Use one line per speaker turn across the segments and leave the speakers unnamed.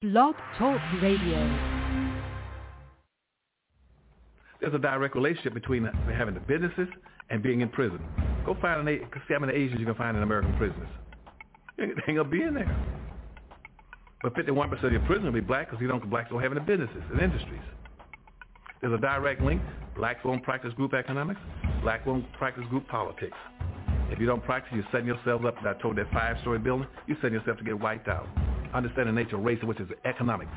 Blog Talk Radio.
There's a direct relationship between having the businesses and being in prison. Go find see how many Asians you can find in American prisons. They ain't gonna be in there. But 51% of your prisoners will be black because blacks don't have any businesses and industries. There's a direct link. Blacks won't practice group economics. Blacks won't practice group politics. If you don't practice, you're setting yourself up. I told that 5-story building, you're setting yourself to get wiped out. Understand the nature of race, which is economics.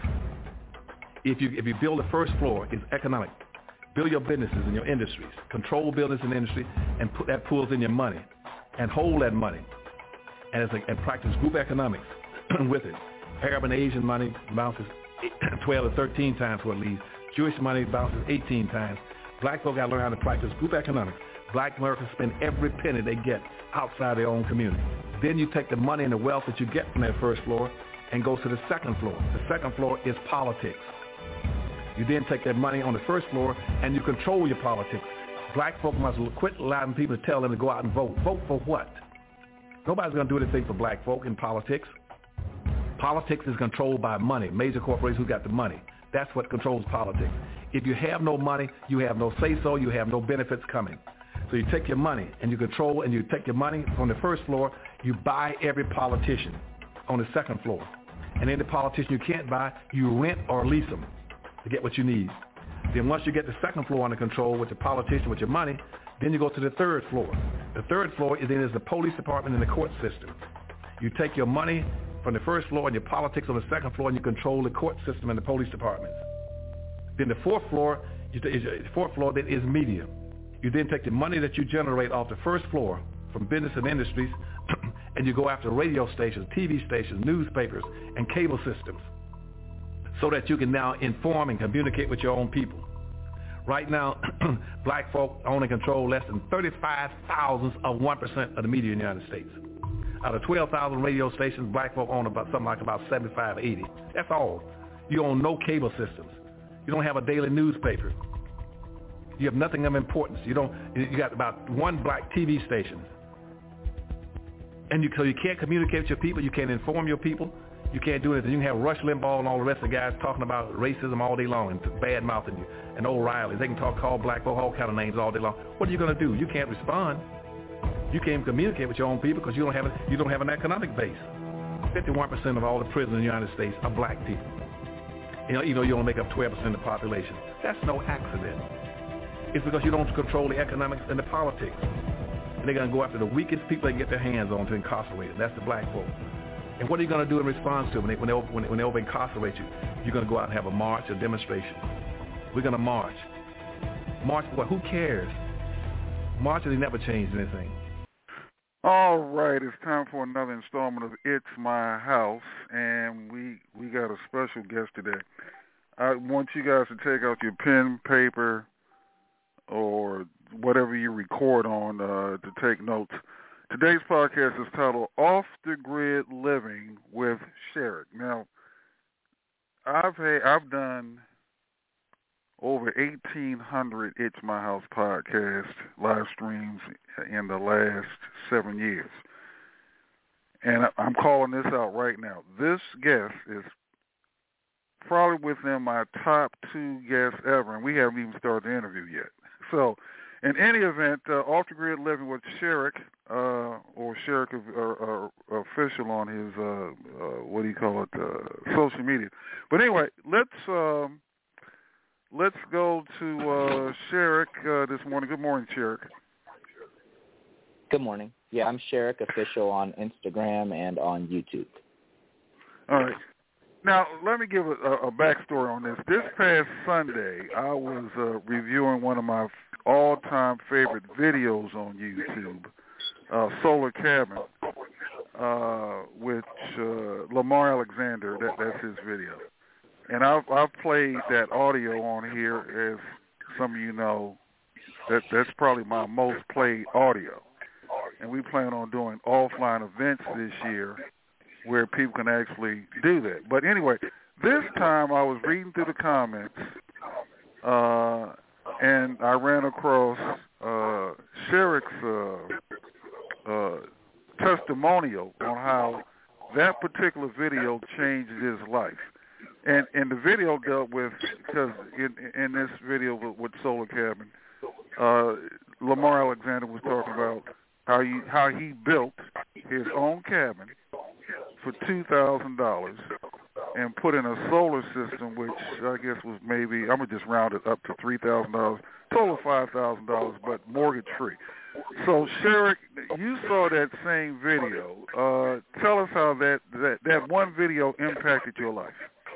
If you build the first floor, it's economic. Build your businesses and your industries. Control business and industry, and put that pools in your money, and hold that money, and practice group economics with it. Arab and Asian money bounces 12 to 13 times what it leaves. Jewish money bounces 18 times. Black folk got to learn how to practice group economics. Black Americans spend every penny they get outside their own community. Then you take the money and the wealth that you get from that first floor and go to the second floor. The second floor is politics. You then take that money on the first floor and you control your politics. Black folk must quit allowing people to tell them to go out and vote. Vote for what? Nobody's going to do anything for black folk in politics. Politics is controlled by money. Major corporations who got the money. That's what controls politics. If you have no money, you have no say-so, you have no benefits coming. So you take your money and you control, and you take your money from the first floor, you buy every politician on the second floor. And any politician you can't buy, you rent or lease them to get what you need. Then once you get the second floor under control with the politician, with your money, then you go to the third floor. The third floor is the police department and the court system. You take your money from the first floor and your politics on the second floor, and you control the court system and the police departments. Then the fourth floor then is media. You then take the money that you generate off the first floor from business and industries, and you go after radio stations, TV stations, newspapers, and cable systems, so that you can now inform and communicate with your own people. Right now, black folk own and control less than 35 thousandths of 1% of the media in the United States. Out of 12,000 radio stations, black folk own about 75, 80. That's all. You own no cable systems. You don't have a daily newspaper. You have nothing of importance. You got about one black TV station. And so you can't communicate with your people. You can't inform your people. You can't do anything. You can have Rush Limbaugh and all the rest of the guys talking about racism all day long and bad-mouthing you. And O'Reilly. They can call black folk all kind of names all day long. What are you going to do? You can't respond. You can't communicate with your own people because you don't have an economic base. 51% of all the prisoners in the United States are black people. You only make up 12% of the population. That's no accident. It's because you don't control the economics and the politics. And they're going to go after the weakest people they can get their hands on to incarcerate them. That's the black folk. And what are you going to do in response to them when they over-incarcerate you? You're going to go out and have a march, a demonstration. We're going to march. March for what? Who cares? Marching never changed anything.
All right, it's time for another installment of It's My House, and we got a special guest today. I want you guys to take out your pen, paper, or whatever you record on to take notes. Today's podcast is titled Off the Grid Living with Sherrick. Now, I've done over 1,800 It's My House podcast live streams in the last 7 years. And I'm calling this out right now. This guest is probably within my top 2 guests ever, and we haven't even started the interview yet. So, in any event, Off the Grid Living with Sherrick, or Sherrick official on his, social media. But anyway, let's go to Sherrick this morning. Good morning, Sherrick.
Good morning. Yeah, I'm Sherrick Official on Instagram and on YouTube.
All right. Now, let me give a backstory on this. This past Sunday, I was reviewing one of my all-time favorite videos on YouTube, Solar Cabin, which Lamar Alexander, that's his video. And I've played that audio on here, as some of you know. That's probably my most played audio. And we plan on doing offline events this year where people can actually do that. But anyway, this time I was reading through the comments, and I ran across Sherrick's testimonial on how that particular video changed his life. And the video dealt with, because in this video with Solar Cabin, Lamar Alexander was talking about how he built his own cabin for $2,000 and put in a solar system, which I guess was maybe, I'm going to just round it up to $3,000, total $5,000, but mortgage free. So, Sherrick, you saw that same video. Tell us how that one video impacted your life.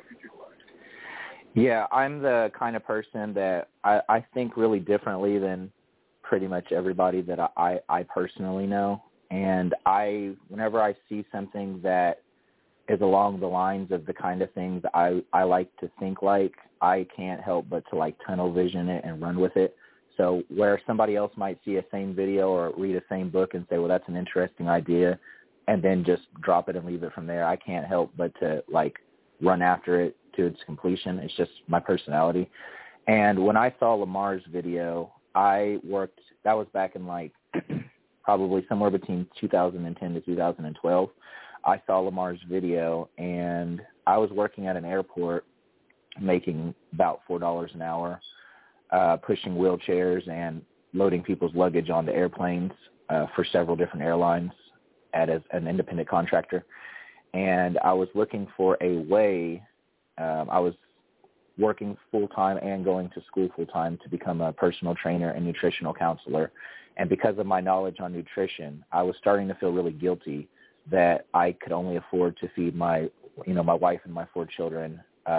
Yeah, I'm the kind of person that I think really differently than pretty much everybody that I personally know. And whenever I see something that is along the lines of the kind of things I like to think like, I can't help but to like tunnel vision it and run with it. So where somebody else might see a same video or read a same book and say, well, that's an interesting idea, and then just drop it and leave it from there, I can't help but to like run after it to its completion. It's just my personality. And when I saw Lamar's video, that was back in like probably somewhere between 2010 to 2012. I saw Lamar's video, and I was working at an airport making about $4 an hour, pushing wheelchairs and loading people's luggage onto airplanes for several different airlines as an independent contractor. And I was looking for a way, I was working full-time and going to school full-time to become a personal trainer and nutritional counselor. And because of my knowledge on nutrition, I was starting to feel really guilty that I could only afford to feed my wife and my 4 children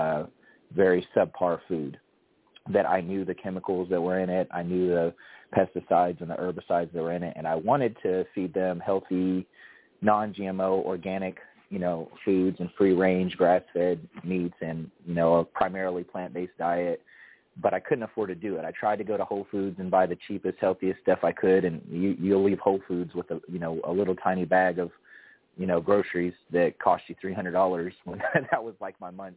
very subpar food, that I knew the chemicals that were in it, I knew the pesticides and the herbicides that were in it, and I wanted to feed them healthy, non-GMO, organic, foods and free-range, grass-fed meats and, a primarily plant-based diet, but I couldn't afford to do it. I tried to go to Whole Foods and buy the cheapest, healthiest stuff I could, and you'll leave Whole Foods with a little tiny bag of, groceries that cost you $300 when that was like my month's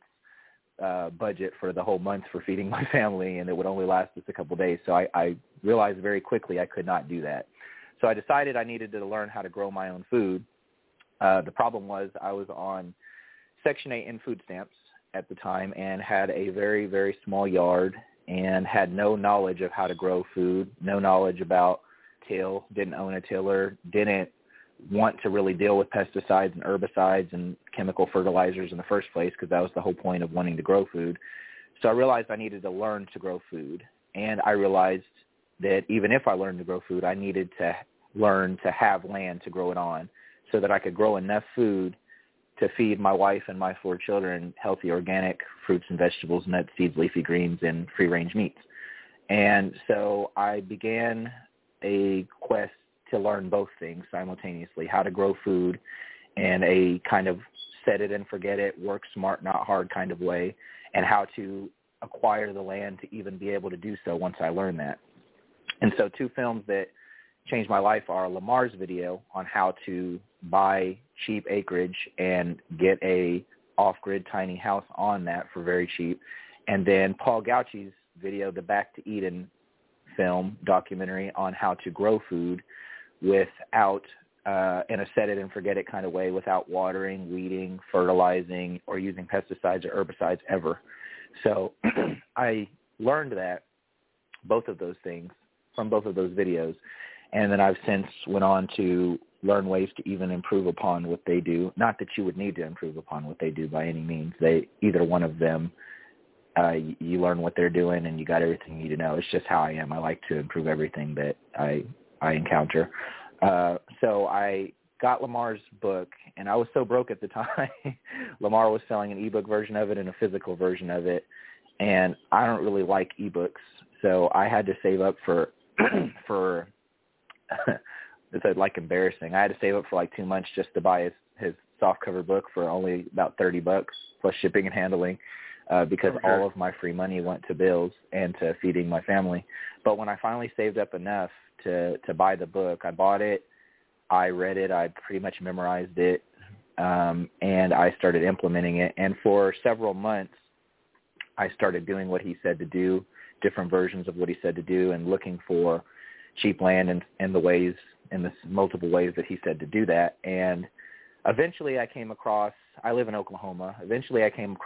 budget for the whole month for feeding my family, and it would only last us a couple of days. So I realized very quickly I could not do that. So I decided I needed to learn how to grow my own food. The problem was I was on Section 8 in food stamps at the time and had a very, very small yard and had no knowledge of how to grow food, no knowledge about till, didn't own a tiller, didn't want to really deal with pesticides and herbicides and chemical fertilizers in the first place, because that was the whole point of wanting to grow food. So I realized I needed to learn to grow food. And I realized that even if I learned to grow food, I needed to learn to have land to grow it on so that I could grow enough food to feed my wife and my 4 children healthy organic fruits and vegetables, nuts, seeds, leafy greens, and free-range meats. And so I began a quest to learn both things simultaneously, how to grow food in a kind of set it and forget it, work smart, not hard kind of way, and how to acquire the land to even be able to do so once I learned that. And so 2 films that changed my life are Lamar's video on how to buy cheap acreage and get a off-grid tiny house on that for very cheap, and then Paul Gauchi's video, the Back to Eden film documentary on how to grow food without, in a set it and forget it kind of way, without watering, weeding, fertilizing, or using pesticides or herbicides ever. So I learned that, both of those things, from both of those videos. And then I've since went on to learn ways to even improve upon what they do. Not that you would need to improve upon what they do by any means. Either one of them, you learn what they're doing and you got everything you need to know. It's just how I am. I like to improve everything that I encounter. So I got Lamar's book, and I was so broke at the time. Lamar was selling an ebook version of it and a physical version of it, and I don't really like ebooks, so I had to save up for it's like embarrassing. I had to save up for like 2 months just to buy his softcover book for only about $30 plus shipping and handling, because all of my free money went to bills and to feeding my family. But when I finally saved up enough to buy the book, I bought it, I read it, I pretty much memorized it, and I started implementing it. And for several months, I started doing what he said to do, different versions of what he said to do, and looking for cheap land in the multiple ways that he said to do that. And eventually I live in Oklahoma. Eventually I came across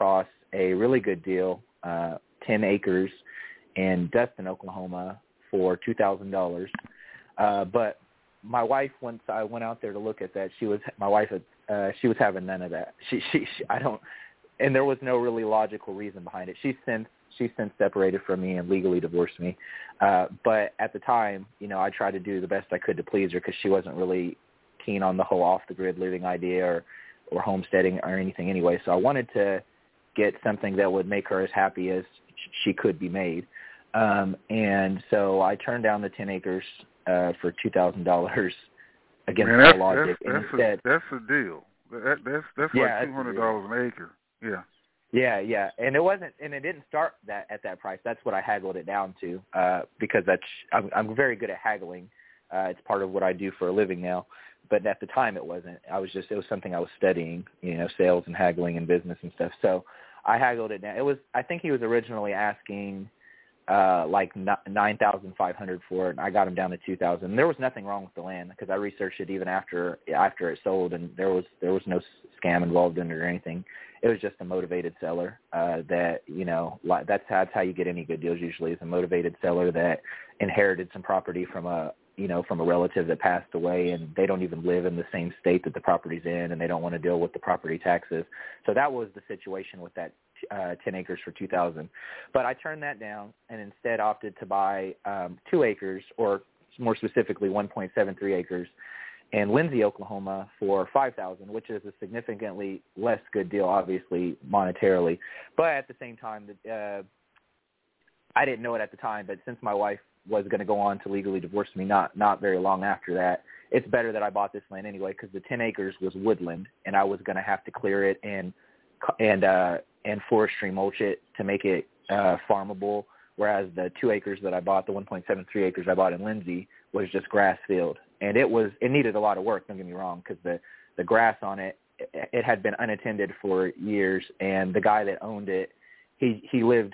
a really good deal, 10 acres in Dustin, Oklahoma for $2,000. But my wife, once I went out there to look at that, she was having none of that. And there was no really logical reason behind it. She's since separated from me and legally divorced me. But at the time, I tried to do the best I could to please her because she wasn't really keen on the whole off-the-grid living idea or homesteading or anything anyway. So I wanted to get something that would make her as happy as she could be made. And so I turned down the 10 acres for $2,000 against all logic.
That's a deal. That's like $200 an acre. Yeah.
Yeah, and it didn't start at that price. That's what I haggled it down to because I'm very good at haggling. It's part of what I do for a living now, but at the time it wasn't. It was something I was studying, sales and haggling and business and stuff. So I haggled it down. I think he was originally asking like $9,500 for it, and I got him down to $2,000. There was nothing wrong with the land because I researched it even after it sold, and there was no scam involved in it or anything. It was just a motivated seller that that's how you get any good deals usually, is a motivated seller that inherited some property from a relative that passed away, and they don't even live in the same state that the property's in, and they don't want to deal with the property taxes. So that was the situation with that 10 acres for $2,000. But I turned that down and instead opted to buy 2 acres, or more specifically 1.73 acres, in Lindsay, Oklahoma for $5,000, which is a significantly less good deal, obviously, monetarily. But at the same time, I didn't know it at the time, but since my wife was going to go on to legally divorce me not very long after that, it's better that I bought this land anyway, because the 10 acres was woodland, and I was going to have to clear it and forestry mulch it to make it farmable, whereas the 2 acres that I bought, the 1.73 acres I bought in Lindsay, was just grass field. And it needed a lot of work, don't get me wrong, because the grass on it had been unattended for years, and the guy that owned it, he lived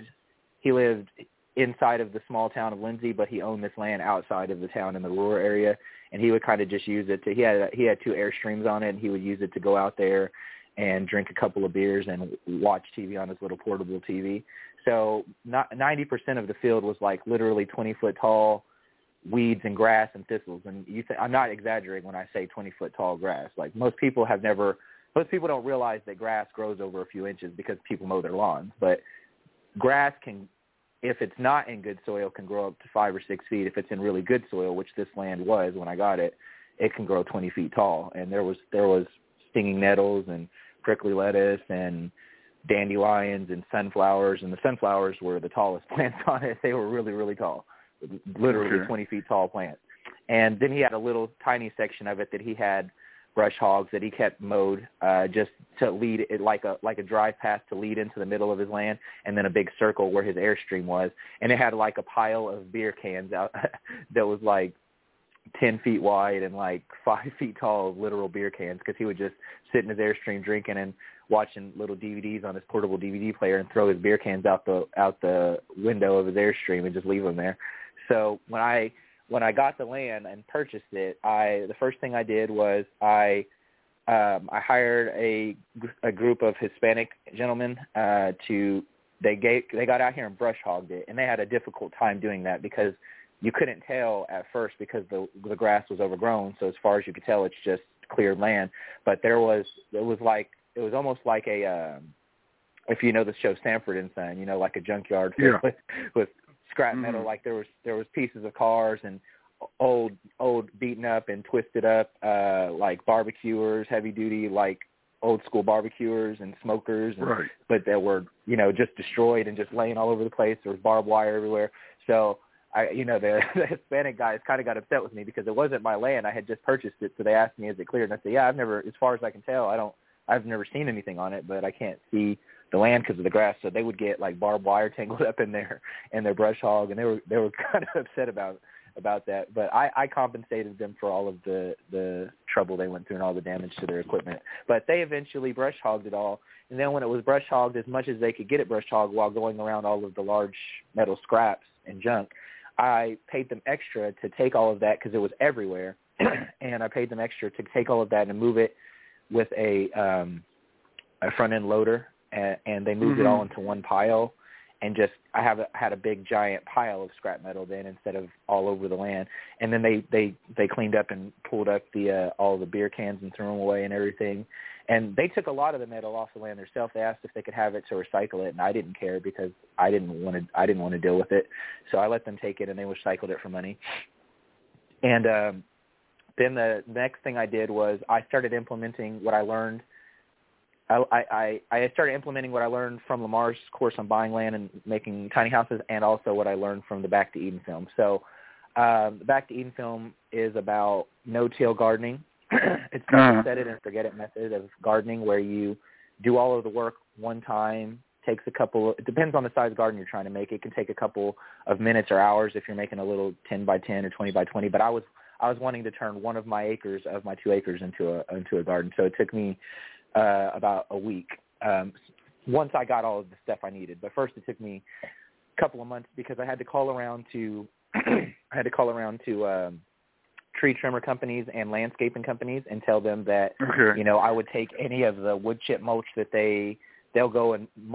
inside of the small town of Lindsay, but he owned this land outside of the town in the rural area, and he would kind of just use it he had 2 Airstreams on it, and he would use it to go out there and drink a couple of beers and watch TV on his little portable TV. So 90% of the field was like literally 20-foot tall weeds and grass and thistles. And I'm not exaggerating when I say 20-foot tall grass. Like most people don't realize that grass grows over a few inches because people mow their lawns. But grass can, if it's not in good soil, can grow up to 5 or 6 feet. If it's in really good soil, which this land was when I got it, it can grow 20 feet tall. And there was stinging nettles and prickly lettuce and dandelions and sunflowers, and the sunflowers were the tallest plants on it. They were really, really tall, literally 20 feet tall plants. And then he had a little tiny section of it that he had brush hogs that he kept mowed just to lead it, like a drive path to lead into the middle of his land, and then a big circle where his Airstream was. And it had like a pile of beer cans out that was like 10 feet wide and like 5 feet tall of literal beer cans, because he would just sit in his Airstream drinking and watching little DVDs on his portable DVD player and throw his beer cans out the window of his Airstream and just leave them there. So when I got the land and purchased it, the first thing I did was I hired a group of Hispanic gentlemen they got out here and brush hogged it, and they had a difficult time doing that because you couldn't tell at first because the grass was overgrown. So as far as you could tell, it's just cleared land. But it was almost like a if you know the show Sanford and Son, like a junkyard with scrap metal. Like there was pieces of cars and old beaten up and twisted up like barbecuers, heavy duty like old school barbecuers and smokers,
right.
But that were just destroyed and just laying all over the place. There was barbed wire everywhere. So the Hispanic guys kind of got upset with me because it wasn't my land. I had just purchased it, so they asked me, "Is it cleared?" And I said, "Yeah, I've never, as far as I can tell, I've never seen anything on it, but I can't see the land because of the grass." So they would get like barbed wire tangled up in their brush hog, and they were kind of upset about that. But I compensated them for all of the trouble they went through and all the damage to their equipment. But they eventually brush hogged it all, and then when it was brush hogged as much as they could get it brush hogged while going around all of the large metal scraps and junk, I paid them extra to take all of that because it was everywhere, and I paid them extra to take all of that and move it with a front-end loader and they moved it all into one pile. And just I had a big giant pile of scrap metal then instead of all over the land. And then they cleaned up and pulled up the all the beer cans and threw them away and everything. And they took a lot of the metal off the land themselves. They asked if they could have it to recycle it, and I didn't care because I didn't want to deal with it. So I let them take it, and they recycled it for money. And then the next thing I did was I started implementing what I learned. I started implementing what I learned from Lamar's course on buying land and making tiny houses, and also what I learned from the Back to Eden film. So the Back to Eden film is about no-till gardening. It's kind of a set it and forget it method of gardening where you do all of the work one time. It depends on the size garden you're trying to make. It can take a couple of minutes or hours if you're making a little 10 by 10 or 20 by 20. But I was wanting to turn one of my acres of my 2 acres into a garden. So it took me about a week once I got all of the stuff I needed. But first it took me a couple of months because I had to call around to tree trimmer companies and landscaping companies and tell them that I would take any of the wood chip mulch that they'll go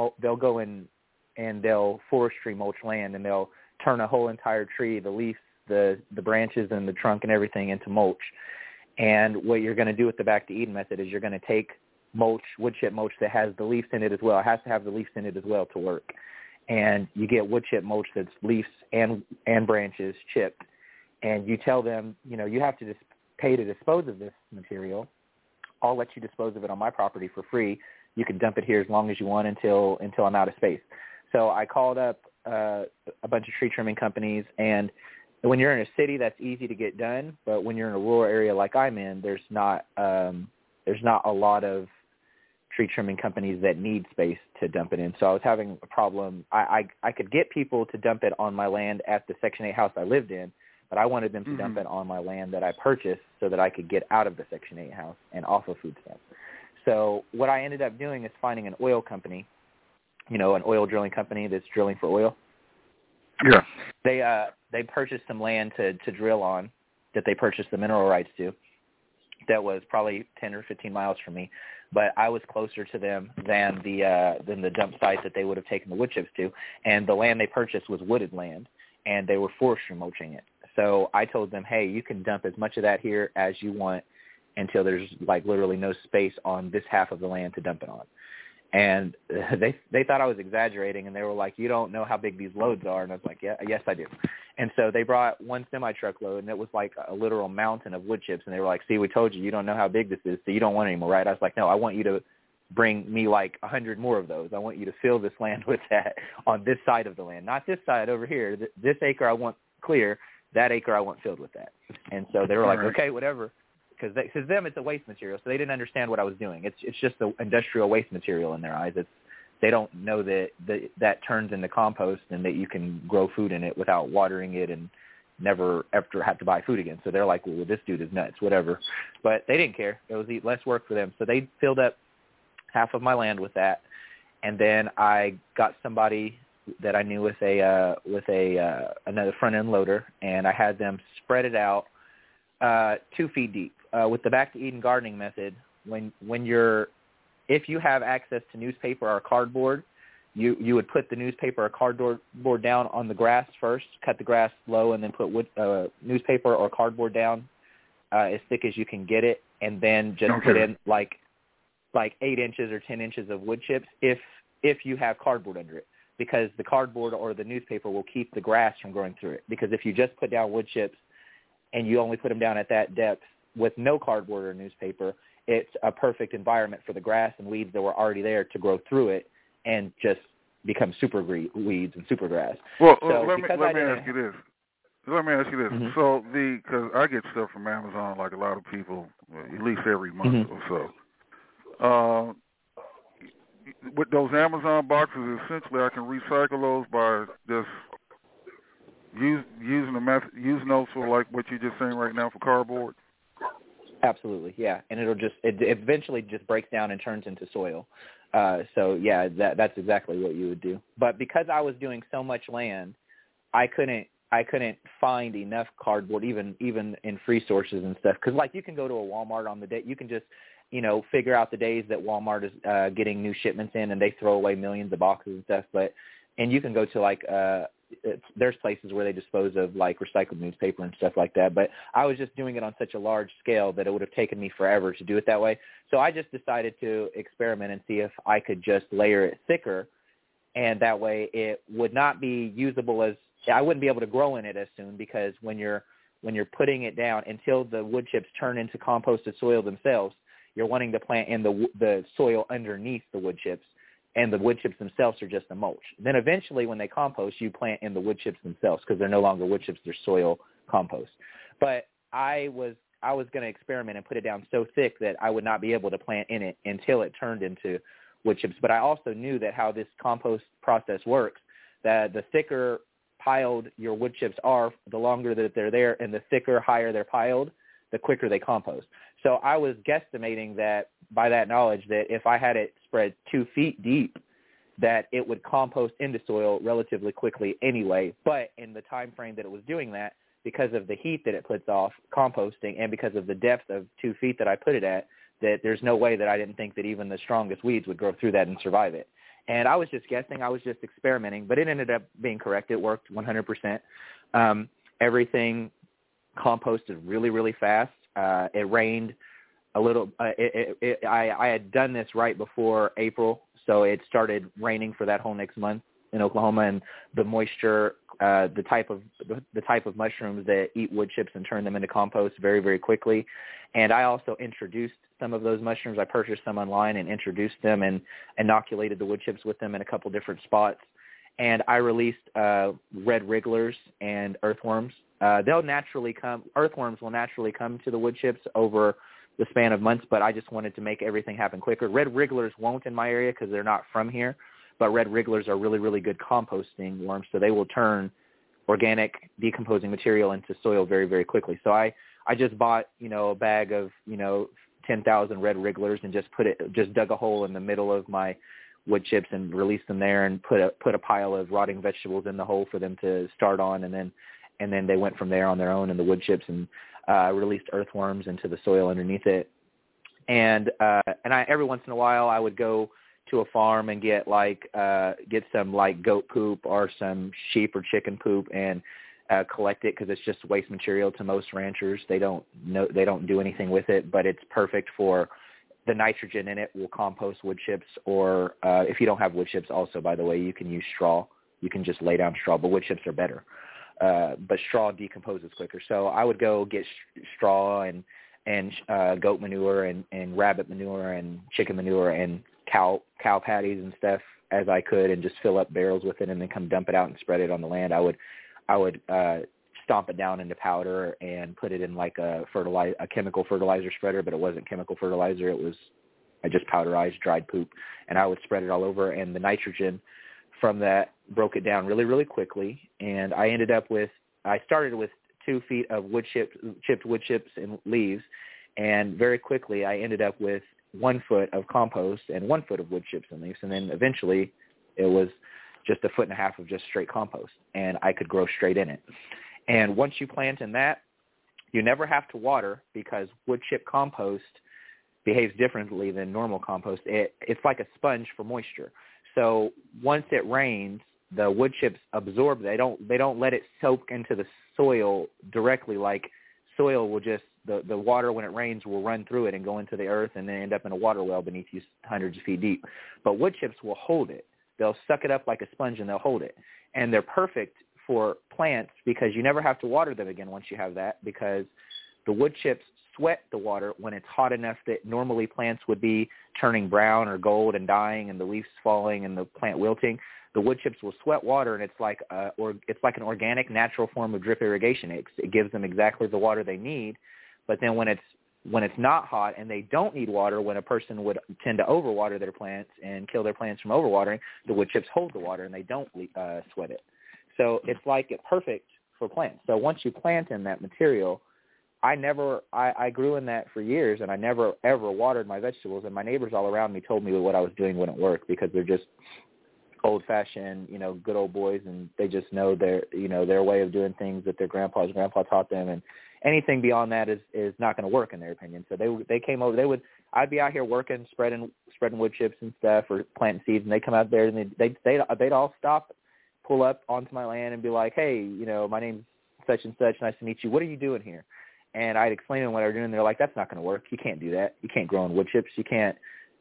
and they'll forestry mulch land, and they'll turn a whole entire tree, the leaves, the branches and the trunk and everything into mulch. And what you're going to do with the Back to Eden method is you're going to take mulch, wood chip mulch that has the leaves in it as well. It has to have the leaves in it as well to work. And you get wood chip mulch that's leaves and branches chipped. And you tell them, you have to just pay to dispose of this material. I'll let you dispose of it on my property for free. You can dump it here as long as you want until I'm out of space. So I called up a bunch of tree trimming companies, and when you're in a city, that's easy to get done. But when you're in a rural area like I'm in, there's not a lot of tree trimming companies that need space to dump it in. So I was having a problem. I could get people to dump it on my land at the Section 8 house I lived in, but I wanted them to dump it on my land that I purchased so that I could get out of the Section 8 house and off of food stamps. So what I ended up doing is finding an oil company, an oil drilling company that's drilling for oil.
Yeah.
They purchased some land to drill on that they purchased the mineral rights to. That was probably 10 or 15 miles from me, but I was closer to them than the dump site that they would have taken the wood chips to. And the land they purchased was wooded land, and they were forestry mulching it. So I told them, hey, you can dump as much of that here as you want until there's literally no space on this half of the land to dump it on. And they thought I was exaggerating, and they were like, you don't know how big these loads are. And I was like, yeah, yes, I do. And so they brought one semi-truck load, and it was like a literal mountain of wood chips. And they were like, see, we told you don't know how big this is, so you don't want any more, right? I was like, no, I want you to bring me 100 more of those. I want you to fill this land with that on this side of the land, not this side over here. This acre I want clear. That acre I want filled with that. And so they were like, okay, whatever. Because them it's a waste material, so they didn't understand what I was doing. It's just the industrial waste material in their eyes. They don't know that turns into compost and that you can grow food in it without watering it and never ever have to buy food again. So they're like, well, this dude is nuts, whatever. But they didn't care. It was less work for them. So they filled up half of my land with that, and then I got somebody that I knew with another front end loader, and I had them spread it out 2 feet deep. With the Back to Eden gardening method, if you have access to newspaper or cardboard, you would put the newspaper or cardboard down on the grass first, cut the grass low, and then put newspaper or cardboard down as thick as you can get it, and then just put in like 8 inches or 10 inches of wood chips if you have cardboard under it, because the cardboard or the newspaper will keep the grass from growing through it. Because if you just put down wood chips and you only put them down at that depth with no cardboard or newspaper, it's a perfect environment for the grass and weeds that were already there to grow through it and just become super weeds and super grass.
Well,
so
let me ask you this.
Mm-hmm.
So because I get stuff from Amazon like a lot of people, at least every month or so. With those Amazon boxes, essentially I can recycle those by just using those for like what you're just saying right now for cardboard.
Absolutely, yeah, and it eventually just breaks down and turns into soil. So yeah, that's exactly what you would do. But because I was doing so much land, I couldn't find enough cardboard, even in free sources and stuff. Because you can go to a Walmart on the day, you can just figure out the days that Walmart is getting new shipments in and they throw away millions of boxes and stuff. And you can go to there's places where they dispose of like recycled newspaper and stuff like that. But I was just doing it on such a large scale that it would have taken me forever to do it that way. So I just decided to experiment and see if I could just layer it thicker, and that way it would not be usable I wouldn't be able to grow in it as soon, because when you're putting it down until the wood chips turn into composted soil themselves, you're wanting to plant in the soil underneath the wood chips, and the wood chips themselves are just a mulch. Then eventually when they compost, you plant in the wood chips themselves, because they're no longer wood chips, they're soil compost. But I was going to experiment and put it down so thick that I would not be able to plant in it until it turned into wood chips. But I also knew that how this compost process works, that the thicker piled your wood chips are, the longer that they're there, and the thicker, higher they're piled, the quicker they compost. So I was guesstimating that by that knowledge that if I had it spread 2 feet deep, that it would compost into soil relatively quickly anyway. But in the time frame that it was doing that, because of the heat that it puts off composting and because of the depth of 2 feet that I put it at, that there's no way that I didn't think that even the strongest weeds would grow through that and survive it. And I was just guessing. I was just experimenting. But it ended up being correct. It worked 100%. Everything composted really, really fast. It rained a little. I had done this right before April, so it started raining for that whole next month in Oklahoma, and the moisture, the type of mushrooms that eat wood chips and turn them into compost very, very quickly. And I also introduced some of those mushrooms. I purchased some online and introduced them and inoculated the wood chips with them in a couple different spots. And I released red wrigglers and earthworms. They'll naturally come. Earthworms will naturally come to the wood chips over the span of months, but I just wanted to make everything happen quicker. Red wrigglers won't in my area because they're not from here, but red wrigglers are really, really good composting worms, so they will turn organic decomposing material into soil very, very quickly. So I just bought, a bag of, 10,000 red wrigglers and just dug a hole in the middle of my wood chips and released them there and put a pile of rotting vegetables in the hole for them to start on, and then they went from there on their own in the wood chips, and released earthworms into the soil underneath it. And I every once in a while I would go to a farm and get some like goat poop or some sheep or chicken poop and collect it, because it's just waste material to most ranchers. They don't do anything with it, but it's perfect for the nitrogen in it will compost wood chips, or if you don't have wood chips also, by the way, you can use straw. You can just lay down straw, but wood chips are better. But straw decomposes quicker. So I would go get straw and goat manure and rabbit manure and chicken manure and cow patties and stuff as I could, and just fill up barrels with it and then come dump it out and spread it on the land. I would stomp it down into powder and put it in like a chemical fertilizer spreader, but it wasn't chemical fertilizer. I just powderized dried poop, and I would spread it all over, and the nitrogen from that broke it down really, really quickly. And I started with 2 feet of chipped wood chips and leaves, and very quickly I ended up with 1 foot of compost and 1 foot of wood chips and leaves, and then eventually it was just 1.5 feet of just straight compost, and I could grow straight in it. And once you plant in that, you never have to water, because wood chip compost behaves differently than normal compost. It's like a sponge for moisture. So once it rains, the wood chips absorb. They don't let it soak into the soil directly. Like soil will just the water when it rains will run through it and go into the earth and then end up in a water well beneath you hundreds of feet deep. But wood chips will hold it. They'll suck it up like a sponge and they'll hold it. And they're perfect for plants because you never have to water them again once you have that, because the wood chips sweat the water when it's hot enough that normally plants would be turning brown or gold and dying and the leaves falling and the plant wilting. The wood chips will sweat water, and it's like an organic, natural form of drip irrigation. It gives them exactly the water they need. But then when it's not hot and they don't need water, when a person would tend to overwater their plants and kill their plants from overwatering, the wood chips hold the water and they don't sweat it. So it's perfect for plants. So once you plant in that material, I grew in that for years, and I never ever watered my vegetables. And my neighbors all around me told me what I was doing wouldn't work because they're just old-fashioned, good old boys, and they just know their way of doing things that their grandpa taught them, and anything beyond that is not going to work in their opinion. So they came over. I'd be out here working, spreading wood chips and stuff, or planting seeds, and they come out there and they'd all stop, pull up onto my land and be like, hey, you know, my name's such and such, nice to meet you. What are you doing here? And I'd explain to them what I was doing. And they're like, that's not going to work. You can't do that. You can't grow in wood chips. You can't.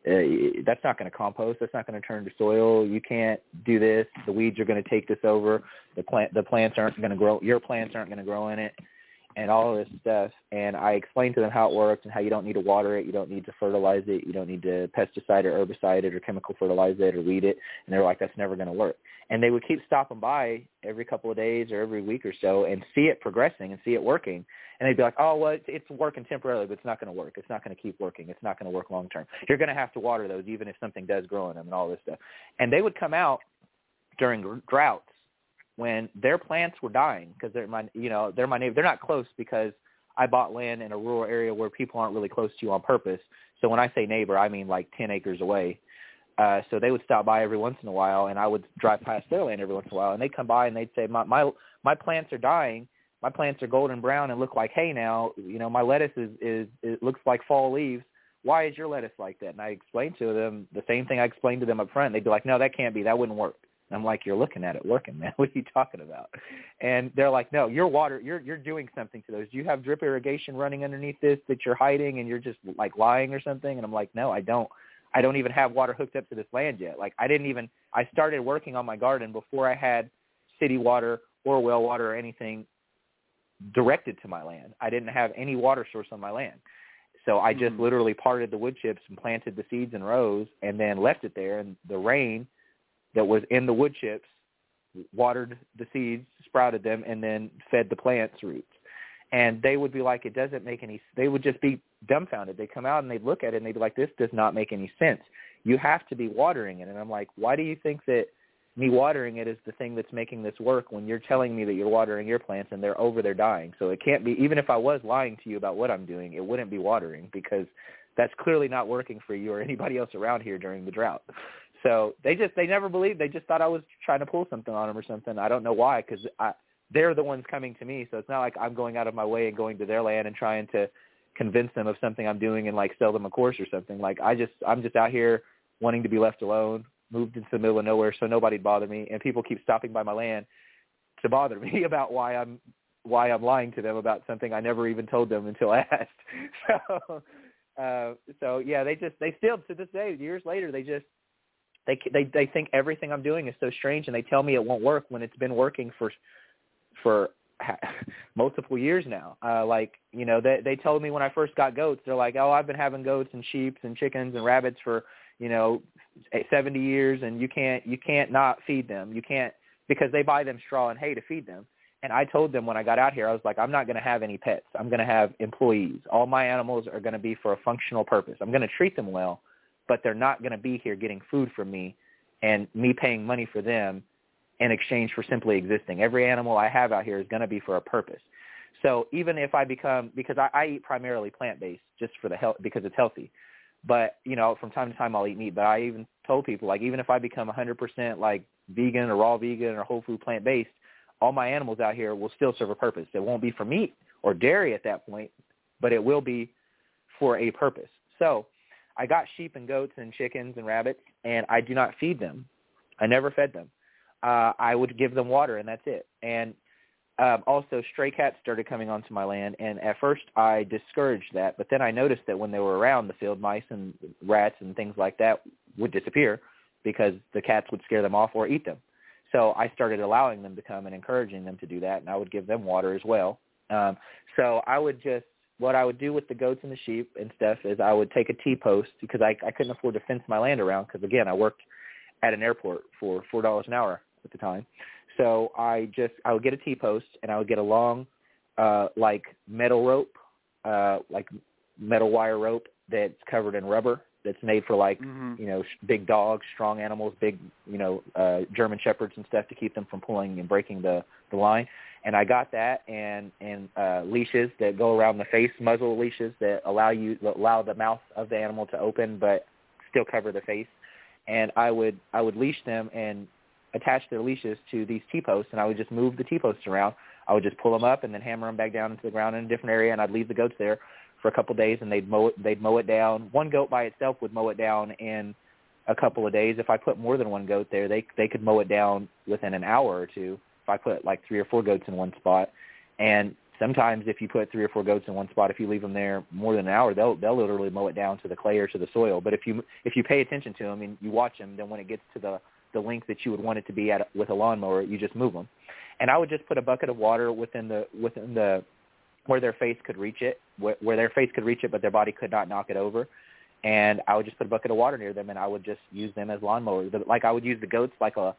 That's not going to compost. That's not going to turn to soil. You can't do this. The weeds are going to take this over. The plants aren't going to grow. Your plants aren't going to grow in it, and all of this stuff. And I explained to them how it works and how you don't need to water it. You don't need to fertilize it. You don't need to pesticide or herbicide it or chemical fertilize it or weed it. And they're like, that's never going to work. And they would keep stopping by every couple of days or every week or so and see it progressing and see it working. And they'd be like, oh, well, it's working temporarily, but it's not going to work. It's not going to keep working. It's not going to work long term. You're going to have to water those even if something does grow in them and all this stuff. And they would come out during droughts when their plants were dying because they're my neighbor. They're not close because I bought land in a rural area where people aren't really close to you on purpose. So when I say neighbor, I mean like 10 acres away. So they would stop by every once in a while, and I would drive past their land every once in a while, and they'd come by and they'd say, my plants are dying. My plants are golden brown and look like hay now. You know, my lettuce it looks like fall leaves. Why is your lettuce like that? And I explained to them the same thing I explained to them up front. They'd be like, no, that can't be. That wouldn't work. And I'm like, you're looking at it working, man. What are you talking about? And they're like, no, you're doing something to those. Do you have drip irrigation running underneath this that you're hiding and you're just like lying or something? And I'm like, no, I don't. I don't even have water hooked up to this land yet. Like I started working on my garden before I had city water or well water or anything directed to my land. I didn't have any water source on my land. So I just literally parted the wood chips and planted the seeds in rows and then left it there. And the rain that was in the wood chips watered the seeds, sprouted them, and then fed the plants roots. And they would be like, it doesn't make any, they would just be dumbfounded. They'd come out and they'd look at it and they'd be like, this does not make any sense. You have to be watering it. And I'm like, why do you think that me watering it is the thing that's making this work when you're telling me that you're watering your plants and they're dying? So it can't be, even if I was lying to you about what I'm doing, it wouldn't be watering because that's clearly not working for you or anybody else around here during the drought. So they never believed. They just thought I was trying to pull something on them or something. I don't know why, because they're the ones coming to me. So it's not like I'm going out of my way and going to their land and trying to convince them of something I'm doing and like sell them a course or something. Like I'm just out here wanting to be left alone, moved into the middle of nowhere so nobody'd bother me. And people keep stopping by my land to bother me about why I'm lying to them about something I never even told them until I asked. So yeah, they still to this day, years later, they think everything I'm doing is so strange, and they tell me it won't work when it's been working for multiple years now. Like, you know, they told me when I first got goats, they're like, oh, I've been having goats and sheep and chickens and rabbits for, 70 years, and you can't not feed them. You can't, because they buy them straw and hay to feed them. And I told them when I got out here, I was like, I'm not going to have any pets. I'm going to have employees. All my animals are going to be for a functional purpose. I'm going to treat them well, but they're not going to be here getting food from me and me paying money for them in exchange for simply existing. Every animal I have out here is going to be for a purpose. So even if I become, because I eat primarily plant-based just for the health, because it's healthy. But, from time to time I'll eat meat. But I even told people, like, even if I become 100% like vegan or raw vegan or whole food plant-based, all my animals out here will still serve a purpose. It won't be for meat or dairy at that point, but it will be for a purpose. So I got sheep and goats and chickens and rabbits, and I do not feed them. I never fed them. I would give them water, and that's it. And also stray cats started coming onto my land, and at first I discouraged that, but then I noticed that when they were around, the field mice and rats and things like that would disappear because the cats would scare them off or eat them. So I started allowing them to come and encouraging them to do that, and I would give them water as well. So I would what I would do with the goats and the sheep and stuff is I would take a T-post because I couldn't afford to fence my land around because, again, I worked at an airport for $4 an hour at the time. So I would get a T-post, and I would get a long, like metal rope, like metal wire rope that's covered in rubber that's made for like, big dogs, strong animals, big, German shepherds and stuff to keep them from pulling and breaking the line. And I got that and leashes that go around the face, muzzle leashes that allow the mouth of the animal to open but still cover the face. And I would leash them and attach their leashes to these T-posts, and I would just move the T-posts around. I would just pull them up and then hammer them back down into the ground in a different area, and I'd leave the goats there for a couple of days, and they'd mow it down. One goat by itself would mow it down in a couple of days. If I put more than one goat there, they could mow it down within an hour or two. If I put like 3 or 4 goats in one spot, and sometimes if you put 3 or 4 goats in one spot, if you leave them there more than an hour, they'll literally mow it down to the clay or to the soil. But if you pay attention to them and you watch them, then when it gets to the length that you would want it to be at with a lawnmower, you just move them. And I would just put a bucket of water within the where their face could reach it, where their face could reach it, but their body could not knock it over. And I would just put a bucket of water near them, and I would just use them as lawnmowers. Like I would use the goats like a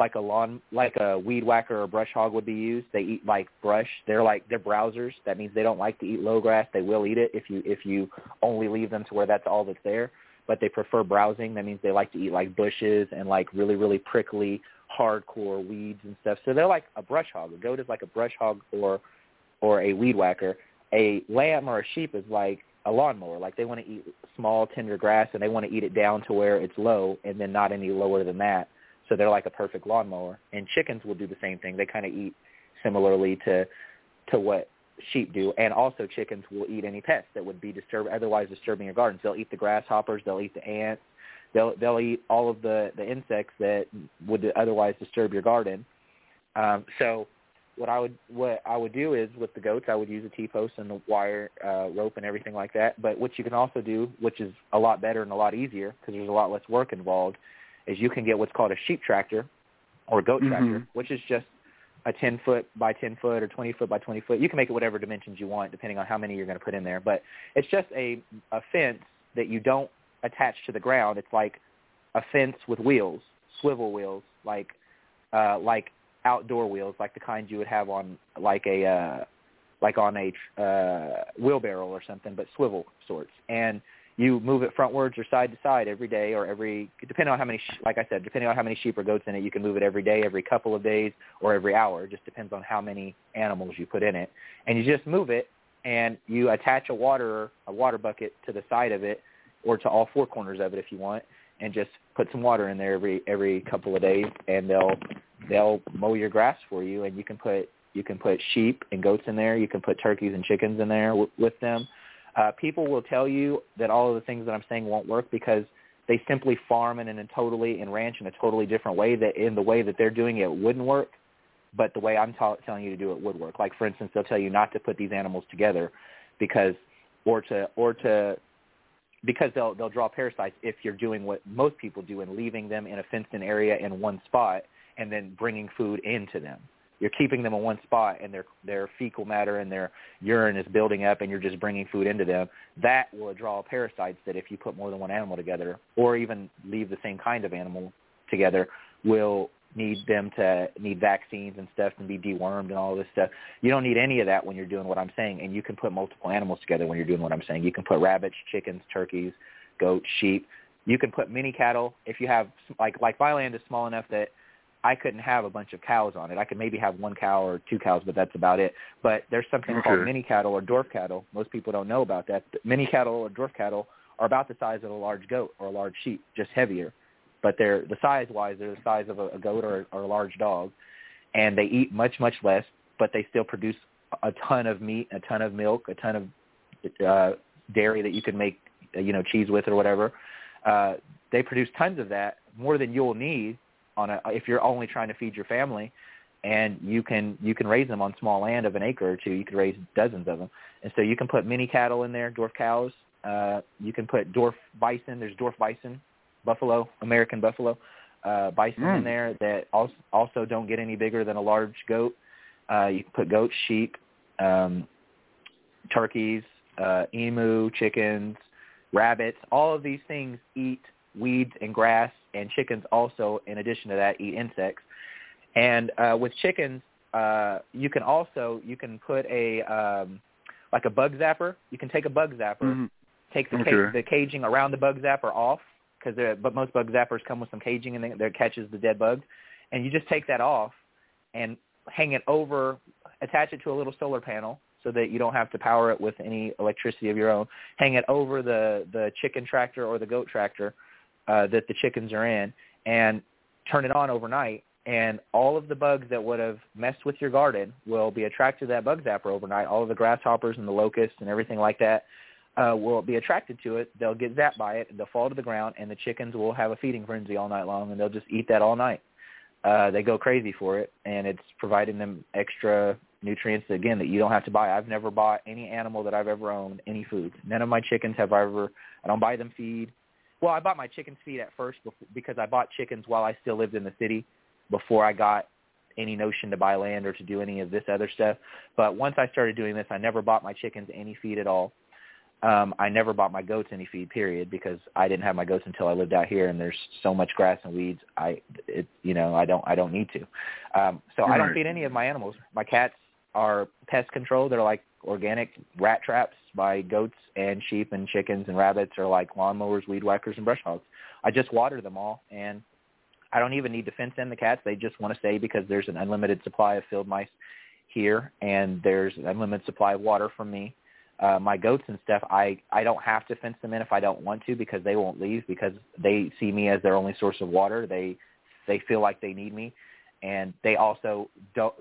weed whacker or brush hog would be used. They eat like brush. They're browsers. That means they don't like to eat low grass. They will eat it if you only leave them to where that's all that's there. But they prefer browsing. That means they like to eat like bushes and like really, really prickly, hardcore weeds and stuff. So they're like a brush hog. A goat is like a brush hog or a weed whacker. A lamb or a sheep is like a lawnmower. Like they want to eat small, tender grass, and they want to eat it down to where it's low and then not any lower than that. So they're like a perfect lawnmower. And chickens will do the same thing. They kind of eat similarly to what sheep do. And also chickens will eat any pests that would be otherwise disturbing your gardens. They'll eat the grasshoppers. They'll eat the ants. They'll eat all of the insects that would otherwise disturb your garden. So what I would do is with the goats, I would use a T-post and the wire rope and everything like that. But what you can also do, which is a lot better and a lot easier because there's a lot less work involved, is you can get what's called a sheep tractor or goat tractor, which is just a 10-foot by 10-foot or 20-foot by 20-foot. You can make it whatever dimensions you want depending on how many you're going to put in there. But it's just a fence that you don't attach to the ground. It's like a fence with wheels, swivel wheels, like outdoor wheels, like the kind you would have on a wheelbarrow or something, but swivel sorts. And you move it frontwards or side to side every day, or depending on how many, like I said, depending on how many sheep or goats in it, you can move it every day, every couple of days, or every hour. It just depends on how many animals you put in it. And you just move it, and you attach a water bucket to the side of it, or to all 4 corners of it if you want, and just put some water in there every couple of days, and they'll mow your grass for you. And you can put sheep and goats in there. You can put turkeys and chickens in there with them. People will tell you that all of the things that I'm saying won't work because they simply farm and ranch in a totally different way. That in the way that they're doing it wouldn't work, but the way I'm telling you to do it would work. Like for instance, they'll tell you not to put these animals together because they'll draw parasites if you're doing what most people do and leaving them in a fenced-in area in one spot and then bringing food into them. You're keeping them in one spot, and their fecal matter and their urine is building up, and you're just bringing food into them. That will draw parasites that if you put more than one animal together, or even leave the same kind of animal together, will need vaccines and stuff and be dewormed and all this stuff. You don't need any of that when you're doing what I'm saying, and you can put multiple animals together when you're doing what I'm saying. You can put rabbits, chickens, turkeys, goats, sheep. You can put mini cattle if you have, like my land is small enough that I couldn't have a bunch of cows on it. I could maybe have 1 cow or 2 cows, but that's about it. But there's something called mini cattle or dwarf cattle. Most people don't know about that. Mini cattle or dwarf cattle are about the size of a large goat or a large sheep, just heavier. But they're the size-wise, they're the size of a goat or a large dog. And they eat much, much less, but they still produce a ton of meat, a ton of milk, a ton of dairy that you can make, cheese with or whatever. They produce tons of that, more than you'll need if you're only trying to feed your family, and you can raise them on small land of an acre or 2. You could raise dozens of them. And so you can put mini cattle in there, dwarf cows. You can put dwarf bison. There's dwarf bison, buffalo, American buffalo, bison in there that also don't get any bigger than a large goat. You can put goats, sheep, turkeys, emu, chickens, rabbits. All of these things eat weeds and grass, and chickens also, in addition to that, eat insects. And with chickens, you can put a bug zapper. You can take a bug zapper, take the caging around the bug zapper off, but most bug zappers come with some caging in there that catches the dead bugs, and you just take that off and hang it over, attach it to a little solar panel so that you don't have to power it with any electricity of your own. Hang it over the chicken tractor or the goat tractor that the chickens are in, and turn it on overnight, and all of the bugs that would have messed with your garden will be attracted to that bug zapper overnight. All of the grasshoppers and the locusts and everything like that will be attracted to it. They'll get zapped by it. They'll fall to the ground, and the chickens will have a feeding frenzy all night long, and they'll just eat that all night. They go crazy for it, and it's providing them extra nutrients, again, that you don't have to buy. I've never bought any animal that I've ever owned any food. None of my chickens have I don't buy them feed. Well, I bought my chickens feed at first because I bought chickens while I still lived in the city before I got any notion to buy land or to do any of this other stuff. But once I started doing this, I never bought my chickens any feed at all. I never bought my goats any feed, period, because I didn't have my goats until I lived out here, and there's so much grass and weeds. I don't need to. So I don't feed any of my animals. My cats are pest control. They're like organic rat traps. My goats and sheep and chickens and rabbits are like lawnmowers, weed whackers, and brush hogs. I just water them all, and I don't even need to fence in the cats. They just want to stay because there's an unlimited supply of field mice here, and there's an unlimited supply of water from me. My goats and stuff, I don't have to fence them in if I don't want to, because they won't leave, because they see me as their only source of water. They feel like they need me, and they also don't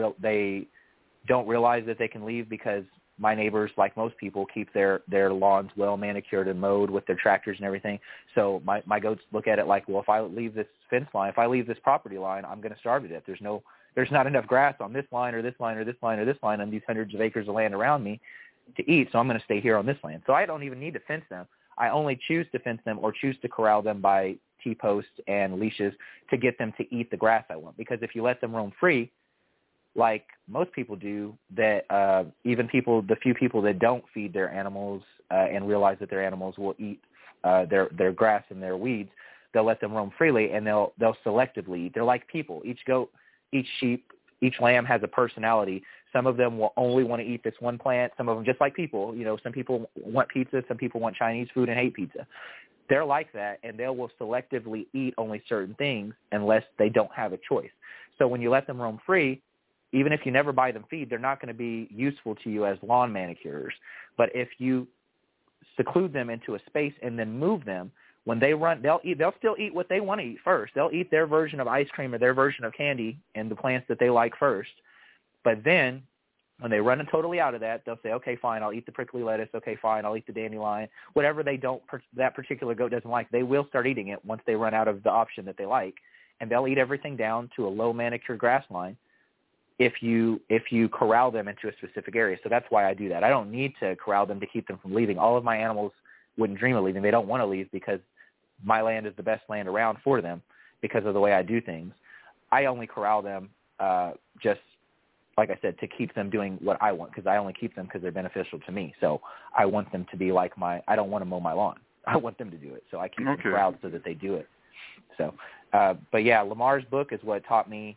realize that they can leave, because my neighbors, like most people, keep their lawns well manicured and mowed with their tractors and everything. So my goats look at it like, well, if I leave this fence line, if I leave this property line, I'm going to starve to death. There's not enough grass on this line or this line or this line or this line on these hundreds of acres of land around me to eat, so I'm going to stay here on this land. So I don't even need to fence them. I only choose to fence them or choose to corral them by T-posts and leashes to get them to eat the grass I want. Because if you let them roam free, like most people do, that even the few people that don't feed their animals and realize that their animals will eat their grass and their weeds, they'll let them roam freely, and they'll selectively eat. They're like people. Each goat, each sheep, each lamb has a personality. Some of them will only want to eat this one plant. Some of them, just like people, some people want pizza. Some people want Chinese food and hate pizza. They're like that, and they will selectively eat only certain things unless they don't have a choice. So when you let them roam free, even if you never buy them feed, they're not going to be useful to you as lawn manicurers. But if you seclude them into a space and then move them, when they run, they'll still eat what they want to eat first. They'll eat their version of ice cream or their version of candy and the plants that they like first. But then when they run totally out of that, they'll say, okay, fine, I'll eat the prickly lettuce. Okay, fine, I'll eat the dandelion. Whatever that particular goat doesn't like, they will start eating it once they run out of the option that they like. And they'll eat everything down to a low manicured grass line if you corral them into a specific area. So that's why I do that. I don't need to corral them to keep them from leaving. All of my animals wouldn't dream of leaving. They don't want to leave because my land is the best land around for them because of the way I do things. I only corral them just, like I said, to keep them doing what I want, because I only keep them because they're beneficial to me. So I want them to be like I don't want to mow my lawn. I want them to do it. So I keep them corralled so that they do it. So, but yeah, Lamar's book is what taught me.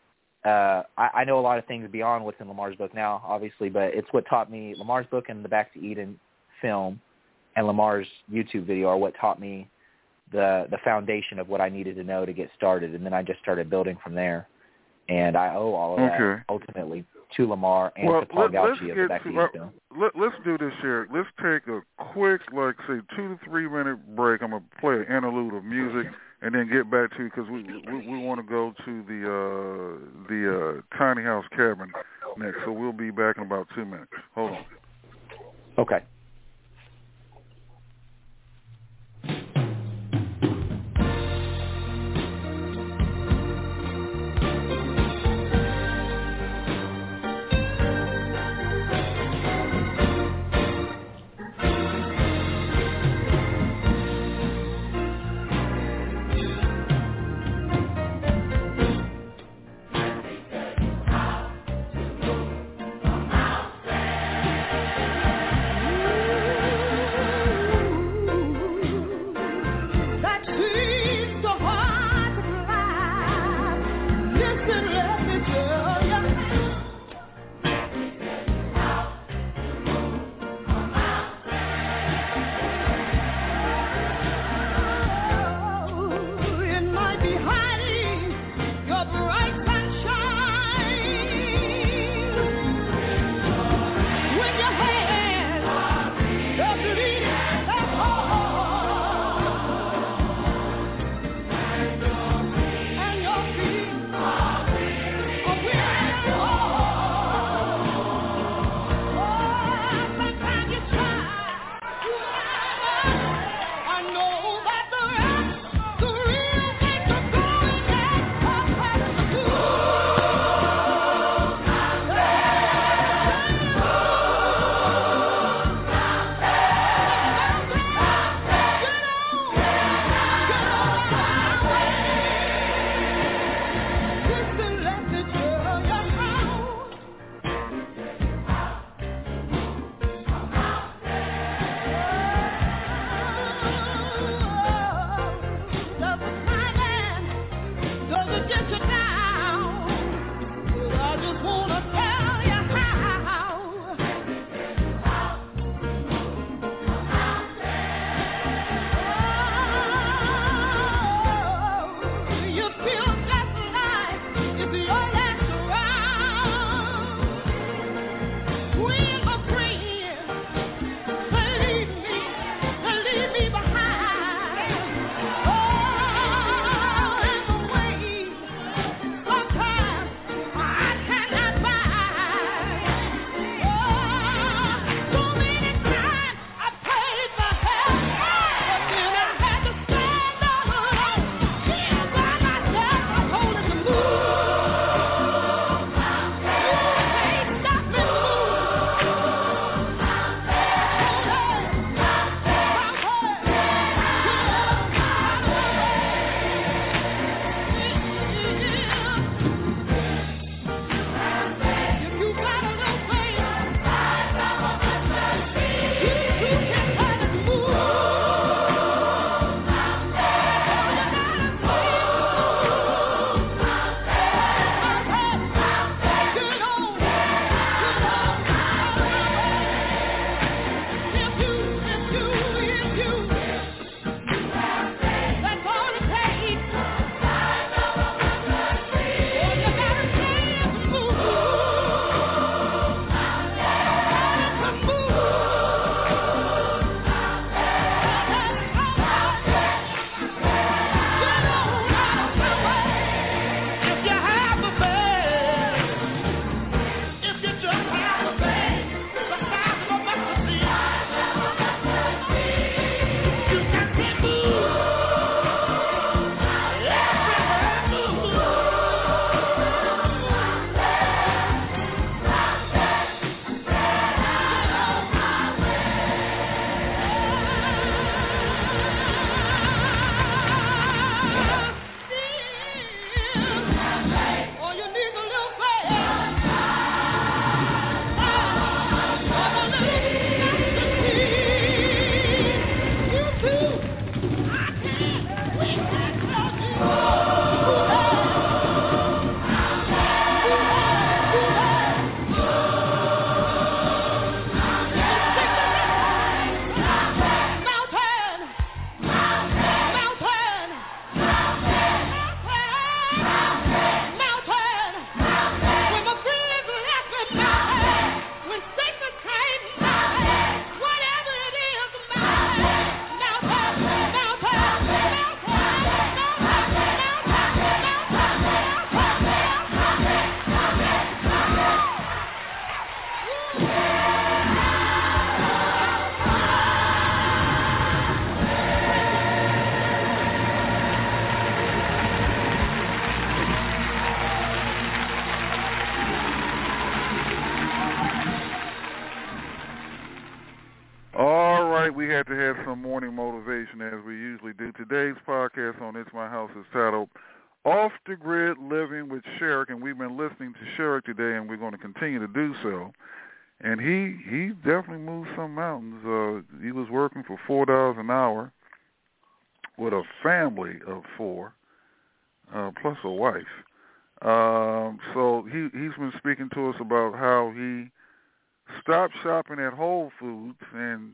I know a lot of things beyond what's in Lamar's book now, obviously, but it's what taught me. Lamar's book and the Back to Eden film and Lamar's YouTube video are what taught me the foundation of what I needed to know to get started. And then I just started building from there. And I owe all of that ultimately to Lamar and to Paul Gauchi of the Back to Eden film.
Let's do this here. Let's take a quick, 2 to 3 minute break. I'm going to play an interlude of music and then get back to, because we want to go to the tiny house cabin next. So we'll be back in about 2 minutes. Hold on.
Okay.
Oh,
we had to have some morning motivation as we usually do. Today's podcast on It's My House is titled Off the Grid Living with Sherrick, and we've been listening to Sherrick today, and we're going to continue to do so. And he definitely moved some mountains. He was working for $4 an hour with a family of 4, plus a wife. So he's been speaking to us about how he stopped shopping at Whole Foods, and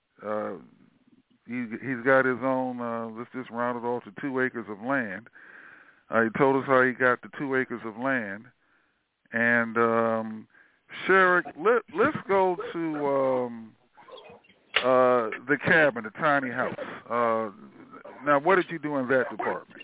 he's got his own, let's just round it off to 2 acres of land. He told us how he got the 2 acres of land. And Sherrick, let's go to the cabin, the tiny house. Now, what did you do in that department?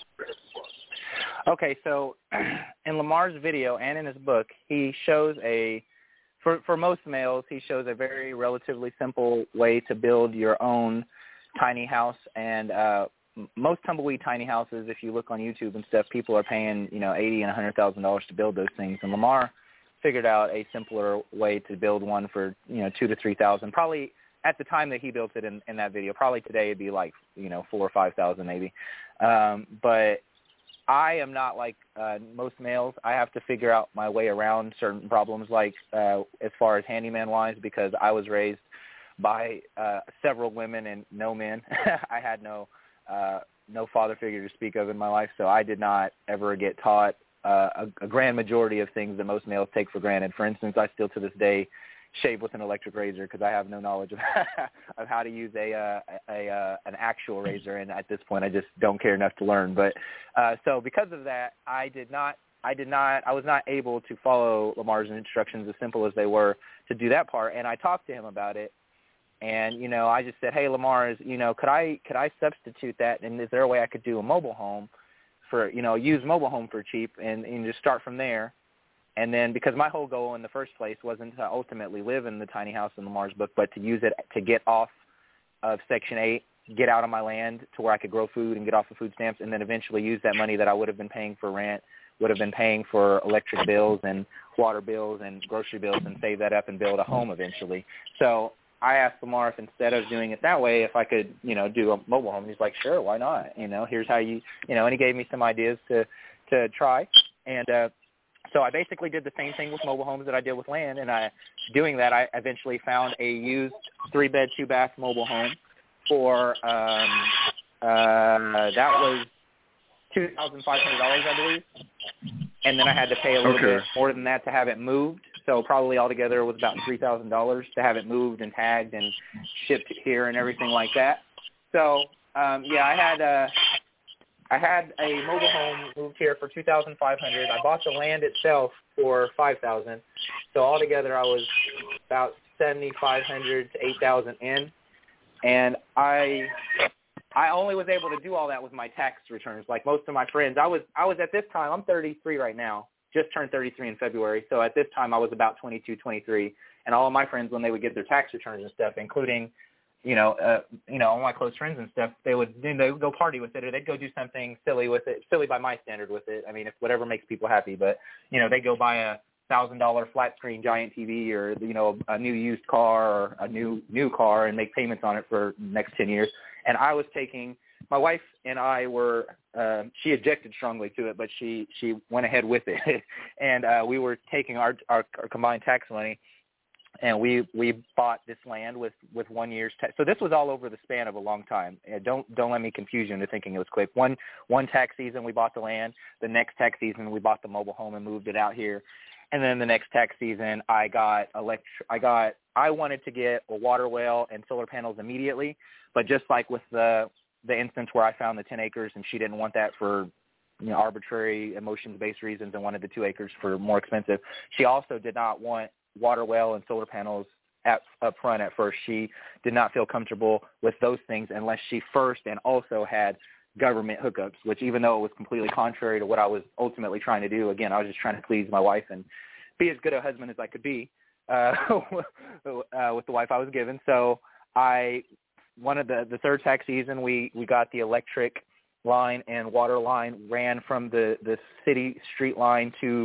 Okay, so in Lamar's video and in his book, he shows for most males, he shows a very relatively simple way to build your own tiny house. And most tumbleweed tiny houses, if you look on YouTube and stuff, people are paying, $80,000 and $100,000 to build those things. And Lamar figured out a simpler way to build one for, $2,000 to $3,000. Probably at the time that he built it in that video. Probably today it'd be like, $4,000 or $5,000 maybe. But I am not like most males. I have to figure out my way around certain problems, like as far as handyman-wise, because I was raised by several women and no men. I had no father figure to speak of in my life, so I did not ever get taught a grand majority of things that most males take for granted. For instance, I still to this day shave with an electric razor because I have no knowledge of how to use an actual razor, and at this point I just don't care enough to learn. But so because of that, I was not able to follow Lamar's instructions, as simple as they were, to do that part. And I talked to him about it, and I just said, hey, Lamar, could I substitute that, and is there a way I could do a mobile home for use mobile home for cheap and just start from there? And then, because my whole goal in the first place wasn't to ultimately live in the tiny house in Lamar's book, but to use it to get off of Section 8, get out of my land to where I could grow food and get off of food stamps, and then eventually use that money that I would have been paying for rent, would have been paying for electric bills and water bills and grocery bills, and save that up and build a home eventually. So I asked Lamar if instead of doing it that way, if I could, do a mobile home. He's like, sure, why not? Here's how you, and he gave me some ideas to try. And so I basically did the same thing with mobile homes that I did with land, and doing that, I eventually found a used 3-bed, 2-bath mobile home for that was $2,500, I believe, and then I had to pay a little bit more than that to have it moved. So probably altogether it was about $3,000 to have it moved and tagged and shipped here and everything like that. So I had a mobile home moved here for $2,500. I bought the land itself for $5,000. So altogether, I was about $7,500 to $8,000 in, and I only was able to do all that with my tax returns. Like most of my friends, I was at this time. I'm 33 right now. Just turned 33 in February. So at this time, I was about 22, 23, and all of my friends, when they would get their tax returns and stuff, including all my close friends and stuff, they would go party with it, or they'd go do something silly with it, silly by my standard with it. I mean, if whatever makes people happy, but they go buy a $1,000 flat screen giant TV, or a new used car, or a new car, and make payments on it for the next 10 years. And I was taking, my wife and I were, she objected strongly to it, but she went ahead with it, and we were taking our combined tax money. And we bought this land with 1 year's tax. So this was all over the span of a long time. Don't let me confuse you into thinking it was quick. One tax season we bought the land. The next tax season we bought the mobile home and moved it out here. And then the next tax season I wanted to get a water well and solar panels immediately. But just like with the instance where I found the 10 acres and she didn't want that for arbitrary emotions-based reasons and wanted the 2 acres for more expensive, she also did not want water well and solar panels up front at first. She did not feel comfortable with those things unless she first and also had government hookups, which, even though it was completely contrary to what I was ultimately trying to do, again, I was just trying to please my wife and be as good a husband as I could be with the wife I was given. So the third tax season, we got the electric line and water line ran from the city street line to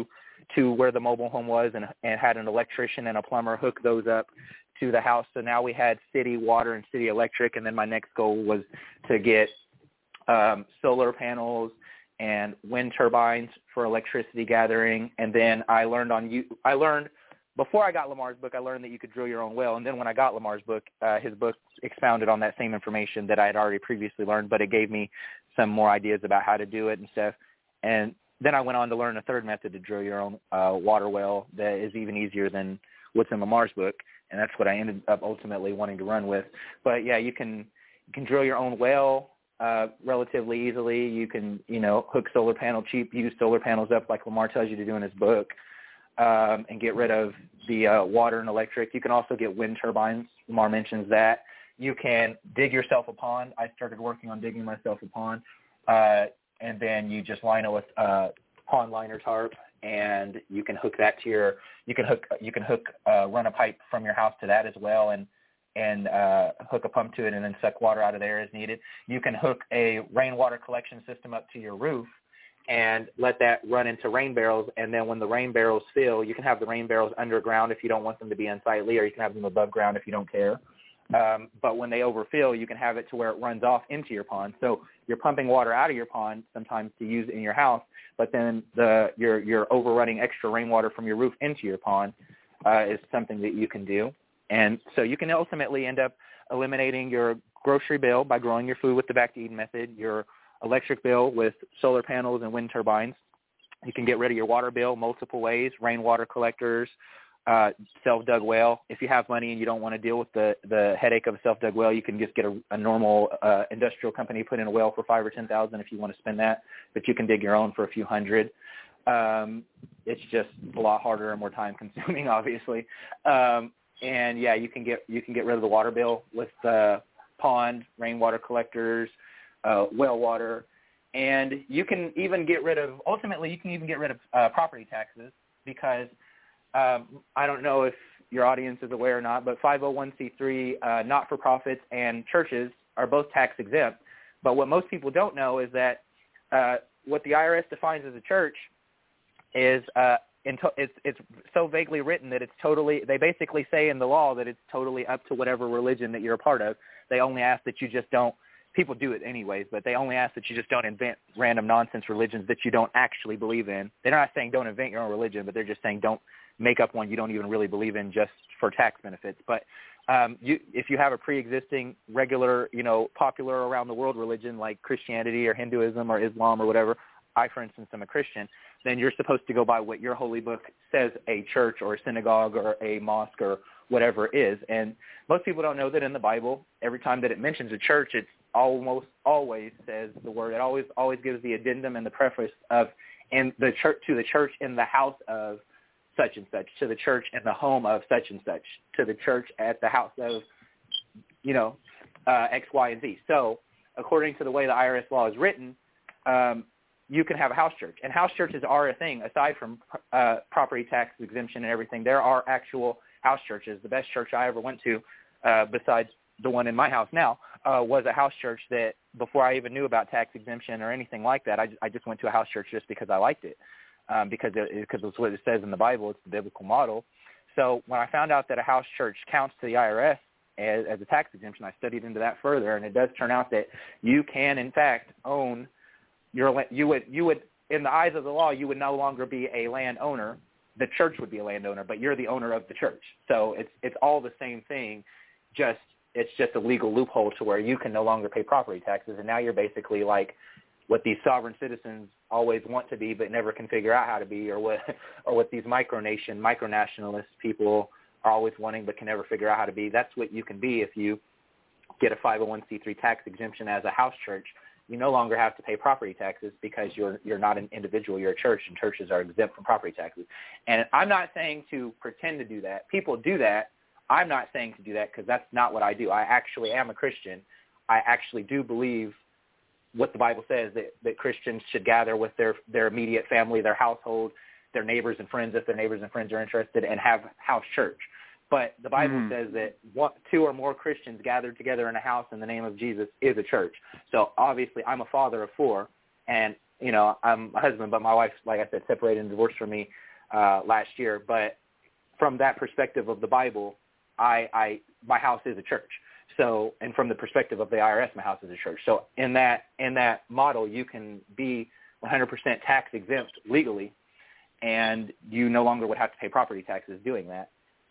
to where the mobile home was and had an electrician and a plumber hook those up to the house. So now we had city water and city electric, and then my next goal was to get solar panels and wind turbines for electricity gathering. And then I learned before I got Lamar's book, I learned that you could drill your own well. And then when I got Lamar's book, his book expounded on that same information that I had already previously learned, but it gave me some more ideas about how to do it and stuff. And then I went on to learn a third method to drill your own water well that is even easier than what's in Lamar's book. And that's what I ended up ultimately wanting to run with. But yeah, you can drill your own well relatively easily. You can, hook use solar panels up like Lamar tells you to do in his book. And get rid of the water and electric. You can also get wind turbines. Lamar mentions that. You can dig yourself a pond. I started working on digging myself a pond, and then you just line it with pond liner tarp, and you can hook that to run a pipe from your house to that as well, and hook a pump to it, and then suck water out of there as needed. You can hook a rainwater collection system up to your roof and let that run into rain barrels, and then when the rain barrels fill, you can have the rain barrels underground if you don't want them to be unsightly, or you can have them above ground if you don't care. But when they overfill, you can have it to where it runs off into your pond. So you're pumping water out of your pond sometimes to use in your house, but then you're overrunning extra rainwater from your roof into your pond is something that you can do. And so you can ultimately end up eliminating your grocery bill by growing your food with the Back to Eden method, your electric bill with solar panels and wind turbines. You can get rid of your water bill multiple ways: rainwater collectors, self-dug well. If you have money and you don't want to deal with the headache of a self-dug well, you can just get a normal industrial company, put in a well for $5,000 or $10,000 if you want to spend that, but you can dig your own for a few hundred. It's just a lot harder and more time consuming, obviously. And yeah, you can get rid of the water bill with pond, rainwater collectors, well water, and you can even get rid of property taxes, because I don't know if your audience is aware or not, but 501c3 not-for-profits and churches are both tax exempt. But what most people don't know is that what the IRS defines as a church is it's so vaguely written that it's totally, they basically say in the law that it's totally up to whatever religion that you're a part of. They only ask that you just don't, people do it anyways, but they only ask that you just don't invent random nonsense religions that you don't actually believe in. They're not saying don't invent your own religion, but they're just saying don't make up one you don't even really believe in just for tax benefits. But if you have a pre-existing, regular, popular around the world religion like Christianity or Hinduism or Islam or whatever, I, for instance, am a Christian, then you're supposed to go by what your holy book says a church or a synagogue or a mosque or whatever is. And most people don't know that in the Bible, every time that it mentions a church, it's almost always says the word. It always gives the addendum and the preface of, and the church, to the church in the house of such and such, to the church in the home of such and such, to the church at the house of, X, Y, and Z. So according to the way the IRS law is written, you can have a house church. And house churches are a thing. Aside from property tax exemption and everything, there are actual house churches. The best church I ever went to, besides the one in my house now, was a house church that before I even knew about tax exemption or anything like that, I just went to a house church just because I liked it, because it's what it says in the Bible. It's the biblical model. So when I found out that a house church counts to the IRS as a tax exemption, I studied into that further, and it does turn out that you can, in fact, own you would in the eyes of the law, you would no longer be a landowner. The church would be a landowner, but you're the owner of the church. So it's all the same thing. It's just a legal loophole to where you can no longer pay property taxes, and now you're basically like what these sovereign citizens always want to be but never can figure out how to be, or what these micronationalist people are always wanting but can never figure out how to be. That's what you can be if you get a 501c3 tax exemption as a house church. You no longer have to pay property taxes because you're not an individual, you're a church, and churches are exempt from property taxes. And I'm not saying to pretend to do that. People do that. I'm not saying to do that because that's not what I do. I actually am a Christian. I actually do believe what the Bible says, that Christians should gather with their immediate family, their household, their neighbors and friends, if their neighbors and friends are interested, and have house church. But the Bible says that two or more Christians gathered together in a house in the name of Jesus is a church. So obviously I'm a father of four, and, I'm a husband, but my wife, like I said, separated and divorced from me last year. But from that perspective of the Bible, my house is a church. So, and from the perspective of the IRS, my house is a church. So in that model, you can be 100% tax exempt legally, and you no longer would have to pay property taxes doing that.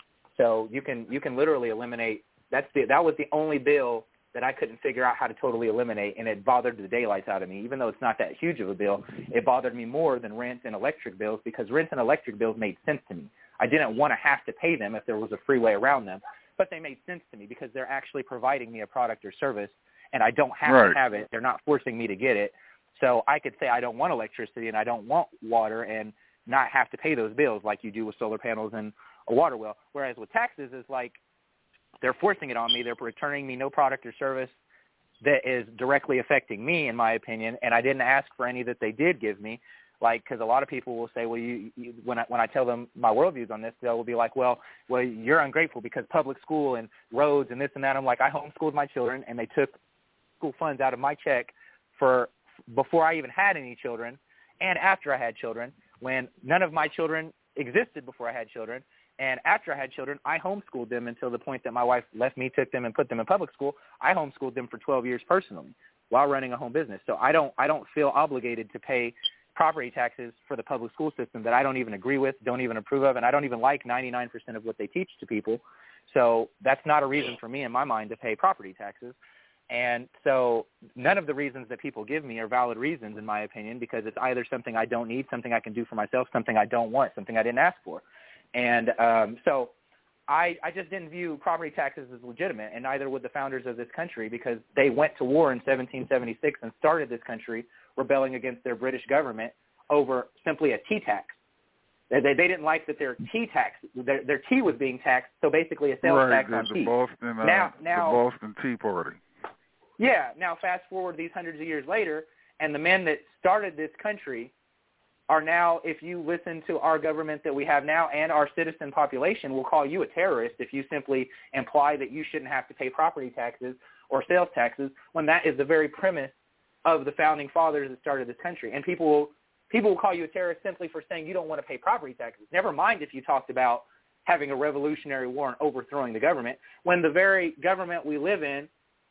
So you can literally eliminate. That was the only bill that I couldn't figure out how to totally eliminate, and it bothered the daylights out of me. Even though it's not that huge of a bill, it bothered me more than rent and electric bills, because rent and electric bills made sense to me. I didn't want to have to pay them if there was a free way around them, but they made sense to me because they're actually providing me a product or service, and I don't have to have it. They're not forcing me to get it. So I could say I don't want electricity and I don't want water and not have to pay those bills like you do with solar panels and a water well. Whereas with taxes, it's like they're forcing it on me. They're returning me no product or service that is directly affecting me, in my opinion, and I didn't ask for any that they did give me. Like, because a lot of people will say, well, when I tell them my worldviews on this, they'll be like, well, you're ungrateful because public school and roads and this and that. I'm like, I homeschooled my children, and they took school funds out of my check for before I even had any children and after I had children, when none of my children existed before I had children. And after I had children, I homeschooled them until the point that my wife left me, took them, and put them in public school. I homeschooled them for 12 years personally while running a home business. So I don't feel obligated to pay property taxes for the public school system that I don't even agree with, don't even approve of, and I don't even like 99% of what they teach to people. So that's not a reason for me in my mind to pay property taxes. And so none of the reasons that people give me are valid reasons, in my opinion, because it's either something I don't need, something I can do for myself, something I don't want, something I didn't ask for. And so I just didn't view property taxes as legitimate, and neither would the founders of this country, because they went to war in 1776 and started this country rebelling against their British government over simply a tea tax. They didn't like that their tea tax, their tea was being taxed, so basically a sales tax on tea.
The Boston Tea Party.
Yeah, now fast forward these hundreds of years later, and the men that started this country are now, if you listen to our government that we have now and our citizen population, will call you a terrorist if you simply imply that you shouldn't have to pay property taxes or sales taxes, when that is the very premise of the founding fathers that started this country. And people will call you a terrorist simply for saying you don't want to pay property taxes. Never mind if you talked about having a revolutionary war and overthrowing the government, when the very government we live in,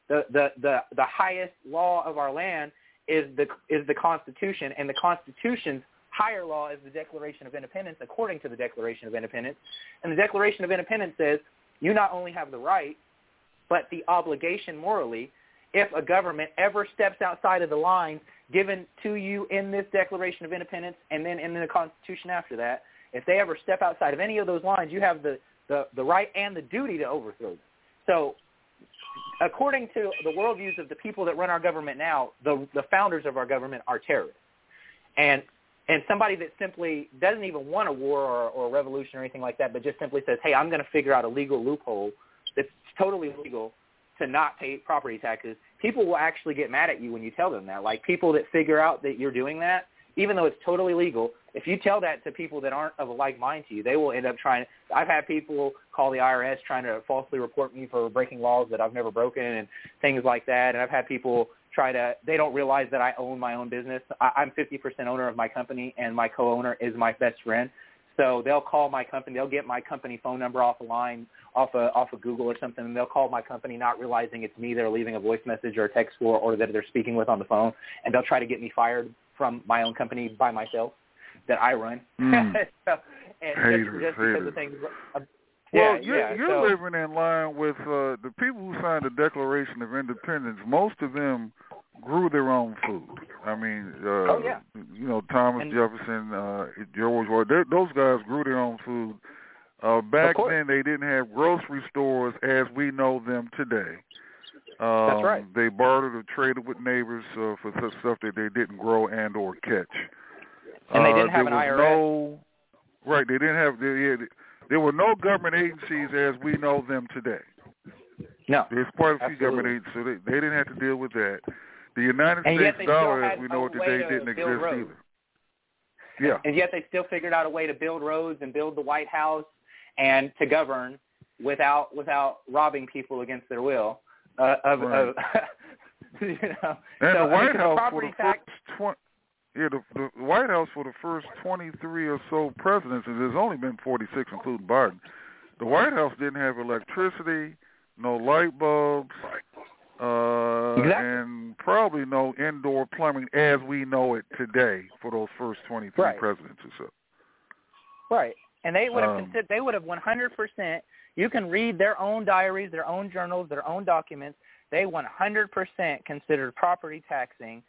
the highest law of our land is the Constitution, and the Constitution's higher law is the Declaration of Independence, according to the Declaration of Independence. And the Declaration of Independence says you not only have the right, but the obligation morally, if a government ever steps outside of the line given to you in this Declaration of Independence and then in the Constitution after that, if they ever step outside of any of those lines, you have the right and the duty to overthrow them. So according to the worldviews of the people that run our government now, the founders of our government are terrorists. And somebody that simply doesn't even want a war or a revolution or anything like that, but just simply says, hey, I'm going to figure out a legal loophole that's totally legal to not pay property taxes, people will actually get mad at you when you tell them that. Like, people that figure out that you're doing that, even though it's totally legal, if you tell that to people that aren't of a like mind to you, they will end up trying. I've had people call the IRS trying to falsely report me for breaking laws that I've never broken and things like that. And I've had people they don't realize that I own my own business. I'm 50% owner of my company, and my co-owner is my best friend. So they'll call my company. They'll get my company phone number off a line, off of Google or something, and they'll call my company not realizing it's me they're leaving a voice message or a text for, or that they're speaking with on the phone, and they'll try to get me fired from my own company by myself that I run.
Haters.
Because of things.
You're living in line with the people who signed the Declaration of Independence. Most of them grew their own food. I mean, Thomas Jefferson, George Washington, those guys grew their own food. Back then, they didn't have grocery stores as we know them today.
That's right.
They bartered or traded with neighbors for such stuff that they didn't grow and or catch.
And they didn't have an IRS.
They didn't have. There were no government agencies as we know them today.
No.
There's quite a few government agencies, so they didn't have to deal with that. The United States dollar, as we know it today, didn't exist either. Yeah.
And yet they still figured out a way to build roads and build the White House and to govern without robbing people against their will.
And the White House for the first the White House for the first 23 or so presidents, and there's only been 46, including Biden. The White House didn't have electricity, no light bulbs, and probably no indoor plumbing as we know it today for those first 23 presidents or so.
Right, and they would have considered. They would have 100%. You can read their own diaries, their own journals, their own documents. They 100% considered property taxing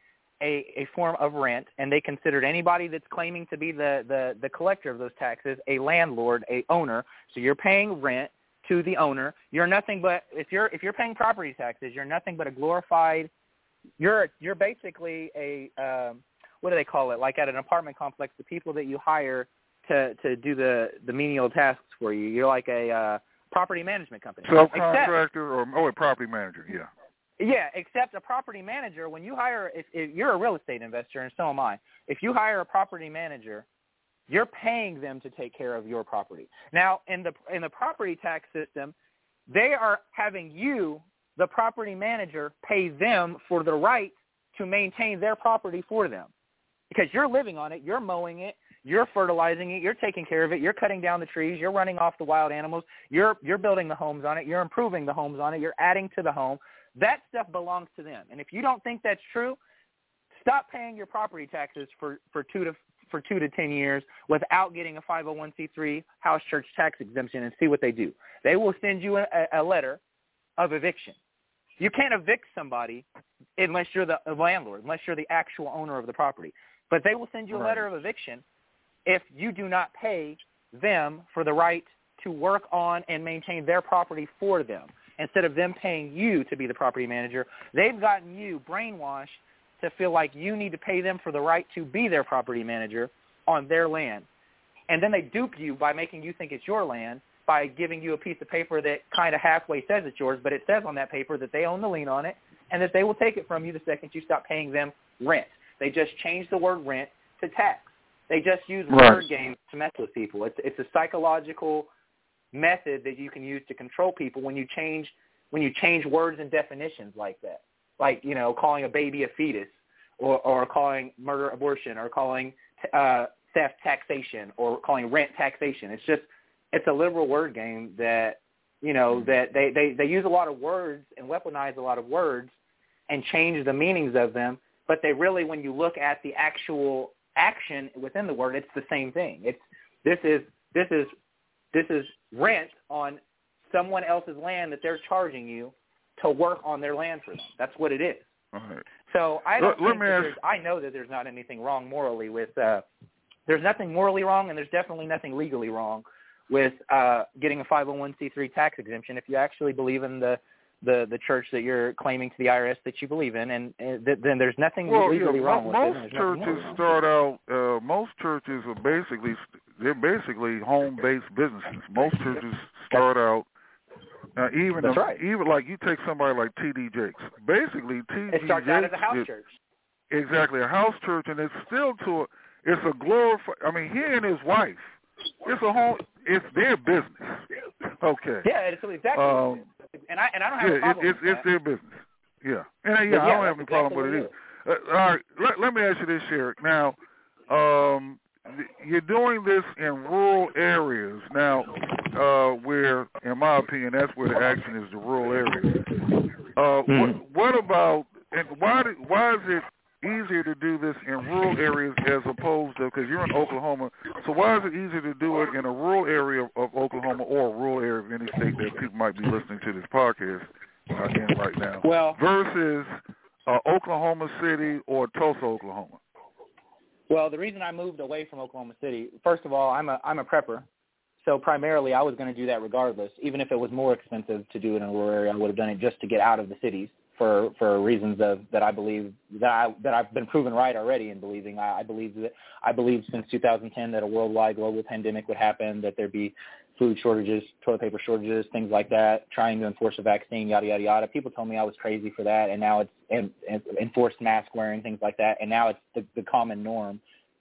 a form of rent, and they considered anybody that's claiming to be the collector of those taxes a landlord, a owner. So you're paying rent to the owner. You're nothing but if you're paying property taxes, you're nothing but a glorified. You're basically a what do they call it? Like at an apartment complex, the people that you hire to do the menial tasks for you. You're like a property management company.
Subcontractor or a property manager, yeah.
Yeah, except a property manager, when you hire, if you're a real estate investor, and so am I, if you hire a property manager, you're paying them to take care of your property. Now, in the property tax system, they are having you, the property manager, pay them for the right to maintain their property for them. Because you're living on it, you're mowing it, you're fertilizing it, you're taking care of it, you're cutting down the trees, you're running off the wild animals, you're building the homes on it, you're improving the homes on it, you're adding to the home. That stuff belongs to them. And if you don't think that's true, stop paying your property taxes for 2 to 10 years without getting a 501c3 house church tax exemption and see what they do. They will send you a letter of eviction. You can't evict somebody unless you're the landlord, unless you're the actual owner of the property. But they will send you a letter of eviction if you do not pay them for the right to work on and maintain their property for them. Instead of them paying you to be the property manager, they've gotten you brainwashed to feel like you need to pay them for the right to be their property manager on their land. And then they dupe you by making you think it's your land by giving you a piece of paper that kind of halfway says it's yours, but it says on that paper that they own the lien on it and that they will take it from you the second you stop paying them rent. They just changed the word rent to tax. They just use word games to mess with people. It's a psychological method that you can use to control people when you change words and definitions like that, like calling a baby a fetus, or calling murder abortion, or calling theft taxation, or calling rent taxation. It's a liberal word game that that they use a lot of words and weaponize a lot of words and change the meanings of them, but they really, when you look at the actual action within the word, it's the same thing. This is rent on someone else's land that they're charging you to work on their land for them. That's what it is.
Right.
So I know that there's not anything wrong morally with there's nothing morally wrong, and there's definitely nothing legally wrong with getting a 501c3 tax exemption if you actually believe in the church that you're claiming to the IRS that you believe in, and then there's nothing legally wrong with it. Most churches are basically home-based businesses. Most churches start out, even like you take somebody like T.D. Jakes. Basically, T.D. It starts out as a house church.
Exactly, a house church, and it's still it's a glorified. I mean, he and his wife. It's their business. Okay.
Yeah, it's exactly. And I don't have a problem with that.
It's their business. Yeah. I don't have any problem with it either. All right, let me ask you this, Sherrick. Now, you're doing this in rural areas now, where, in my opinion, that's where the action is, the rural areas. What about, and why is it easier to do this in rural areas as opposed to, because you're in Oklahoma, so why is it easier to do it in a rural area of Oklahoma or a rural area of any state that people might be listening to this podcast in right now, versus Oklahoma City or Tulsa, Oklahoma?
Well, the reason I moved away from Oklahoma City, first of all, I'm a prepper, so primarily I was going to do that regardless. Even if it was more expensive to do it in a rural area, I would have done it just to get out of the cities. For reasons that I believe that I've been proven right already in believing. I believed since 2010 that a worldwide global pandemic would happen, that there'd be food shortages, toilet paper shortages, things like that, trying to enforce a vaccine, yada, yada, yada. People told me I was crazy for that, and now it's enforced mask wearing, things like that, and now it's the common norm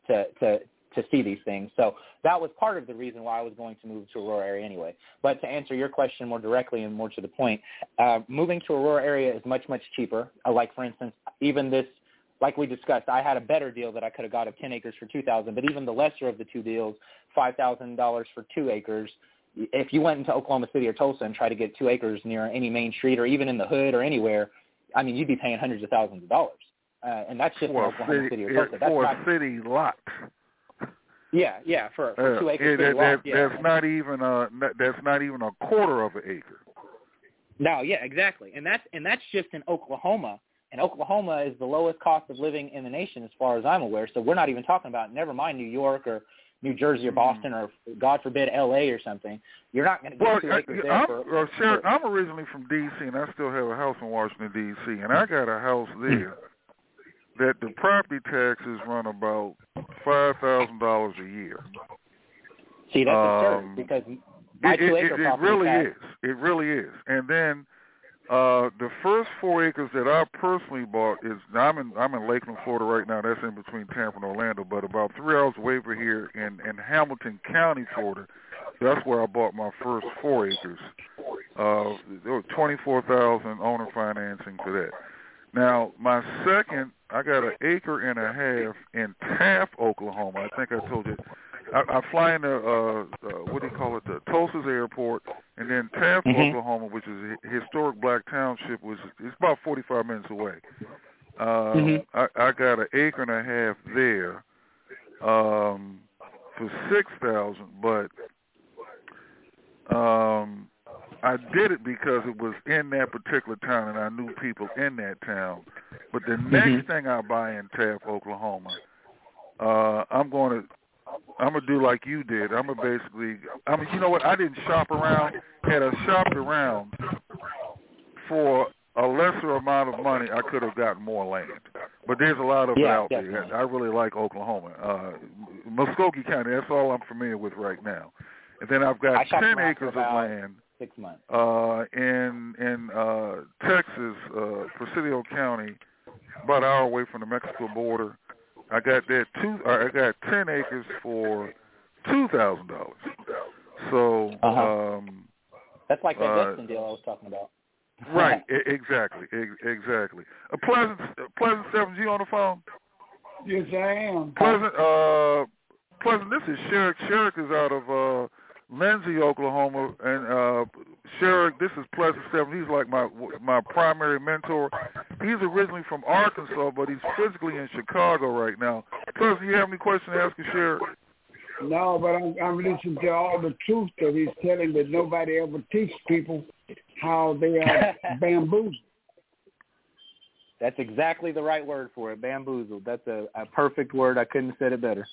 to see these things. So that was part of the reason why I was going to move to a rural area anyway. But to answer your question more directly and more to the point, moving to a rural area is much, much cheaper. Like, for instance, even this like we discussed, I had a better deal that I could have got of 10 acres for $2,000. But even the lesser of the two deals, $5,000 for 2 acres. If you went into Oklahoma City or Tulsa and tried to get 2 acres near any main street or even in the hood or anywhere, I mean, you'd be paying hundreds of thousands of dollars. And that's just in Oklahoma City or Tulsa. That's
for
not,
a city lot.
Yeah, for 2 acres city lot. Yeah.
That's not even a quarter of an acre.
No, yeah, exactly. And that's just in Oklahoma. And Oklahoma is the lowest cost of living in the nation as far as I'm aware. So we're not even talking about, never mind New York or New Jersey or Boston or, God forbid, L.A. or something. You're not going to get 2 acres there.
Sure, I'm originally from D.C., and I still have a house in Washington, D.C., and I got a house there that the property taxes run about $5,000 a year.
See, that's absurd because my 2-acre property tax.
It really is. And then the first 4 acres that I personally bought is I'm in Lakeland, Florida right now. That's in between Tampa and Orlando, but about 3 hours away from here in Hamilton County, Florida. That's where I bought my first 4 acres. There was $24,000 owner financing for that. Now my second, I got 1.5 acres in Taft, Oklahoma. I think I told you. I fly into the Tulsa's airport, and then Taft, Oklahoma, which is a historic black township, it's about 45 minutes away. I got 1.5 acres there for $6,000, but I did it because it was in that particular town, and I knew people in that town. But the next thing I buy in Taft, Oklahoma, I'm gonna do like you did. You know what? I didn't shop around. Had I shopped around for a lesser amount of money, I could have gotten more land. But there's a lot of it out there. I really like Oklahoma. Muskogee County, that's all I'm familiar with right now. And then I've got 10 acres of land
6 months.
in Texas, Presidio County, about an hour away from the Mexico border. I got that I got 10 acres for $2,000. So
that's like that Dixon deal I was talking about.
Right, exactly. Pleasant 7G on the phone.
Yes, I am.
Pleasant. This is Sherrick. Sherrick is out of Lindsay, Oklahoma, and Sherrick. This is Pleasant 7. He's like my primary mentor. He's originally from Arkansas, but he's physically in Chicago right now. Pleasant, you have any questions to ask Sherrick?
No, but I'm listening to all the truth that he's telling, that nobody ever teaches people how they are bamboozled.
That's exactly the right word for it, bamboozled. That's a perfect word. I couldn't have said it better.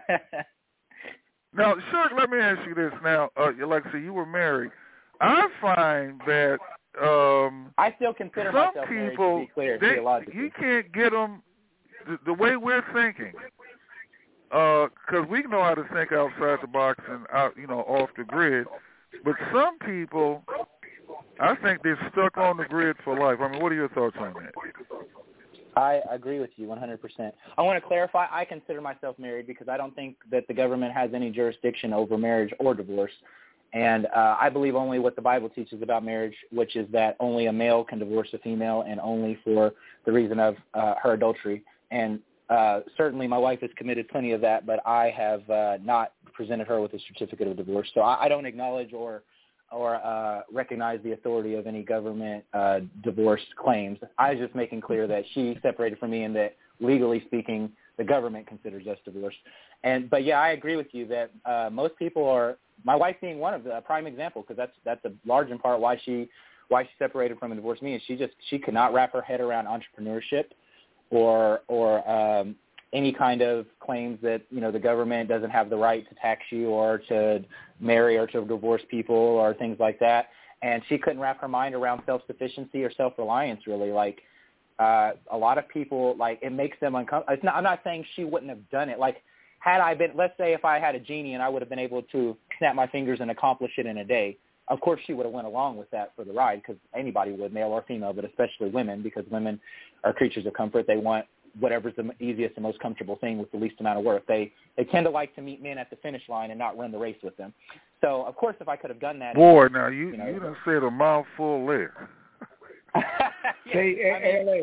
Now, Sherrick, let me ask you this. Now, like I said, you were married. I find that
I still consider
some
myself
people,
married, to be clear, theologically.
You can't get them the way we're thinking, because we know how to think outside the box and out, off the grid. But some people, I think they're stuck on the grid for life. I mean, what are your thoughts on that?
I agree with you 100%. I want to clarify, I consider myself married because I don't think that the government has any jurisdiction over marriage or divorce. And I believe only what the Bible teaches about marriage, which is that only a male can divorce a female and only for the reason of her adultery. And certainly my wife has committed plenty of that, but I have not presented her with a certificate of divorce. So I don't acknowledge or recognize the authority of any government divorce claims. I was just making clear that she separated from me and that, legally speaking, the government considers us divorced. But yeah, I agree with you that most people are, my wife being one of the prime example, because that's a large in part why she separated from and divorced me, is she could not wrap her head around entrepreneurship or any kind of claims that, the government doesn't have the right to tax you or to marry or to divorce people or things like that. And she couldn't wrap her mind around self-sufficiency or self-reliance, really. Like, a lot of people, like, it makes them uncomfortable. I'm not saying she wouldn't have done it. Like, had I been, let's say if I had a genie and I would have been able to snap my fingers and accomplish it in a day, of course she would have went along with that for the ride, because anybody would, male or female, but especially women, because women are creatures of comfort. They want whatever's the easiest and most comfortable thing with the least amount of work. They tend to like to meet men at the finish line and not run the race with them. So, of course, if I could have done that.
Boy, now you done said a mouthful there.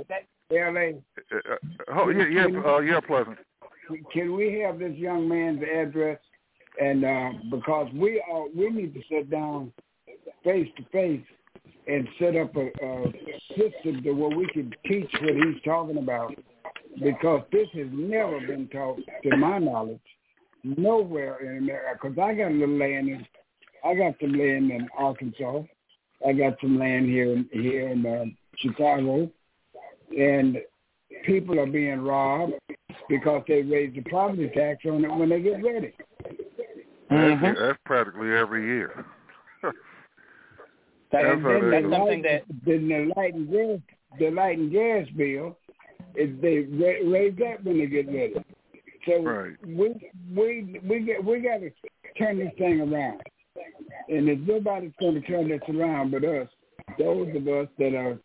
L.A.
Yeah, Pleasant.
Can we have this young man's address? And because we need to sit down face to face and set up a system to where we can teach what he's talking about, because this has never been taught, to my knowledge, nowhere in America. Because I got a little land I got some land in Arkansas. I got some land here in Chicago, and people are being robbed because they raise the property tax on it when they get ready.
That's practically every year.
That's something that
the light and gas bill is they raise that when they get ready. So
right.
we got to turn this thing around, and if nobody's going to turn this around but us, those of us that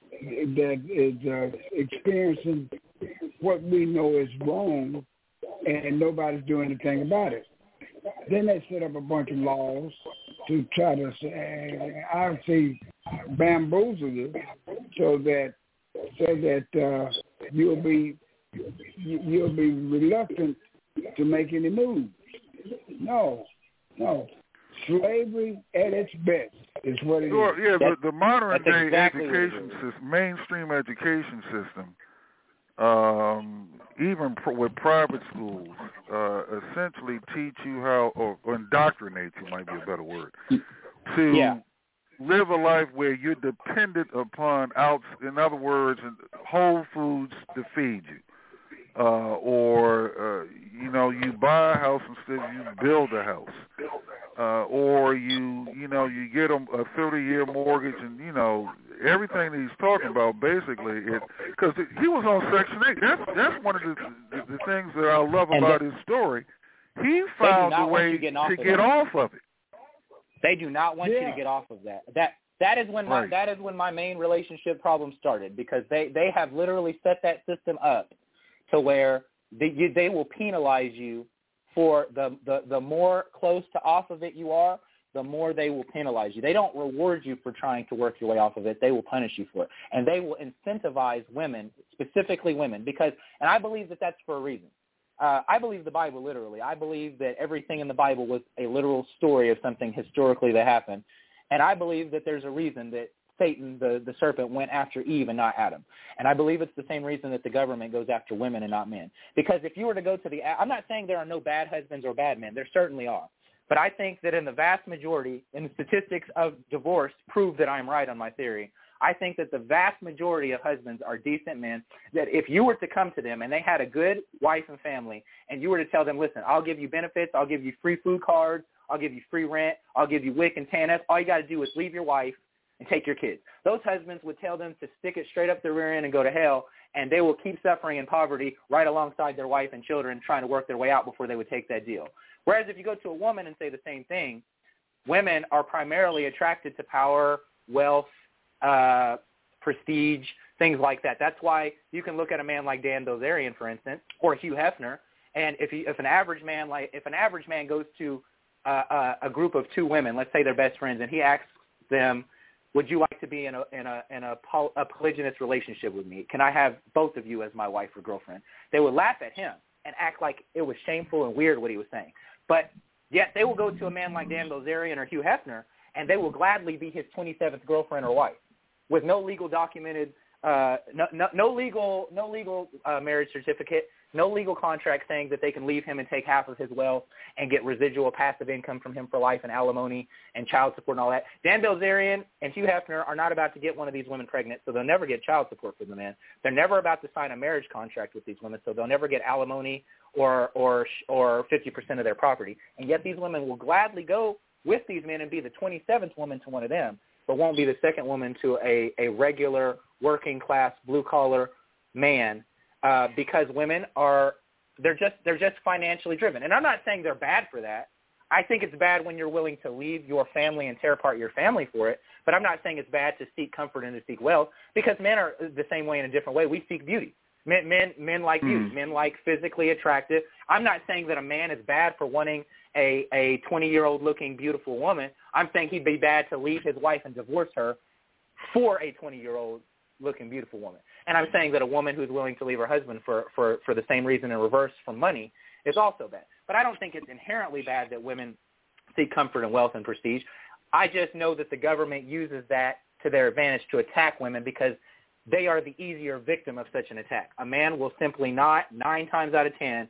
is experiencing what we know is wrong, and nobody's doing anything about it. Then they set up a bunch of laws to try to say, I see, bamboozle you, so that you'll be reluctant to make any moves. No. Slavery at its best is what it is.
Well, yeah, the modern day
exactly
education system, mainstream education system, even with private schools, essentially teach you how, or indoctrinate you might be a better word, to live a life where you're dependent upon in other words, Whole Foods to feed you. You buy a house instead of you build a house, or you get a 30-year mortgage, and everything that he's talking about basically because he was on Section 8. That's one of the things that I love about his story. He found a way to get off of it.
They do not want you to get off of that. That is when my main relationship problem started, because they have literally set that system up to where they will penalize you for the more close to off of it you are, the more they will penalize you. They don't reward you for trying to work your way off of it. They will punish you for it. And they will incentivize women, specifically women, and I believe that that's for a reason. I believe the Bible literally. I believe that everything in the Bible was a literal story of something historically that happened. And I believe that there's a reason that Satan, the serpent, went after Eve and not Adam. And I believe it's the same reason that the government goes after women and not men. Because if you were to go to I'm not saying there are no bad husbands or bad men. There certainly are. But I think that in the vast majority, and the statistics of divorce prove that I'm right on my theory, I think that the vast majority of husbands are decent men, that if you were to come to them and they had a good wife and family, and you were to tell them, listen, I'll give you benefits, I'll give you free food cards, I'll give you free rent, I'll give you WIC and TANF, all you got to do is leave your wife and take your kids. Those husbands would tell them to stick it straight up their rear end and go to hell, and they will keep suffering in poverty right alongside their wife and children trying to work their way out before they would take that deal. Whereas if you go to a woman and say the same thing, women are primarily attracted to power, wealth, prestige, things like that. That's why you can look at a man like Dan Bilzerian, for instance, or Hugh Hefner, and if an average man goes to a group of two women, let's say they're best friends, and he asks them, would you like to be in a polygynous relationship with me? Can I have both of you as my wife or girlfriend? They would laugh at him and act like it was shameful and weird what he was saying. But yet they will go to a man like Dan Bilzerian or Hugh Hefner, and they will gladly be his 27th girlfriend or wife with no legal documented, no legal marriage certificate, no legal contract saying that they can leave him and take half of his wealth and get residual passive income from him for life and alimony and child support and all that. Dan Bilzerian and Hugh Hefner are not about to get one of these women pregnant, so they'll never get child support from the man. They're never about to sign a marriage contract with these women, so they'll never get alimony or 50% of their property. And yet these women will gladly go with these men and be the 27th woman to one of them, but won't be the second woman to a regular working class blue collar man. Because women they're just financially driven. And I'm not saying they're bad for that. I think it's bad when you're willing to leave your family and tear apart your family for it. But I'm not saying it's bad to seek comfort and to seek wealth, because men are the same way in a different way. We seek beauty. Men like beauty. Men like physically attractive. I'm not saying that a man is bad for wanting a 20-year-old looking beautiful woman. I'm saying he'd be bad to leave his wife and divorce her for a 20-year-old looking, beautiful woman. And I'm saying that a woman who's willing to leave her husband for the same reason in reverse for money is also bad. But I don't think it's inherently bad that women seek comfort and wealth and prestige. I just know that the government uses that to their advantage to attack women because they are the easier victim of such an attack. A man will simply not, 9 out of 10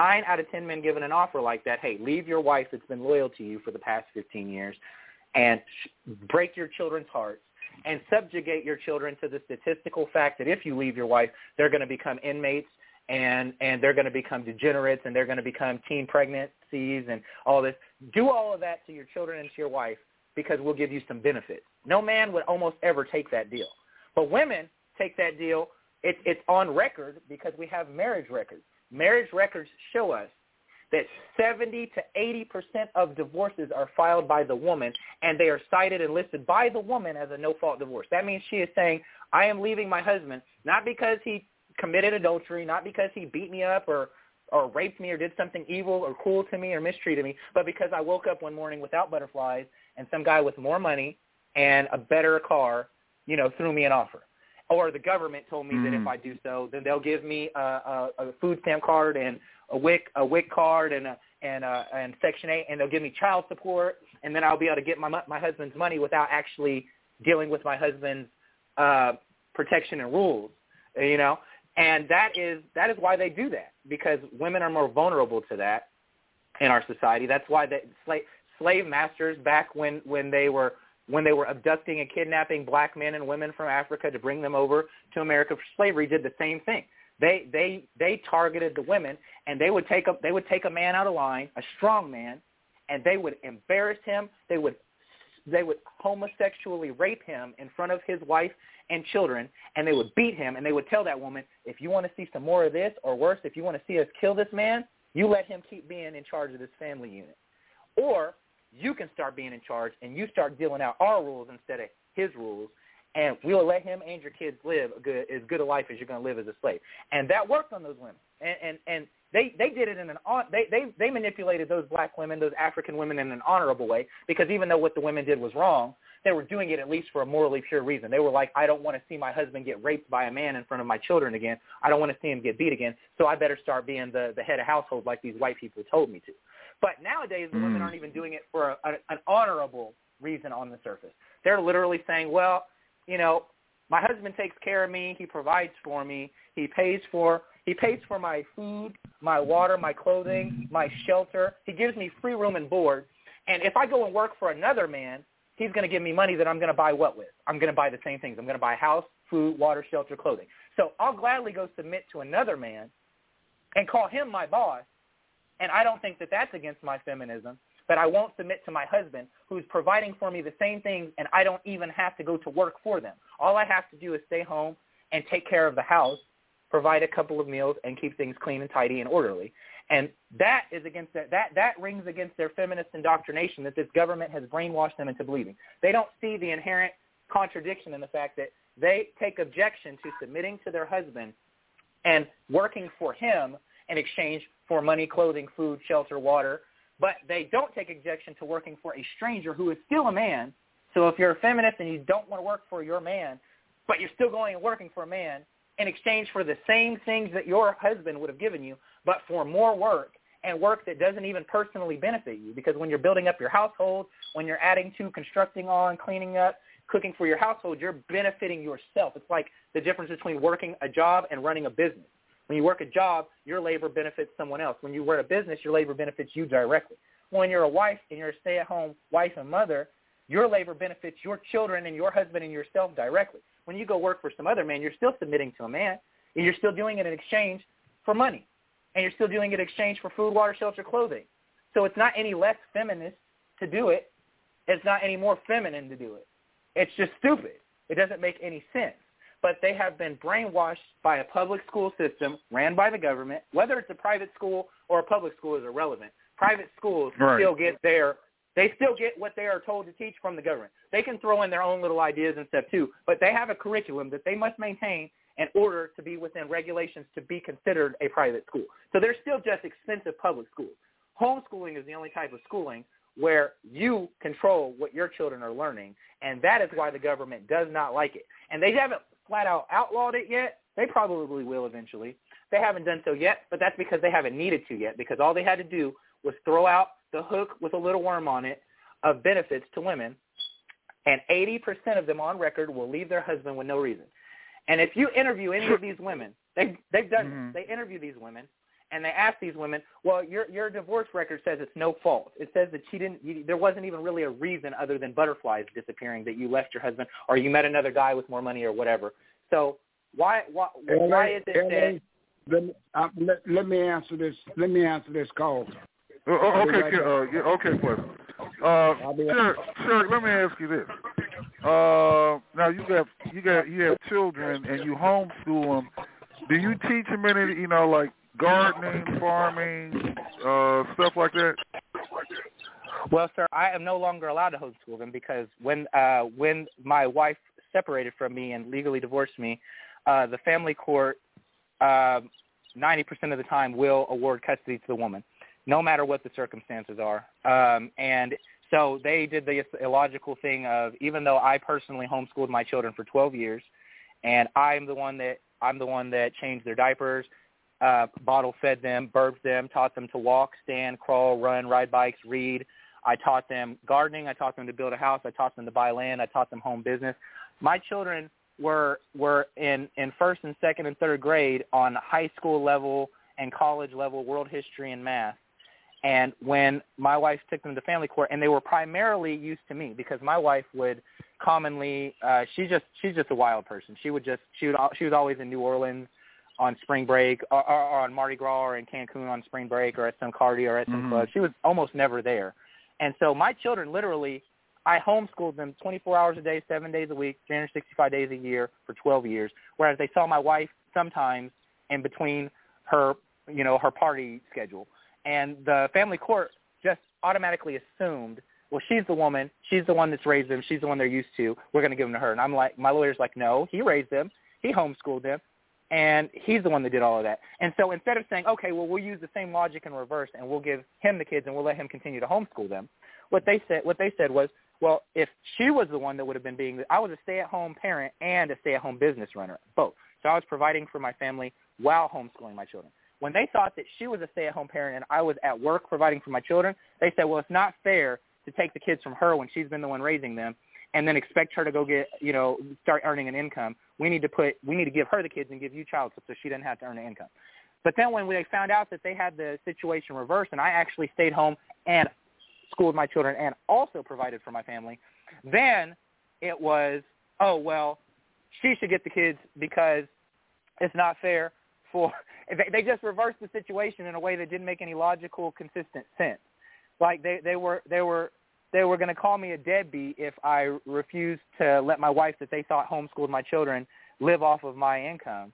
men given an offer like that, hey, leave your wife that's been loyal to you for the past 15 years and break your children's hearts and subjugate your children to the statistical fact that if you leave your wife, they're going to become inmates and they're going to become degenerates and they're going to become teen pregnancies and all this. Do all of that to your children and to your wife because we'll give you some benefits. No man would almost ever take that deal. But women take that deal. It's on record because we have marriage records. Marriage records show us that 70 to 80% of divorces are filed by the woman, and they are cited and listed by the woman as a no-fault divorce. That means she is saying, I am leaving my husband, not because he committed adultery, not because he beat me up or raped me or did something evil or cruel to me or mistreated me, but because I woke up one morning without butterflies and some guy with more money and a better car, threw me an offer. Or the government told me that if I do so, then they'll give me a food stamp card and a WIC card and Section 8, and they'll give me child support, and then I'll be able to get my husband's money without actually dealing with my husband's protection and rules, And that is why they do that, because women are more vulnerable to that in our society. That's why the slave masters back when they were abducting and kidnapping black men and women from Africa to bring them over to America for slavery did the same thing. They targeted the women, and they would take a man out of line, a strong man, and they would embarrass him. They would homosexually rape him in front of his wife and children, and they would beat him, and they would tell that woman, if you want to see some more of this, or worse, if you want to see us kill this man, you let him keep being in charge of this family unit. Or you can start being in charge, and you start dealing out our rules instead of his rules, and we'll let him and your kids live as good a life as you're going to live as a slave. And that worked on those women. And they did it they manipulated those black women, those African women, in an honorable way, because even though what the women did was wrong, they were doing it at least for a morally pure reason. They were like, I don't want to see my husband get raped by a man in front of my children again. I don't want to see him get beat again, so I better start being the head of household like these white people told me to. But nowadays, the women aren't even doing it for an honorable reason on the surface. They're literally saying, well, my husband takes care of me. He provides for me. He pays for my food, my water, my clothing, my shelter. He gives me free room and board. And if I go and work for another man, he's going to give me money that I'm going to buy what with? I'm going to buy the same things. I'm going to buy a house, food, water, shelter, clothing. So I'll gladly go submit to another man and call him my boss. And I don't think that that's against my feminism, but I won't submit to my husband who's providing for me the same things, and I don't even have to go to work for them. All I have to do is stay home and take care of the house, provide a couple of meals, and keep things clean and tidy and orderly. And that is against that rings against their feminist indoctrination that this government has brainwashed them into believing. They don't see the inherent contradiction in the fact that they take objection to submitting to their husband and working for him in exchange for money, clothing, food, shelter, water, but they don't take objection to working for a stranger who is still a man. So if you're a feminist and you don't want to work for your man, but you're still going and working for a man in exchange for the same things that your husband would have given you, but for more work and work that doesn't even personally benefit you, because when you're building up your household, when you're adding to, constructing on, cleaning up, cooking for your household, you're benefiting yourself. It's like the difference between working a job and running a business. When you work a job, your labor benefits someone else. When you run a business, your labor benefits you directly. When you're a wife and you're a stay-at-home wife and mother, your labor benefits your children and your husband and yourself directly. When you go work for some other man, you're still submitting to a man, and you're still doing it in exchange for money, and you're still doing it in exchange for food, water, shelter, clothing. So it's not any less feminist to do it. It's not any more feminine to do it. It's just stupid. It doesn't make any sense. But they have been brainwashed by a public school system ran by the government. Whether it's a private school or a public school is irrelevant. Private schools still get what they are told to teach from the government. They can throw in their own little ideas and stuff too, but they have a curriculum that they must maintain in order to be within regulations to be considered a private school. So they're still just expensive public schools. Homeschooling is the only type of schooling where you control what your children are learning, and that is why the government does not like it. And they haven't flat out outlawed it yet. They probably will eventually. They haven't done so yet, but that's because they haven't needed to yet, because all they had to do was throw out the hook with a little worm on it of benefits to women, and 80% of them on record will leave their husband with no reason. And if you interview any of these women, they've done this. They interview these women, and they ask these women, well, your divorce record says it's no fault. It says that there wasn't even really a reason other than butterflies disappearing that you left your husband or you met another guy with more money or whatever. So why is it that?
Let me answer this. Let me answer this call.
Okay, question. Sir, let me ask you this. Now you have children and you homeschool them. Do you teach them any, like gardening, farming, stuff like that?
Well, sir, I am no longer allowed to homeschool them because when my wife separated from me and legally divorced me, the family court 90% of the time will award custody to the woman, no matter what the circumstances are. And so they did the illogical thing of, even though I personally homeschooled my children for 12 years, and I'm the one that changed their diapers, bottle fed them, burped them, taught them to walk, stand, crawl, run, ride bikes, read. I taught them gardening. I taught them to build a house. I taught them to buy land. I taught them home business. My children were in first and second and third grade on high school level and college level world history and math. And when my wife took them to family court, and they were primarily used to me because my wife would commonly she's just a wild person. She was always in New Orleans on spring break or on Mardi Gras or in Cancun on spring break or at some party or at some club. She was almost never there. And so my children literally, I homeschooled them 24 hours a day, 7 days a week, 365 days a year for 12 years, whereas they saw my wife sometimes in between her party schedule. And the family court just automatically assumed, well, she's the one that's raised them, she's the one they're used to, we're going to give them to her. And I'm like, my lawyer's like, no, he raised them, he homeschooled them, and he's the one that did all of that. And so instead of saying, okay, well, we'll use the same logic in reverse and we'll give him the kids and we'll let him continue to homeschool them, what they said was, well, if she was the one that would have been I was a stay-at-home parent and a stay-at-home business runner, both. So I was providing for my family while homeschooling my children. When they thought that she was a stay-at-home parent and I was at work providing for my children, they said, well, it's not fair to take the kids from her when she's been the one raising them and then expect her to go get, start earning an income. We need to give her the kids and give you child support so she doesn't have to earn an income. But then when they found out that they had the situation reversed and I actually stayed home and schooled my children and also provided for my family, then it was, oh, well, she should get the kids because it's not fair for – they just reversed the situation in a way that didn't make any logical, consistent sense. Like they were going to call me a deadbeat if I refused to let my wife that they thought homeschooled my children live off of my income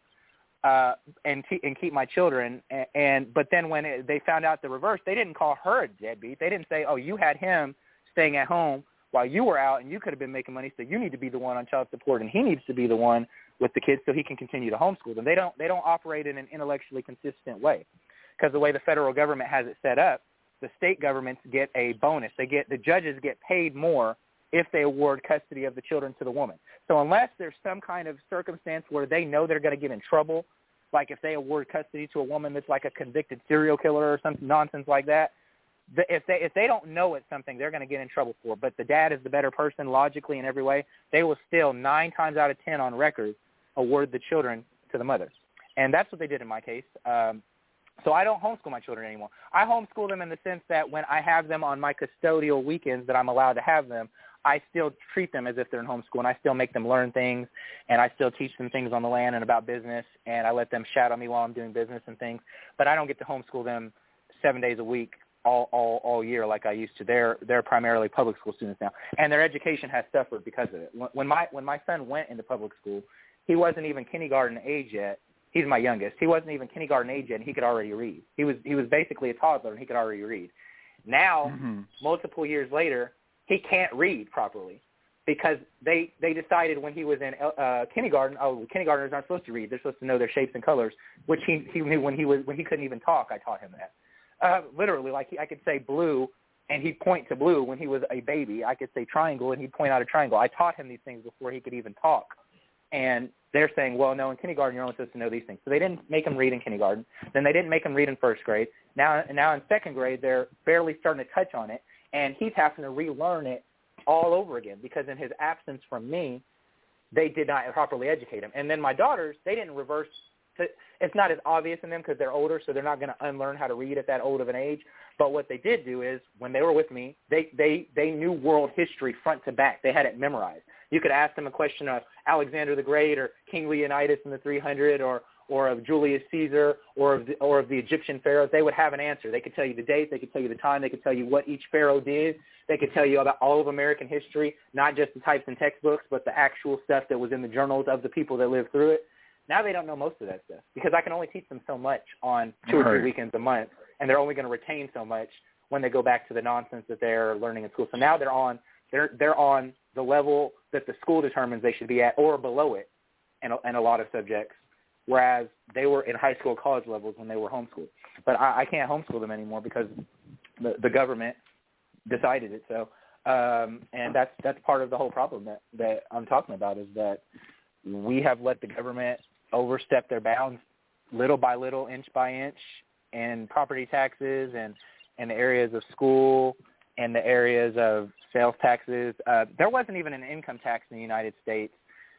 and keep my children. But then when they found out the reverse, they didn't call her a deadbeat. They didn't say, oh, you had him staying at home while you were out and you could have been making money, so you need to be the one on child support and he needs to be the one with the kids so he can continue to homeschool them. They don't operate in an intellectually consistent way because the way the federal government has it set up, the state governments get a bonus. The judges get paid more if they award custody of the children to the woman. So unless there's some kind of circumstance where they know they're going to get in trouble, like if they award custody to a woman that's like a convicted serial killer or some nonsense like that, if they don't know it's something they're going to get in trouble for, but the dad is the better person logically in every way, they will still 9 times out of 10 on record award the children to the mother. And that's what they did in my case. So I don't homeschool my children anymore. I homeschool them in the sense that when I have them on my custodial weekends that I'm allowed to have them, I still treat them as if they're in homeschool, and I still make them learn things, and I still teach them things on the land and about business, and I let them shadow me while I'm doing business and things. But I don't get to homeschool them 7 days a week all year like I used to. They're primarily public school students now, and their education has suffered because of it. When my son went into public school, he wasn't even kindergarten age yet. He's my youngest. He wasn't even kindergarten age yet, and he could already read. He was basically a toddler, and he could already read. Now, multiple years later, he can't read properly because they decided when he was in kindergarten, kindergartners aren't supposed to read. They're supposed to know their shapes and colors, which he knew when he couldn't even talk. I taught him that. Literally, like I could say blue, and he'd point to blue when he was a baby. I could say triangle, and he'd point out a triangle. I taught him these things before he could even talk. And they're saying, well, no, in kindergarten you're only supposed to know these things. So they didn't make them read in kindergarten. Then they didn't make them read in first grade. Now in second grade, they're barely starting to touch on it, and he's having to relearn it all over again because in his absence from me, they did not properly educate him. And then my daughters, they didn't reverse. It's not as obvious in them because they're older, so they're not going to unlearn how to read at that old of an age. But what they did do is when they were with me, they knew world history front to back. They had it memorized. You could ask them a question of Alexander the Great or King Leonidas in the 300 or of Julius Caesar or of the Egyptian pharaohs. They would have an answer. They could tell you the date. They could tell you the time. They could tell you what each pharaoh did. They could tell you about all of American history, not just the types in textbooks, but the actual stuff that was in the journals of the people that lived through it. Now they don't know most of that stuff because I can only teach them so much on 2 or 3 weekends a month, and they're only going to retain so much when they go back to the nonsense that they're learning in school. So now they're on the level that the school determines they should be at or below it in a lot of subjects, whereas they were in high school, college levels when they were homeschooled. But I can't homeschool them anymore because the government decided it so. And that's part of the whole problem that I'm talking about is that we have let the government overstep their bounds little by little, inch by inch, in property taxes and the areas of school and the areas of sales taxes. There wasn't even an income tax in the United States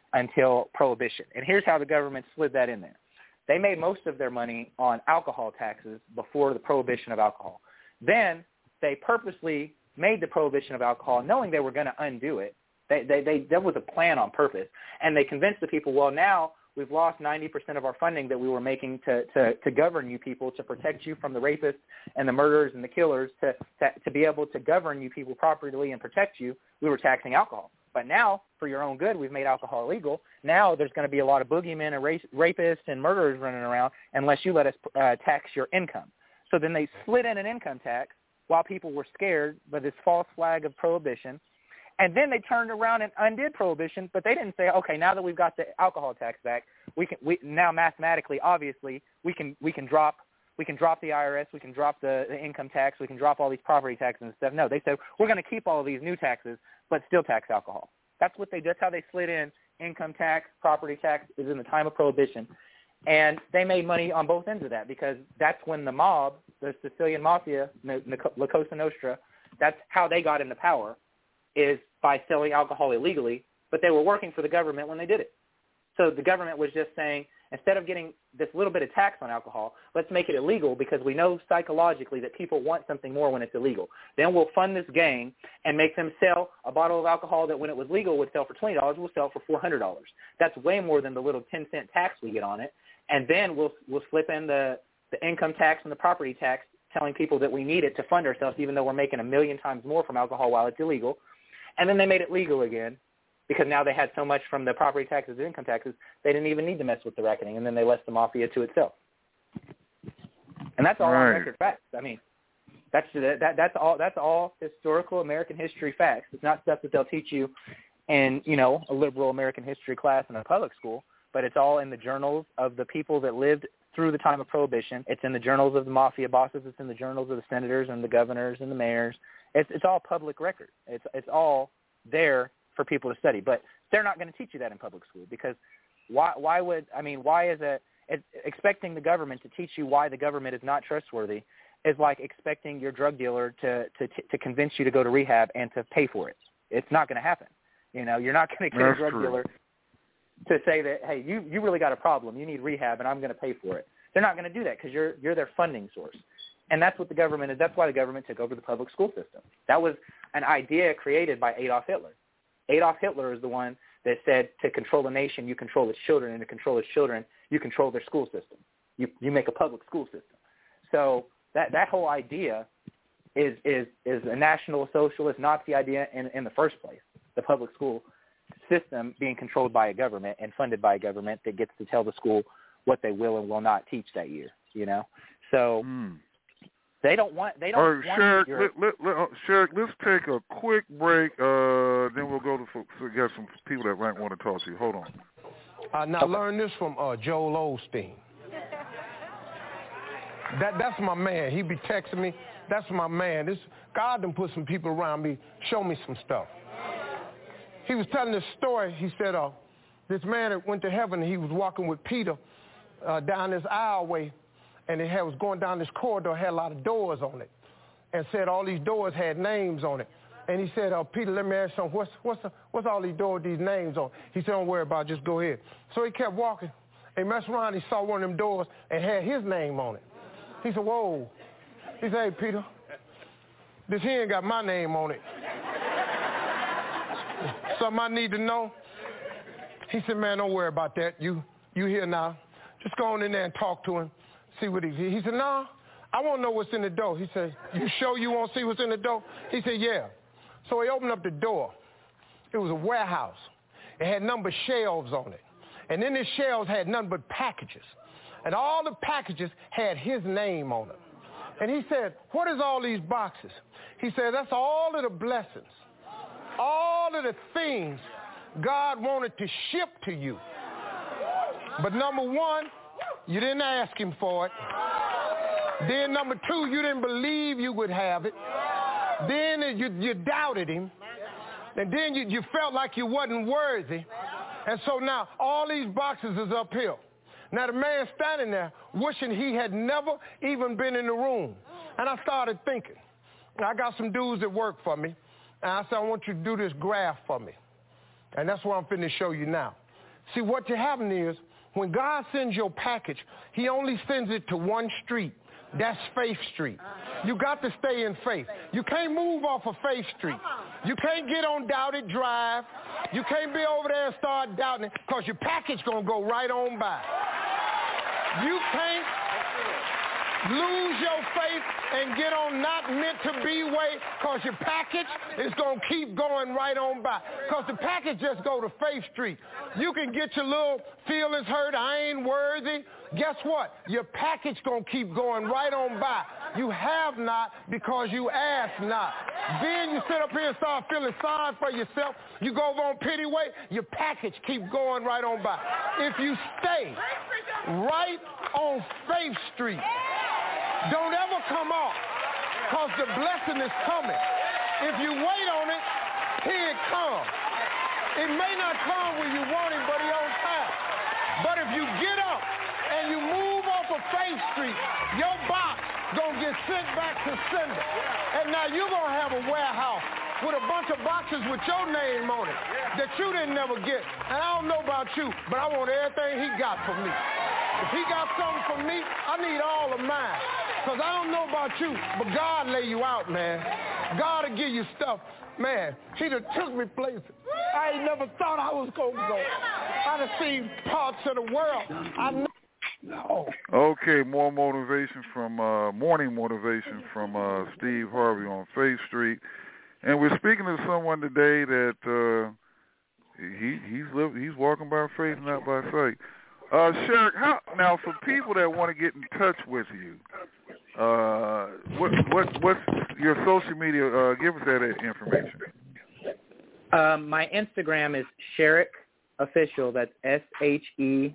until Prohibition. And here's how the government slid that in there. They made most of their money on alcohol taxes before the prohibition of alcohol. Then they purposely made the prohibition of alcohol knowing they were going to undo it. That was a plan on purpose. And they convinced the people, well, now we've lost 90% of our funding that we were making to govern you people, to protect you from the rapists and the murderers and the killers, to be able to govern you people properly and protect you. We were taxing alcohol. But now, for your own good, we've made alcohol illegal. Now there's going to be a lot of boogeymen and rapists and murderers running around unless you let us tax your income. So then they slid in an income tax while people were scared by this false flag of prohibition. And then they turned around and undid prohibition, but they didn't say, okay, now that we've got the alcohol tax back, we now mathematically, obviously, we can drop the IRS, we can drop the income tax, we can drop all these property taxes and stuff. No, they said we're going to keep all of these new taxes, but still tax alcohol. That's how they slid in income tax, property tax is in the time of prohibition, and they made money on both ends of that because that's when the mob, the Sicilian mafia, La Cosa Nostra, that's how they got into power. Is by selling alcohol illegally, but they were working for the government when they did it. So the government was just saying, instead of getting this little bit of tax on alcohol, let's make it illegal because we know psychologically that people want something more when it's illegal. Then we'll fund this gang and make them sell a bottle of alcohol that when it was legal would sell for $20, we'll sell for $400. That's way more than the little 10-cent tax we get on it. And then we'll slip in the income tax and the property tax, telling people that we need it to fund ourselves even though we're making 1 million times more from alcohol while it's illegal. And then they made it legal again because now they had so much from the property taxes and income taxes, they didn't even need to mess with the reckoning, and then they left the mafia to itself. And that's all on record facts. I mean, that's all historical American history facts. It's not stuff that they'll teach you in, a liberal American history class in a public school, but it's all in the journals of the people that lived through the time of Prohibition. It's in the journals of the mafia bosses. It's in the journals of the senators and the governors and the mayors. It's all public record. It's all there for people to study. But they're not going to teach you that in public school because why is it expecting the government to teach you why the government is not trustworthy is like expecting your drug dealer to convince you to go to rehab and to pay for it. It's not going to happen. You're not going to get a drug dealer to say that, hey, you really got a problem. You need rehab, and I'm going to pay for it. They're not going to do that because you're their funding source. And that's what the government is. That's why the government took over the public school system. That was an idea created by Adolf Hitler. Adolf Hitler is the one that said to control a nation, you control its children, and to control its children, you control their school system. You make a public school system. So that whole idea is a national socialist Nazi idea in the first place, the public school system being controlled by a government and funded by a government that gets to tell the school what they will and will not teach that year, So they don't want
Sherrick, let's take a quick break, then we'll go to get some people that might want to talk to you. Hold on.
Now learn this from Joel Osteen. That's my man. He be texting me. That's my man. God done put some people around me, show me some stuff. He was telling this story. He said, this man that went to heaven, he was walking with Peter down this aisleway, and it was going down this corridor, had a lot of doors on it, and said all these doors had names on it. And he said, Peter, let me ask you something. What's all these doors, these names on? He said, don't worry about it, just go ahead. So he kept walking. He messed around, he saw one of them doors and had his name on it. He said, whoa. He said, hey, Peter, this here ain't got my name on it. Something I need to know? He said, man, don't worry about that. You here now. Just go on in there and talk to him, see what he said, no, I want to know what's in the door. He said, you sure you want to see what's in the door? He said, yeah. So he opened up the door. It was a warehouse. It had numbered shelves on it. And in the shelves had nothing but packages. And all the packages had his name on them. And he said, what is all these boxes? He said, that's all of the blessings, all of the things God wanted to ship to you. But number one, you didn't ask him for it. Then number two, you didn't believe you would have it. Then you doubted him. And then you felt like you wasn't worthy. And so now all these boxes is uphill. Now the man standing there wishing he had never even been in the room. And I started thinking, I got some dudes that work for me. And I said, I want you to do this graph for me. And that's what I'm finna show you now. See, what happened is, when God sends your package, he only sends it to one street. That's Faith Street. You got to stay in faith. You can't move off of Faith Street. You can't get on Doubted Drive. You can't be over there and start doubting it, because your package going to go right on by. You can't lose your faith and get on Not Meant to Be way, because your package is going to keep going right on by. Because the package just go to Faith Street. You can get your little feelings hurt, I ain't worthy. Guess what? Your package going to keep going right on by. You have not because you ask not. Then you sit up here and start feeling sorry for yourself. You go over on pity way, your package keep going right on by. If you stay right on Faith Street, don't ever come off, because the blessing is coming. If you wait on it, here it comes. It may not come when you want it, but it's on time. But if you get up and you move off of Faith Street, your box gonna get sent back to sender. And now you're gonna have a warehouse with a bunch of boxes with your name on it that you didn't never get. And I don't know about you, but I want everything he got for me. If he got something for me, I need all of mine. Because I don't know about you, but God lay you out, man. God will give you stuff. Man, he done took me places I ain't never thought I was going to go. I done seen parts of the world I know.
Okay, more motivation from morning motivation from Steve Harvey on Faith Street, and we're speaking to someone today that he's walking by faith, not by sight. Sherrick, now for people that want to get in touch with you, what's your social media? Give us that information.
My Instagram is Sherrick Official. That's SHERRICK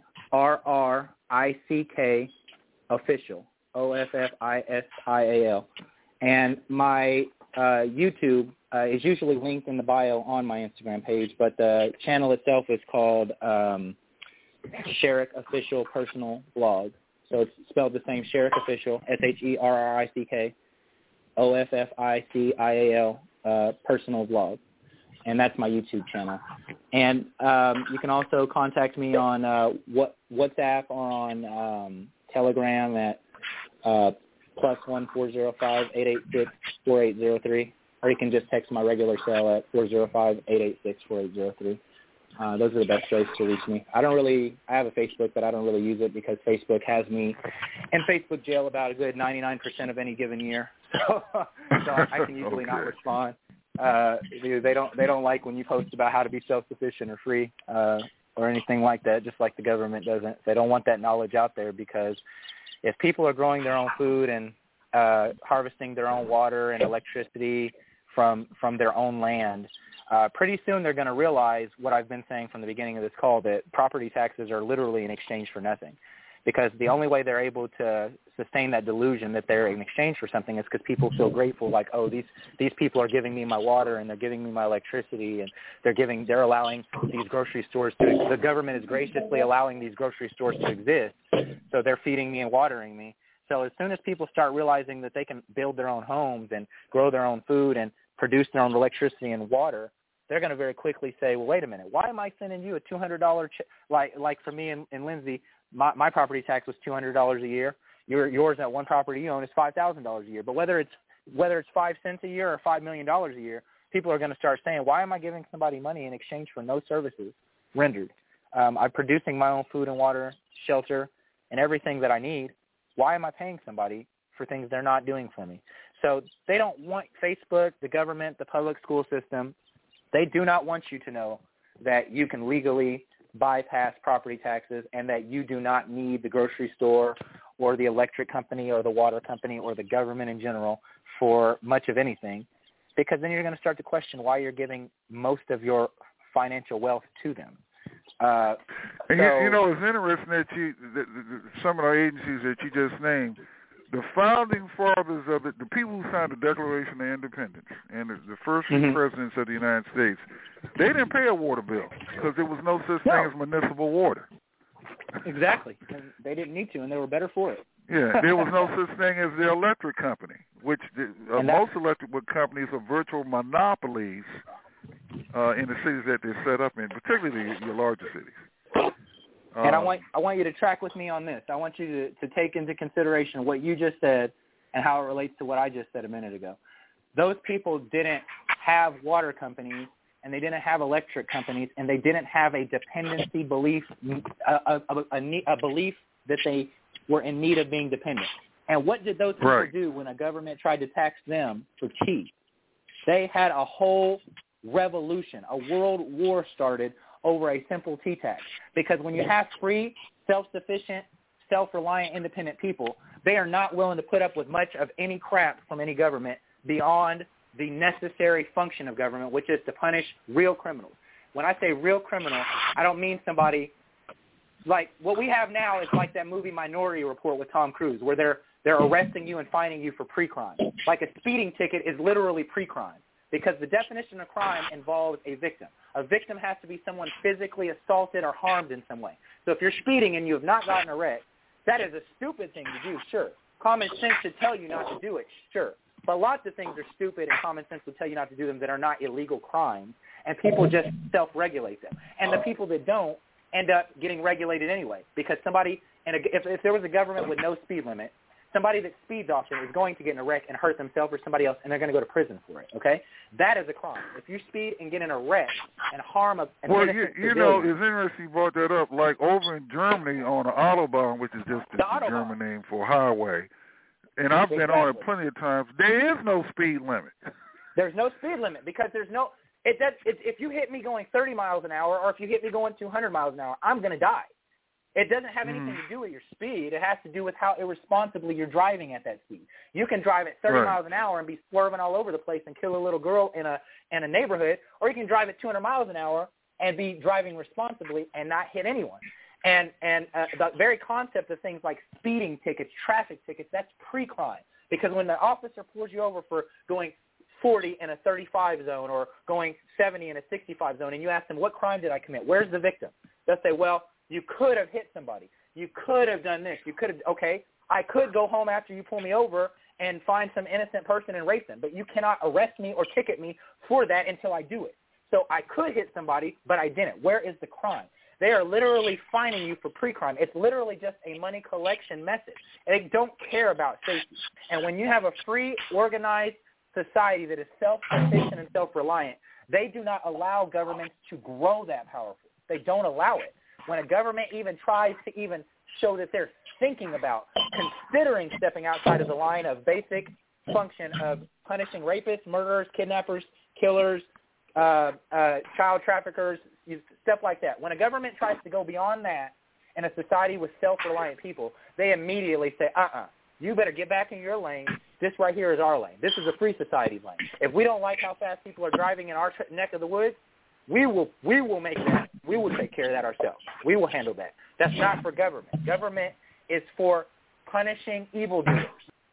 Official. OFFISIAL. And my YouTube is usually linked in the bio on my Instagram page, but the channel itself is called Sherrick Official Personal Blog. So it's spelled the same, Sherrick Official, SHERRICK OFFICIAL Personal Blog. And that's my YouTube channel. And you can also contact me on WhatsApp or on Telegram at +1 405 886 4803, or you can just text my regular cell at 405 886 4803. Those are the best ways to reach me. I have a Facebook, but I don't really use it because Facebook has me in Facebook jail about a good 99% of any given year. So I can usually not respond. They don't like when you post about how to be self-sufficient or free or anything like that, just like the government doesn't. They don't want that knowledge out there, because if people are growing their own food and harvesting their own water and electricity from their own land, pretty soon they're going to realize what I've been saying from the beginning of this call, that property taxes are literally in exchange for nothing. because the only way they're able to sustain that delusion that they're in exchange for something is because people feel grateful, like, oh, these people are giving me my water and they're giving me my electricity, and they're allowing these grocery stores to, the government is graciously allowing these grocery stores to exist, so they're feeding me and watering me. So as soon as people start realizing that they can build their own homes and grow their own food and produce their own electricity and water, they're going to very quickly say, well, wait a minute, why am I sending you a $200 like for me and Lindsay, my property tax was $200 a year. Yours at one property you own is $5,000 a year. But whether it's 5 cents a year or $5 million a year, people are going to start saying, why am I giving somebody money in exchange for no services rendered? I'm producing my own food and water, shelter, and everything that I need. Why am I paying somebody for things they're not doing for me? So they don't want Facebook, the government, the public school system. They do not want you to know that you can legally bypass property taxes and that you do not need the grocery store or the electric company or the water company or the government in general for much of anything, because then you're going to start to question why you're giving most of your financial wealth to them.
And you know, it's interesting that some of the agencies that you just named, the founding fathers of it, the people who signed the Declaration of Independence and the first few presidents of the United States, they didn't pay a water bill because there was no such thing as municipal water.
Exactly. And they didn't need to, and they were better for it.
Yeah, there was no such thing as the electric company, which most electric companies are virtual monopolies in the cities that they're set up in, particularly your larger cities.
And I want you to track with me on this. I want you to take into consideration what you just said and how it relates to what I just said a minute ago. Those people didn't have water companies, and they didn't have electric companies, and they didn't have a dependency belief, a belief that they were in need of being dependent. And what did those people do when a government tried to tax them for tea? They had a whole revolution. A world war started over a simple tea tax. Because when you have free, self-sufficient, self-reliant, independent people, they are not willing to put up with much of any crap from any government beyond the necessary function of government, which is to punish real criminals. When I say real criminal, I don't mean somebody like what we have now is like that movie Minority Report with Tom Cruise, where they're arresting you and fining you for pre-crime. Like a speeding ticket is literally pre-crime, because the definition of crime involves a victim. A victim has to be someone physically assaulted or harmed in some way. So if you're speeding and you have not gotten a wreck, that is a stupid thing to do, sure. Common sense should tell you not to do it, sure. But lots of things are stupid, and common sense will tell you not to do them that are not illegal crimes, and people just self-regulate them. And the people that don't end up getting regulated anyway, because somebody, if there was a government with no speed limit, somebody that speeds often is going to get in a wreck and hurt themselves or somebody else, and they're going to go to prison for it, okay? That is a crime. If you speed and get in a wreck and harm an innocent
you know, it's interesting you brought that up. Like over in Germany on the Autobahn, which is just the German name for highway, and I've been on it plenty of times, there is no speed limit.
There's no speed limit because there's no – if you hit me going 30 miles an hour or if you hit me going 200 miles an hour, I'm going to die. It doesn't have anything to do with your speed. It has to do with how irresponsibly you're driving at that speed. You can drive at 30 miles an hour and be swerving all over the place and kill a little girl in a neighborhood, or you can drive at 200 miles an hour and be driving responsibly and not hit anyone. And the very concept of things like speeding tickets, traffic tickets, that's pre-crime. Because when the officer pulls you over for going 40 in a 35 zone or going 70 in a 65 zone and you ask them, what crime did I commit? Where's the victim? They'll say, well, you could have hit somebody. You could have done this. You could have, okay, I could go home after you pull me over and find some innocent person and race them, but you cannot arrest me or ticket me for that until I do it. So I could hit somebody, but I didn't. Where is the crime? They are literally fining you for pre-crime. It's literally just a money collection method. They don't care about safety. And when you have a free, organized society that is self-sufficient and self-reliant, they do not allow governments to grow that powerful. They don't allow it. When a government even tries to even show that they're thinking about, considering stepping outside of the line of basic function of punishing rapists, murderers, kidnappers, killers, child traffickers, stuff like that. When a government tries to go beyond that in a society with self-reliant people, they immediately say, you better get back in your lane. This right here is our lane. This is a free society lane. If we don't like how fast people are driving in our neck of the woods, we will make that. We will take care of that ourselves. We will handle that. That's not for government. Government is for punishing evildoers,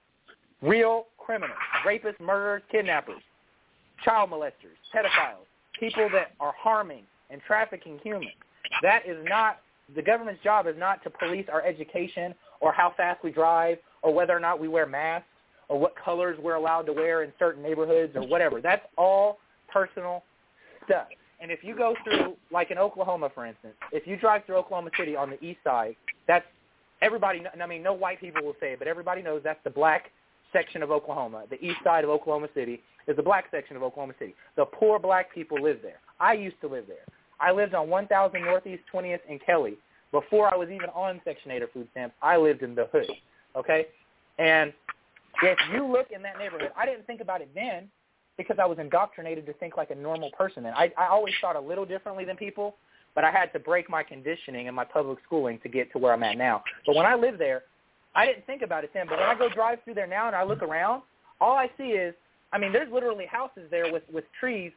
real criminals, rapists, murderers, kidnappers, child molesters, pedophiles, people that are harming and trafficking humans. That is not, the government's job is not to police our education or how fast we drive or whether or not we wear masks or what colors we're allowed to wear in certain neighborhoods or whatever. That's all personal stuff. And if you go through, like in Oklahoma, for instance, if you drive through Oklahoma City on the east side, that's everybody, I mean, no white people will say it, but everybody knows that's the black section of Oklahoma. The east side of Oklahoma City is the black section of Oklahoma City. The poor black people live there. I used to live there. I lived on 1000 Northeast 20th in Kelly. Before I was even on Section 8 or food stamps, I lived in the hood, okay? And if you look in that neighborhood, I didn't think about it then because I was indoctrinated to think like a normal person then. I always thought a little differently than people, but I had to break my conditioning and my public schooling to get to where I'm at now. But when I lived there, I didn't think about it then. But when I go drive through there now and I look around, all I see is, I mean, there's literally houses there with trees,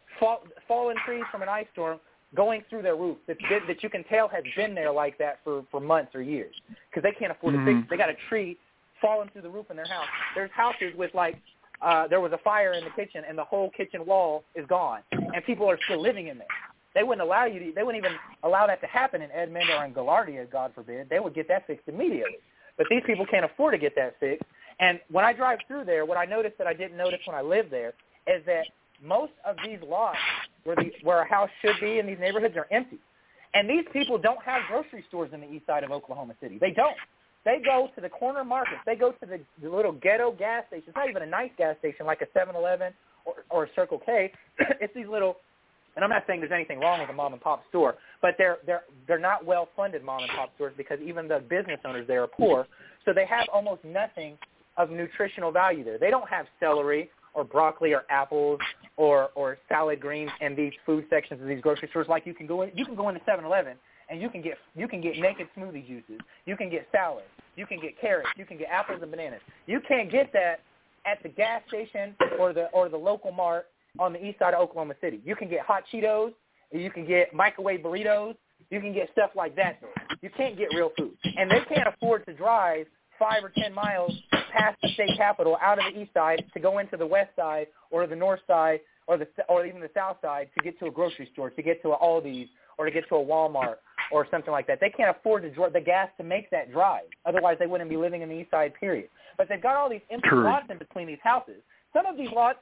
fallen trees from an ice storm going through their roof that you can tell has been there like that for months or years because they can't afford to fix it. They got a tree falling through the roof in their house. There's houses with like, there was a fire in the kitchen and the whole kitchen wall is gone and people are still living in there. They wouldn't allow they wouldn't even allow that to happen in Edmond or in Gaillardia, God forbid. They would get that fixed immediately. But these people can't afford to get that fixed. And when I drive through there, what I noticed that I didn't notice when I lived there is that most of these lots where a house should be in these neighborhoods are empty. And these people don't have grocery stores in the east side of Oklahoma City. They don't. They go to the corner markets. They go to the little ghetto gas station. It's not even a nice gas station like a 7-Eleven or a Circle K. It's these little, and I'm not saying there's anything wrong with a mom-and-pop store, but they're not well-funded mom-and-pop stores because even the business owners there are poor. So they have almost nothing of nutritional value there. They don't have celery or broccoli or apples or salad greens in these food sections of these grocery stores like you can go into 7-Eleven and you can get naked smoothie juices. You can get salad. You can get carrots. You can get apples and bananas. You can't get that at the gas station or the local mart on the east side of Oklahoma City. You can get hot Cheetos. You can get microwave burritos. You can get stuff like that there. You can't get real food. And they can't afford to drive 5 or 10 miles past the state capitol out of the east side to go into the west side or the north side or even the south side to get to a grocery store, to get to an Aldi's or to get to a Walmart or something like that. They can't afford the gas to make that drive. Otherwise, they wouldn't be living in the east side, period. But they've got all these empty lots in between these houses. Some of these lots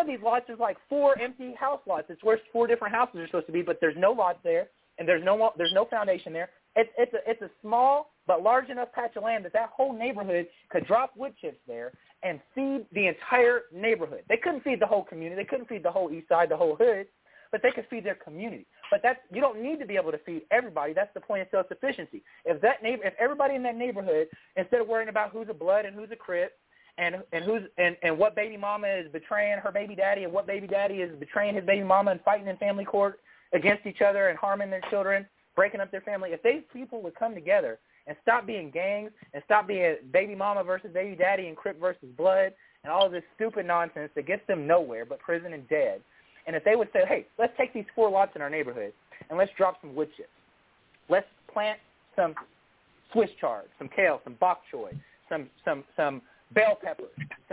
is like 4 empty house lots. It's where 4 different houses are supposed to be, but there's no lots there, and there's no foundation there. It's a small but large enough patch of land that whole neighborhood could drop wood chips there and feed the entire neighborhood. They couldn't feed the whole community. They couldn't feed the whole east side, the whole hood, but they could feed their community. But you don't need to be able to feed everybody. That's the point of self-sufficiency. If everybody in that neighborhood, instead of worrying about who's a blood and who's a crip, and what baby mama is betraying her baby daddy and what baby daddy is betraying his baby mama and fighting in family court against each other and harming their children, breaking up their family, if these people would come together and stop being gangs and stop being baby mama versus baby daddy and crip versus blood and all of this stupid nonsense that gets them nowhere but prison and dead, and if they would say, hey, let's take these 4 lots in our neighborhood and let's drop some wood chips. Let's plant some Swiss chard, some kale, some bok choy, some bell peppers,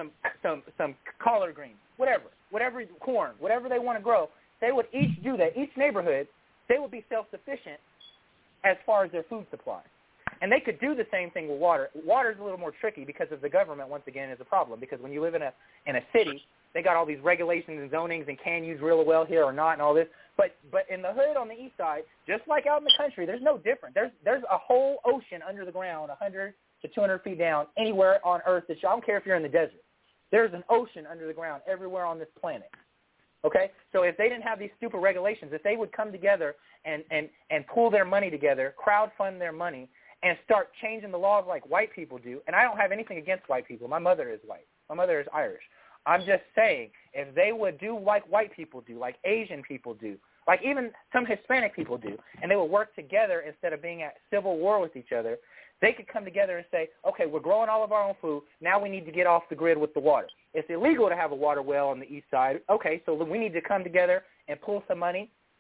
some collard greens, whatever corn, whatever they want to grow. They would each do that. Each neighborhood, they would be self-sufficient as far as their food supply. And they could do the same thing with water. Water is a little more tricky because of the government, once again, is a problem. Because when you live in a city, they got all these regulations and zonings and can use real well here or not and all this. But in the hood on the east side, just like out in the country, there's no different. There's a whole ocean under the ground, 100 to 200 feet down, anywhere on Earth. I don't care if you're in the desert. There's an ocean under the ground everywhere on this planet. Okay? So if they didn't have these stupid regulations, if they would come together and pool their money together, crowdfund their money, and start changing the laws like white people do, and I don't have anything against white people. My mother is white. My mother is Irish. I'm just saying, if they would do like white people do, like Asian people do, like even some Hispanic people do, and they would work together instead of being at civil war with each other, they could come together and say, okay, we're growing all of our own food. Now we need to get off the grid with the water. It's illegal to have a water well on the east side. Okay, so we need to come together and pool some money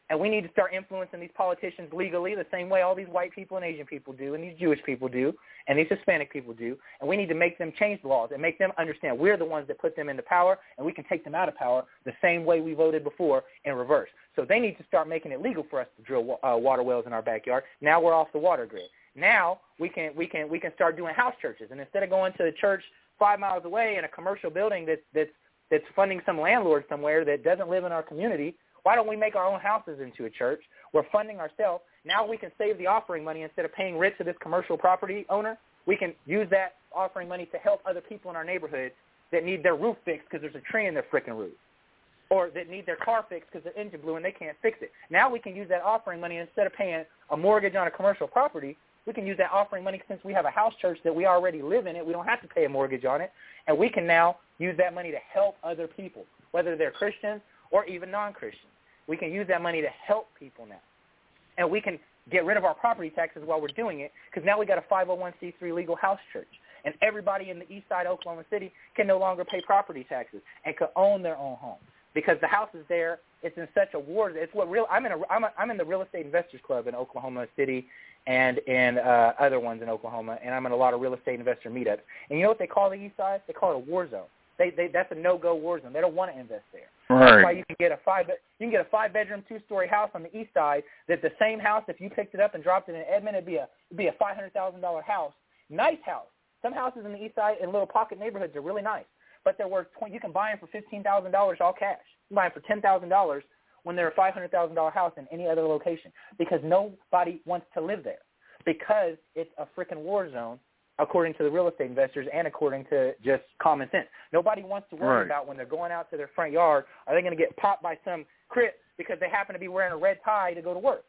And we need to start influencing these politicians legally the same way all these white people and Asian people do and these Jewish people do and these Hispanic people do. And we need to make them change the laws and make them understand we're the ones that put them into power, and we can take them out of power the same way we voted before in reverse. So they need to start making it legal for us to drill water wells in our backyard. Now we're off the water grid. Now we can start doing house churches. And instead of going to the church 5 miles away in a commercial building that's funding some landlord somewhere that doesn't live in our community, why don't we make our own houses into a church? We're funding ourselves. Now we can save the offering money instead of paying rent to this commercial property owner. We can use that offering money to help other people in our neighborhood that need their roof fixed because there's a tree in their frickin' roof, or that need their car fixed because their engine blew and they can't fix it. Now we can use that offering money instead of paying a mortgage on a commercial property. We can use that offering money since we have a house church that we already live in it. We don't have to pay a mortgage on it, and we can now use that money to help other people, whether they're Christians or even non-Christians. We can use that money to help people now. And we can get rid of our property taxes while we're doing it because now we got a 501c3 legal house church. And everybody in the east side of Oklahoma City can no longer pay property taxes and can own their own home because the house is there. It's in such a war. It's what real. I'm in the Real Estate Investors Club in Oklahoma City and other ones in Oklahoma, and I'm in a lot of real estate investor meetups. And you know what they call the east side? They call it a war zone. That's a no-go war zone. They don't want to invest there.
Right.
That's why you can get a 5-bedroom, 2-story house on the east side. That the same house, if you picked it up and dropped it in Edmond, it'd be a $500,000 house. Nice house. Some houses in the east side in little pocket neighborhoods are really nice, but they're worth you can buy them for $15,000 all cash. You can buy them for $10,000 when they're a $500,000 house in any other location because nobody wants to live there because it's a freaking war zone. According to the real estate investors and according to just common sense. Nobody wants to worry about when they're going out to their front yard, are they going to get popped by some crip because they happen to be wearing a red tie to go to work?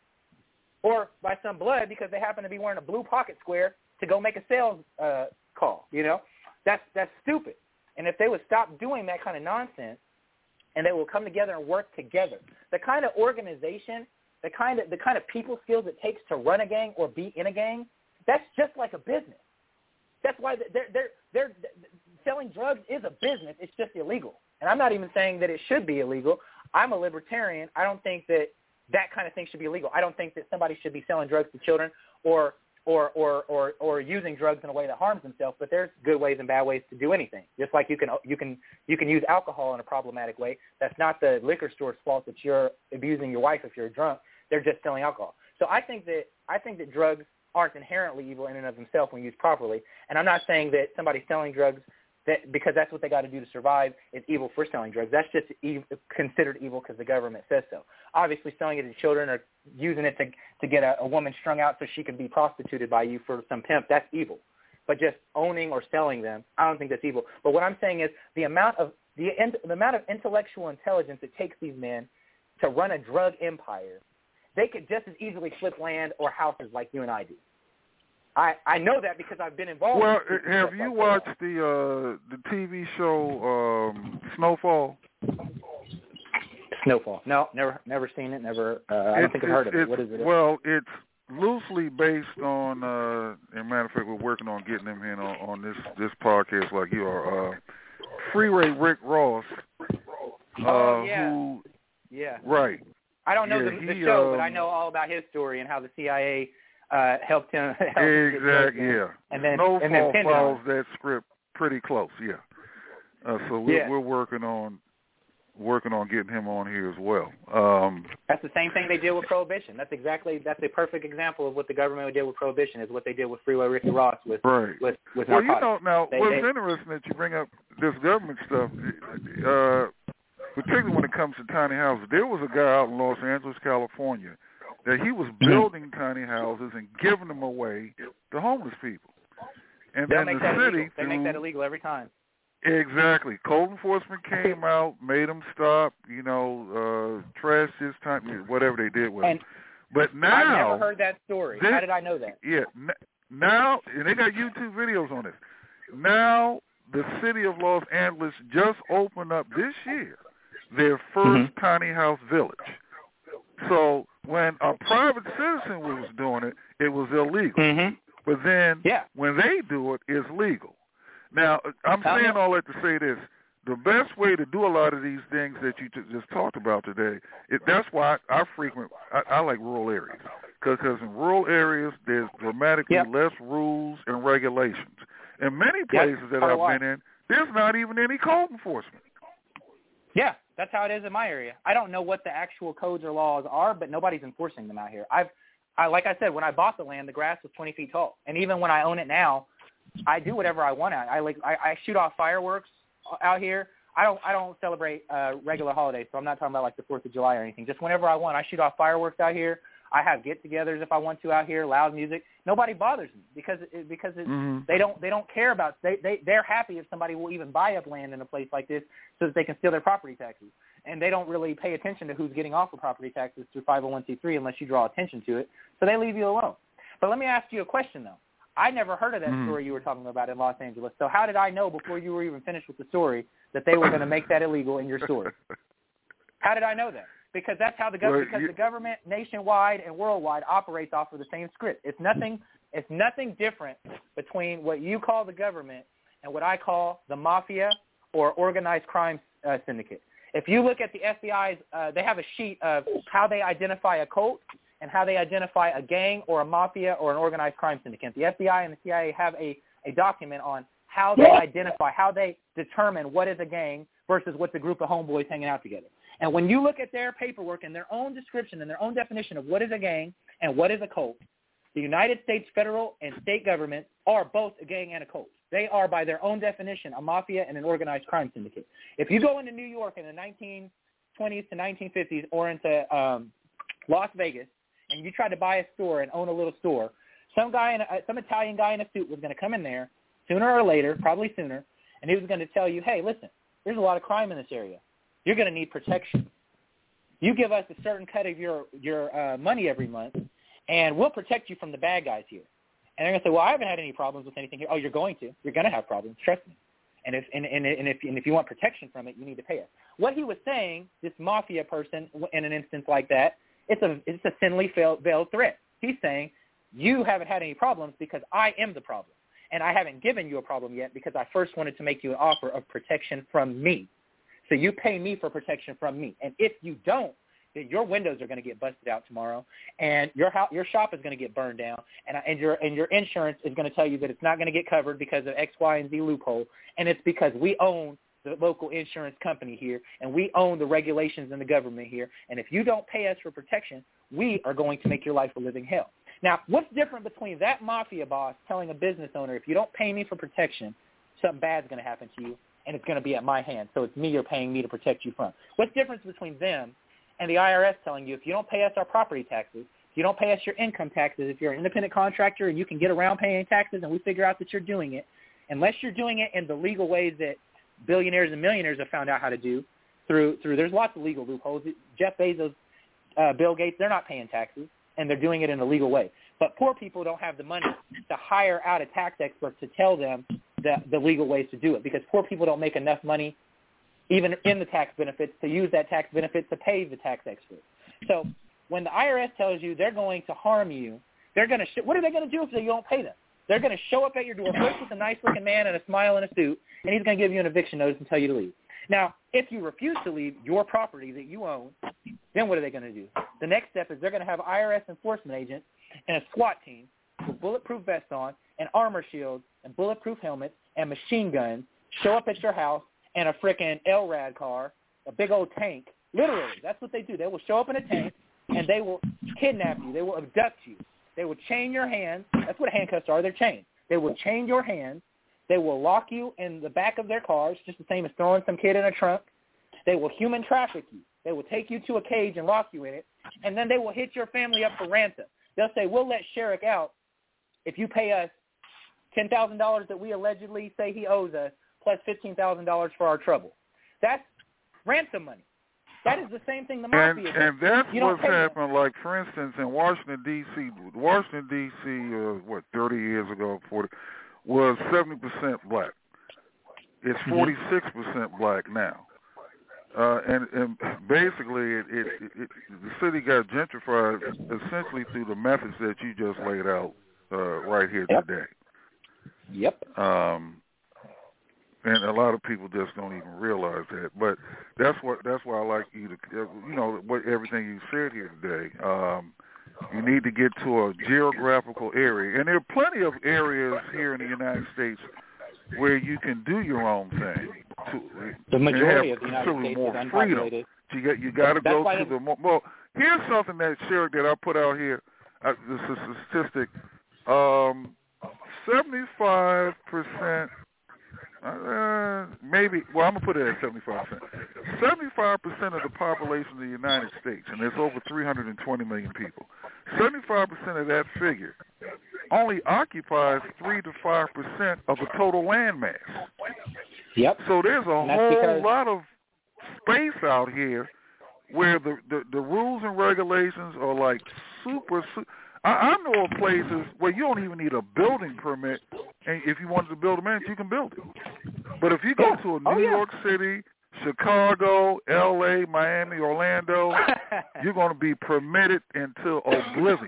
Or by some blood because they happen to be wearing a blue pocket square to go make a sales call, you know? That's stupid. And if they would stop doing that kind of nonsense and they will come together and work together, the kind of organization, the kind of people skills it takes to run a gang or be in a gang, that's just like a business. That's why they're selling drugs is a business. It's just illegal. And I'm not even saying that it should be illegal. I'm a libertarian. I don't think that kind of thing should be illegal. I don't think that somebody should be selling drugs to children or using drugs in a way that harms themselves. But there's good ways and bad ways to do anything. Just like you can use alcohol in a problematic way. That's not the liquor store's fault that you're abusing your wife if you're drunk. They're just selling alcohol. So I think that drugs aren't inherently evil in and of themselves when used properly. And I'm not saying that somebody selling drugs, that because that's what they got to do to survive, is evil for selling drugs. That's just considered evil because the government says so. Obviously, selling it to children or using it to get a woman strung out so she can be prostituted by you for some pimp, that's evil. But just owning or selling them, I don't think that's evil. But what I'm saying is the amount of intellectual intelligence it takes these men to run a drug empire, they could just as easily flip land or houses like you and I do. I know that because I've been involved.
Well, have you watched the TV show Snowfall?
Snowfall? No, never seen it. Never. I don't think I've heard of it. What is it?
Well, it's loosely based on. As a matter of fact, we're working on getting him in on this podcast, like you are. Freeway Rick Ross.
Yeah.
Right.
I don't know the show, but I know all about his story and how the CIA helped him.
Exactly. Yeah.
And then
Snowfall follows that script pretty close. Yeah. So we're working on getting him on here as well.
That's the same thing they did with Prohibition. That's a perfect example of what the government did with Prohibition. Is what they did with Freeway Ricky Ross with narcotics.
Well, you know, now what's interesting that you bring up this government stuff. Particularly when it comes to tiny houses, there was a guy out in Los Angeles, California, that he was building tiny houses and giving them away to homeless people. And then the city,
they make that illegal every time.
Exactly. Code enforcement came out, made them stop, trash this time, whatever they did with them. But now,
I've never heard that story. How did I know that?
Yeah. Now, and they got YouTube videos on this. Now, the city of Los Angeles just opened up this year their first tiny house village. So when a private citizen was doing it, it was illegal. But then when they do it, it's legal. Now, I'm saying all that to say this. The best way to do a lot of these things that you just talked about today. That's why I like rural areas, because in rural areas there's dramatically less rules and regulations. In many places that I've been in, there's not even any code enforcement.
Yeah, that's how it is in my area. I don't know what the actual codes or laws are, but nobody's enforcing them out here. Like I said, when I bought the land, the grass was 20 feet tall, and even when I own it now, I do whatever I want out. I shoot off fireworks out here. I don't celebrate regular holidays, so I'm not talking about like the 4th of July or anything. Just whenever I want, I shoot off fireworks out here. I have get-togethers if I want to out here, loud music. Nobody bothers me because they don't care about they're happy if somebody will even buy up land in a place like this so that they can steal their property taxes. And they don't really pay attention to who's getting off of property taxes through 501c3 unless you draw attention to it. So they leave you alone. But let me ask you a question though. I never heard of that story you were talking about in Los Angeles. So how did I know before you were even finished with the story that they were going to make that illegal in your story? How did I know that? Because that's how the government nationwide and worldwide operates off of the same script. It's nothing different between what you call the government and what I call the mafia or organized crime syndicate. If you look at the FBI's, they have a sheet of how they identify a cult and how they identify a gang or a mafia or an organized crime syndicate. The FBI and the CIA have a document on how they identify, how they determine what is a gang versus what's a group of homeboys hanging out together. And when you look at their paperwork and their own description and their own definition of what is a gang and what is a cult, the United States federal and state governments are both a gang and a cult. They are, by their own definition, a mafia and an organized crime syndicate. If you go into New York in the 1920s to 1950s or into Las Vegas and you try to buy a store and own a little store, some Italian guy in a suit was going to come in there sooner or later, probably sooner, and he was going to tell you, hey, listen, there's a lot of crime in this area. You're going to need protection. You give us a certain cut of your money every month, and we'll protect you from the bad guys here. And they're going to say, well, I haven't had any problems with anything here. Oh, you're going to. You're going to have problems. Trust me. And if you want protection from it, you need to pay us. What he was saying, this mafia person, in an instance like that, it's a thinly veiled threat. He's saying, you haven't had any problems because I am the problem. And I haven't given you a problem yet because I first wanted to make you an offer of protection from me. So you pay me for protection from me. And if you don't, then your windows are going to get busted out tomorrow, and your shop is going to get burned down, and your insurance is going to tell you that it's not going to get covered because of X, Y, and Z loophole, and it's because we own the local insurance company here, and we own the regulations in the government here, and if you don't pay us for protection, we are going to make your life a living hell. Now, what's different between that mafia boss telling a business owner, if you don't pay me for protection, something bad's going to happen to you, and it's going to be at my hand, so it's me you're paying me to protect you from? What's the difference between them and the IRS telling you, if you don't pay us our property taxes, if you don't pay us your income taxes, if you're an independent contractor and you can get around paying taxes and we figure out that you're doing it, unless you're doing it in the legal ways that billionaires and millionaires have found out how to do, through there's lots of legal loopholes. Jeff Bezos, Bill Gates, they're not paying taxes, and they're doing it in a legal way. But poor people don't have the money to hire out a tax expert to tell them the legal ways to do it, because poor people don't make enough money even in the tax benefits to use that tax benefit to pay the tax expert. So when the IRS tells you they're going to harm you, they're going to what are they going to do if you don't pay them? They're going to show up at your door first with a nice-looking man and a smile and a suit, and he's going to give you an eviction notice and tell you to leave. Now, if you refuse to leave your property that you own, then what are they going to do? The next step is they're going to have IRS enforcement agents and a SWAT team with bulletproof vests on and armor shields and bulletproof helmets and machine guns show up at your house and a frickin' LRAD car, a big old tank. Literally, that's what they do. They will show up in a tank, and they will kidnap you. They will abduct you. They will chain your hands. That's what handcuffs are. They're chains. They will chain your hands. They will lock you in the back of their cars, just the same as throwing some kid in a trunk. They will human traffic you. They will take you to a cage and lock you in it, and then they will hit your family up for ransom. They'll say, we'll let Sherrick out if you pay us $10,000 that we allegedly say he owes us, plus $15,000 for our trouble. That's ransom money. That is the same thing the mafia does.
And that's what's happened. Like, for instance, in Washington, D.C., 30 years ago, 40, was 70% black. It's 46% black now. And basically, the city got gentrified essentially through the methods that you just laid out right here today.
Yep.
And a lot of people just don't even realize that. But that's why I like you to, what everything you said here today. You need to get to a geographical area. And there are plenty of areas here in the United States where you can do your own thing.
The majority
of
the United States is unpopulated.
You got to go to the more. Well, here's something that Sherrick that I put out here. This is a statistic. 75%. Maybe. Well, I'm gonna put it at 75%. 75% of the population of the United States, and there's over 320 million people. 75% of that figure only occupies 3 to 5% of the total land mass.
Yep.
So there's a whole lot of space out here where the rules and regulations are like super. I know of places where you don't even need a building permit, and if you wanted to build a mansion, you can build it. But if you go to a New York City, Chicago, L.A., Miami, Orlando, you're going to be permitted until oblivion.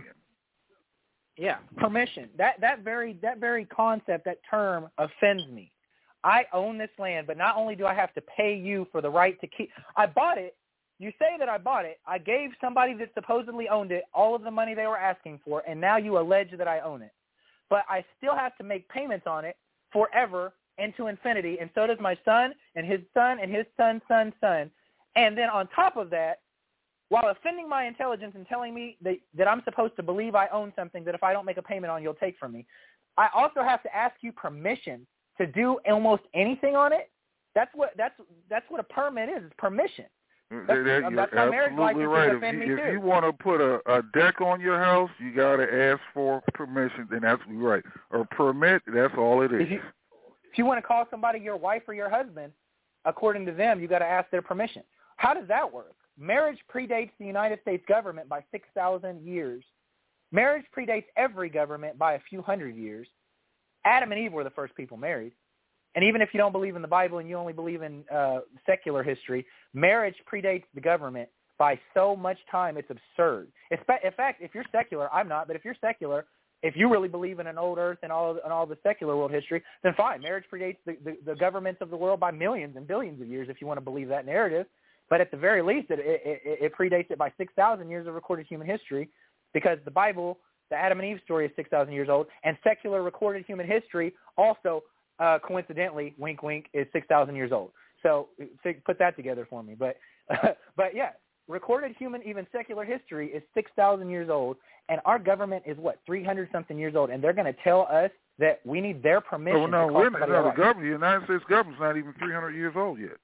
Yeah, permission. That very concept, that term offends me. I own this land, but not only do I have to pay you for the right to keep. I bought it. You say that I bought it. I gave somebody that supposedly owned it all of the money they were asking for, and now you allege that I own it. But I still have to make payments on it forever and to infinity, and so does my son and his son and his son's son's son. And then on top of that, while offending my intelligence and telling me that I'm supposed to believe I own something that if I don't make a payment on, you'll take from me, I also have to ask you permission to do almost anything on it. That's what a permit is. It's permission. That's my marriage license
right.
If
you want to put a deck on your house, you got to ask for permission, and that's right. A permit, that's all it is.
If you want to call somebody your wife or your husband, according to them, you got to ask their permission. How does that work? Marriage predates the United States government by 6,000 years. Marriage predates every government by a few hundred years. Adam and Eve were the first people married. And even if you don't believe in the Bible and you only believe in secular history, marriage predates the government by so much time, it's absurd. In fact, if you're secular, I'm not, but if you're secular, if you really believe in an old earth and all the secular world history, then fine. Marriage predates the governments of the world by millions and billions of years if you want to believe that narrative. But at the very least, it predates it by 6,000 years of recorded human history, because the Bible, the Adam and Eve story, is 6,000 years old, and secular recorded human history also coincidentally, wink, wink, is 6,000 years old. So put that together for me. But yeah, recorded human, even secular history is 6,000 years old, and our government is, 300-something years old, and they're going to tell us that we need their permission to call somebody
the government, the United States government's not even 300 years old yet.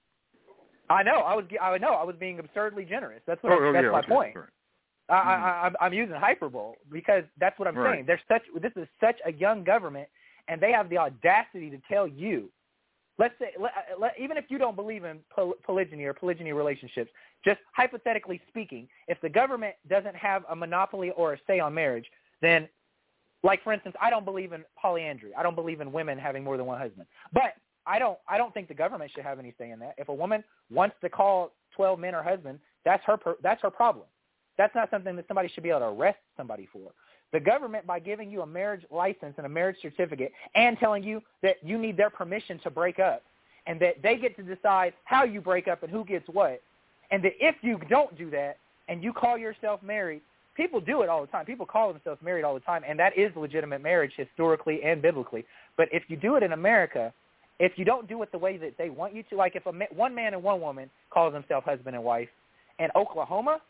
I know. I was being absurdly generous. That's my point.
Right.
I'm using hyperbole because that's what I'm saying. This is such a young government, and they have the audacity to tell you, let's say, even if you don't believe in polygyny or polygyny relationships, just hypothetically speaking, if the government doesn't have a monopoly or a say on marriage, then, like, for instance, I don't believe in polyandry. I don't believe in women having more than one husband. But I don't think the government should have any say in that. If a woman wants to call 12 men her husband, that's her problem. That's not something that somebody should be able to arrest somebody for. The government, by giving you a marriage license and a marriage certificate and telling you that you need their permission to break up, and that they get to decide how you break up and who gets what, and that if you don't do that and you call yourself married, people do it all the time. People call themselves married all the time, and that is legitimate marriage historically and biblically. But if you do it in America, if you don't do it the way that they want you to, like if one man and one woman calls themselves husband and wife, in Oklahoma,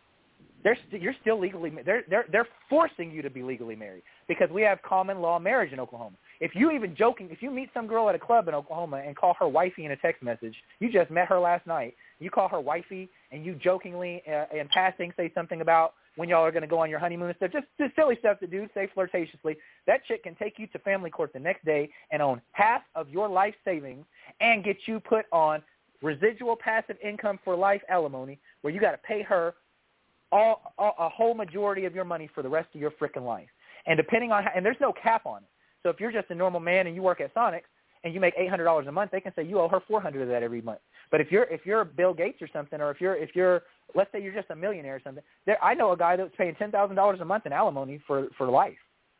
you're still legally. They're forcing you to be legally married because we have common law marriage in Oklahoma. If you meet some girl at a club in Oklahoma and call her wifey in a text message, you just met her last night. You call her wifey and you jokingly in passing say something about when y'all are going to go on your honeymoon and stuff, just silly stuff to do, say flirtatiously. That chick can take you to family court the next day and own half of your life savings and get you put on residual passive income for life alimony, where you got to pay her a whole majority of your money for the rest of your frickin' life. And depending on and there's no cap on it. So if you're just a normal man and you work at Sonics and you make $800 a month, they can say you owe her $400 of that every month. But if you're Bill Gates or something, or if you're let's say you're just a millionaire or something, I know a guy that's paying $10,000 a month in alimony for life.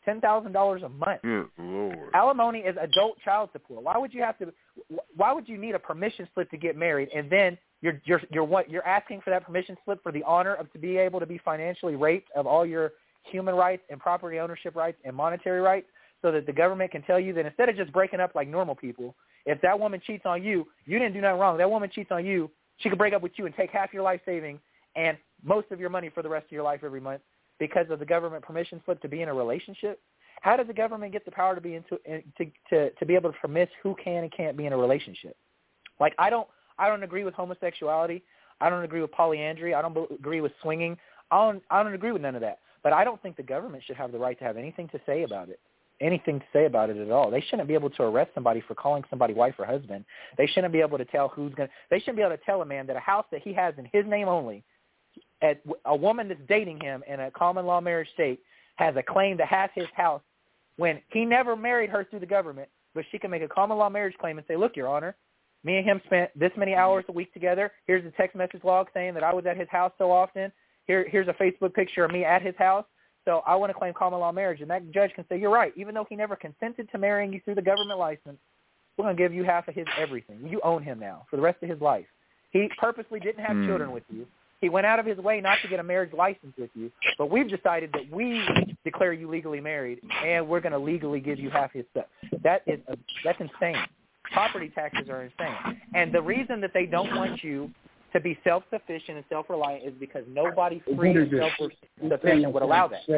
$10,000 a month.
Good Lord.
Alimony is adult child support. Why would you need a permission slip to get married, and then you're asking for that permission slip for the honor of to be able to be financially raped of all your human rights and property ownership rights and monetary rights, so that the government can tell you that instead of just breaking up like normal people, if that woman cheats on you, you didn't do nothing wrong. That woman cheats on you, she could break up with you and take half your life savings and most of your money for the rest of your life every month because of the government permission slip to be in a relationship. How does the government get the power to be to be able to permit who can and can't be in a relationship? Like I don't agree with homosexuality. I don't agree with polyandry. I don't agree with swinging. I don't agree with none of that. But I don't think the government should have the right to have anything to say about it. Anything to say about it at all. They shouldn't be able to arrest somebody for calling somebody wife or husband. They shouldn't be able to tell they shouldn't be able to tell a man that a house that he has in his name only, at a woman that's dating him in a common law marriage state has a claim to have his house when he never married her through the government, but she can make a common law marriage claim and say, look, Your Honor, me and him spent this many hours a week together. Here's a text message log saying that I was at his house so often. Here's a Facebook picture of me at his house. So I want to claim common law marriage. And that judge can say, you're right. Even though he never consented to marrying you through the government license, we're going to give you half of his everything. You own him now for the rest of his life. He purposely didn't have children with you. He went out of his way not to get a marriage license with you. But we've decided that we declare you legally married, and we're going to legally give you half his stuff. That's insane. Property taxes are insane. And the reason that they don't want you to be self-sufficient and self-reliant is because nobody free and self-sufficient would allow that.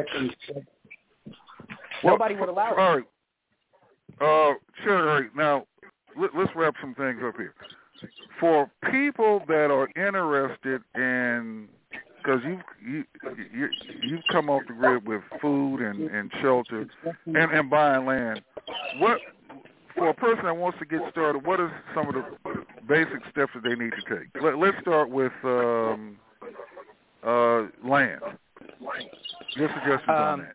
Nobody would allow that.
All right. Sure. Now, let's wrap some things up here. For people that are interested in, because you've come off the grid with food and shelter and buying land, for a person that wants to get started, what are some of the basic steps that they need to take? Let's start with land. Your suggestions on that?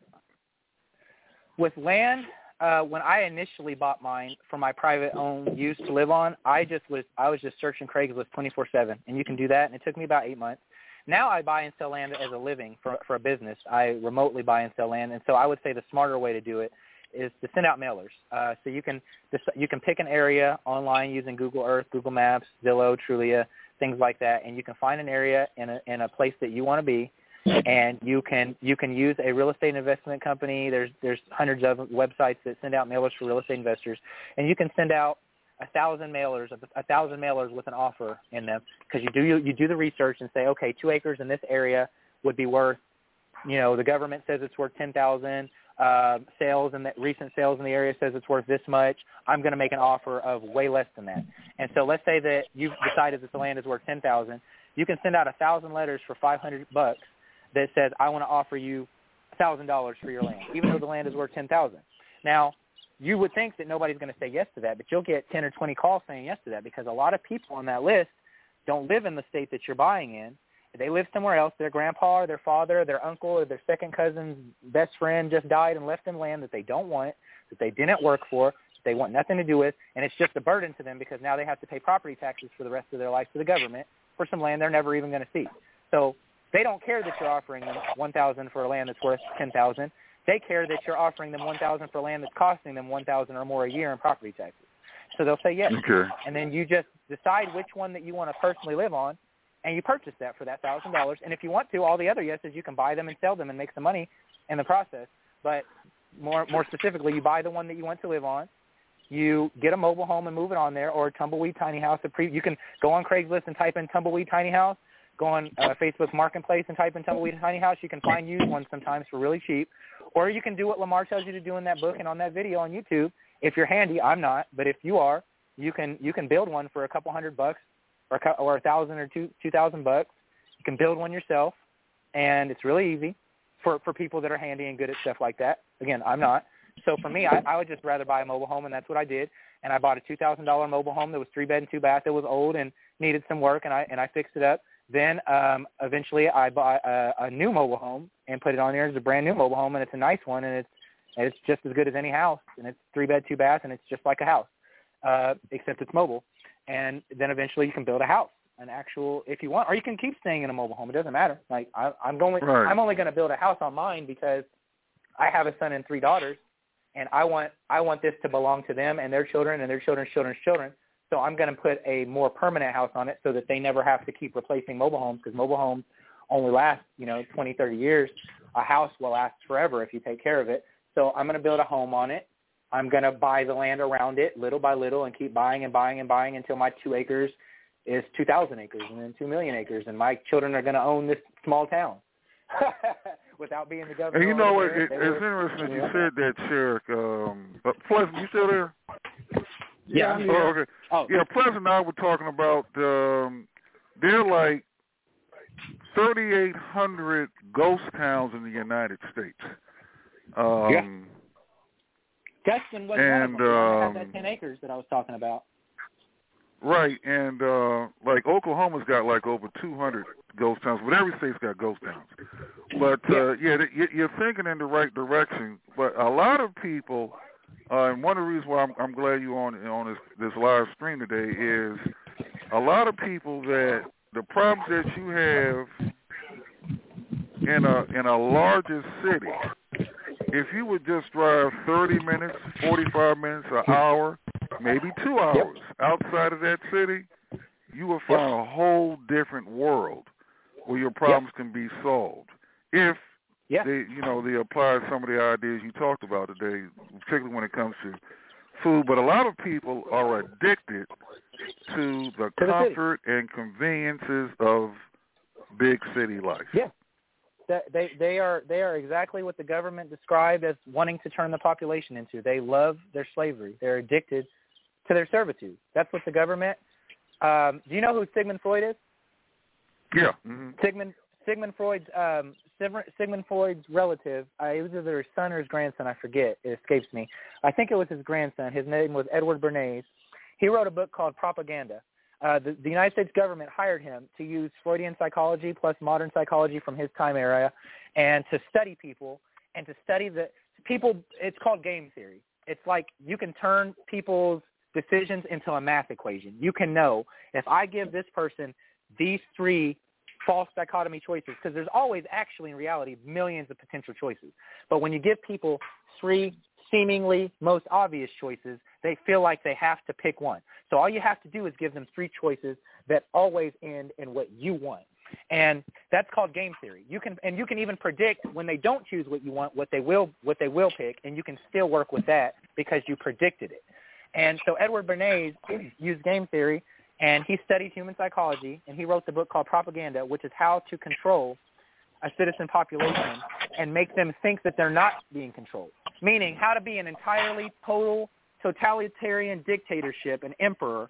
With land, when I initially bought mine for my private own use to live on, I was just searching Craigslist 24/7, and you can do that, and it took me about 8 months. Now I buy and sell land as a living for a business. I remotely buy and sell land, and so I would say the smarter way to do it is to send out mailers. So you can pick an area online using Google Earth, Google Maps, Zillow, Trulia, things like that, and you can find an area in a place that you want to be, and you can use a real estate investment company. There's hundreds of websites that send out mailers for real estate investors, and you can send out 1,000 mailers with an offer in them, because you do the research and say, okay, 2 acres in this area would be worth, the government says it's worth $10,000. Recent sales in the area says it's worth this much. I'm going to make an offer of way less than that. And so let's say that you've decided that the land is worth $10,000. You can send out 1,000 letters for $500 that says, I want to offer you $1,000 for your land, even though the land is worth $10,000. Now, you would think that nobody's going to say yes to that, but you'll get 10 or 20 calls saying yes to that, because a lot of people on that list don't live in the state that you're buying in. They live somewhere else. Their grandpa or their father or their uncle or their second cousin's best friend just died and left them land that they don't want, that they didn't work for, that they want nothing to do with, and it's just a burden to them because now they have to pay property taxes for the rest of their life to the government for some land they're never even going to see. So they don't care that you're offering them $1,000 for a land that's worth $10,000. They care that you're offering them $1,000 for land that's costing them $1,000 or more a year in property taxes. So they'll say yes.
Okay.
And then you just decide which one that you want to personally live on, and you purchase that for that $1,000. And if you want to, all the other yeses, you can buy them and sell them and make some money in the process. But more specifically, you buy the one that you want to live on. You get a mobile home and move it on there, or a tumbleweed tiny house. You can go on Craigslist and type in tumbleweed tiny house. Go on Facebook Marketplace and type in tumbleweed tiny house. You can find used ones sometimes for really cheap. Or you can do what Lamar tells you to do in that book and on that video on YouTube. If you're handy, I'm not, but if you are, you can build one for a couple $100 or $1,000 or $2,000. You can build one yourself, and it's really easy for people that are handy and good at stuff like that. Again, I'm not. So for me, I would just rather buy a mobile home, and that's what I did. And I bought a $2,000 mobile home that was 3-bed and 2-bath. It was old and needed some work, and I fixed it up. Then eventually I bought a new mobile home and put it on there as a brand new mobile home, and it's a nice one, and it's just as good as any house, and it's 3-bed, 2-bath, and it's just like a house, except it's mobile. And then eventually you can build a house, an actual, if you want, or you can keep staying in a mobile home. It doesn't matter. Like I'm only going to build a house on mine because I have a son and 3 daughters, and I want this to belong to them and their children and their children's children's children. So I'm going to put a more permanent house on it so that they never have to keep replacing mobile homes, because mobile homes only last, 20, 30 years. A house will last forever if you take care of it. So I'm going to build a home on it. I'm going to buy the land around it little by little and keep buying and buying and buying until my 2 acres is 2,000 acres and then 2 million acres. And my children are going to own this small town without being the governor.
And you know what? It's interesting that you said that, Sherrick. Pleasant, you still there?
Yeah.
Okay.
Oh.
Yeah, Pleasant and I were talking about they're like 3,800 ghost towns in the United States.
Destin was one of them. I have that 10 acres that I was talking about.
Right, and like Oklahoma's got like over 200 ghost towns, but every state's got ghost towns. But you're thinking in the right direction. But a lot of people, and one of the reasons why I'm glad you're on this live stream today is a lot of people that the problems that you have in a larger city, if you would just drive 30 minutes, 45 minutes, an hour, maybe 2 hours outside of that city, you will find a whole different world where your problems can be solved if they apply some of the ideas you talked about today, particularly when it comes to food. But a lot of people are addicted to the comfort and conveniences of big city life.
Yeah. They are exactly what the government described as wanting to turn the population into. They love their slavery. They're addicted to their servitude. That's what the government. Do you know who Sigmund Freud is?
Yeah. Mm-hmm.
Sigmund Freud's relative. It was either his son or his grandson. I forget. It escapes me. I think it was his grandson. His name was Edward Bernays. He wrote a book called Propaganda. The United States government hired him to use Freudian psychology plus modern psychology from his time era and to study people and to study the people. It's called game theory. It's like you can turn people's decisions into a math equation. You can know if I give this person these 3 false dichotomy choices, because there's always actually in reality millions of potential choices. But when you give people 3 seemingly most obvious choices, they feel like they have to pick one. So all you have to do is give them 3 choices that always end in what you want. And that's called game theory. You can even predict when they don't choose what you want, what they will pick, and you can still work with that because you predicted it. And so Edward Bernays used game theory, and he studied human psychology, and he wrote the book called Propaganda, which is how to control a citizen population and make them think that they're not being controlled, meaning how to be an entirely total totalitarian dictatorship, an emperor,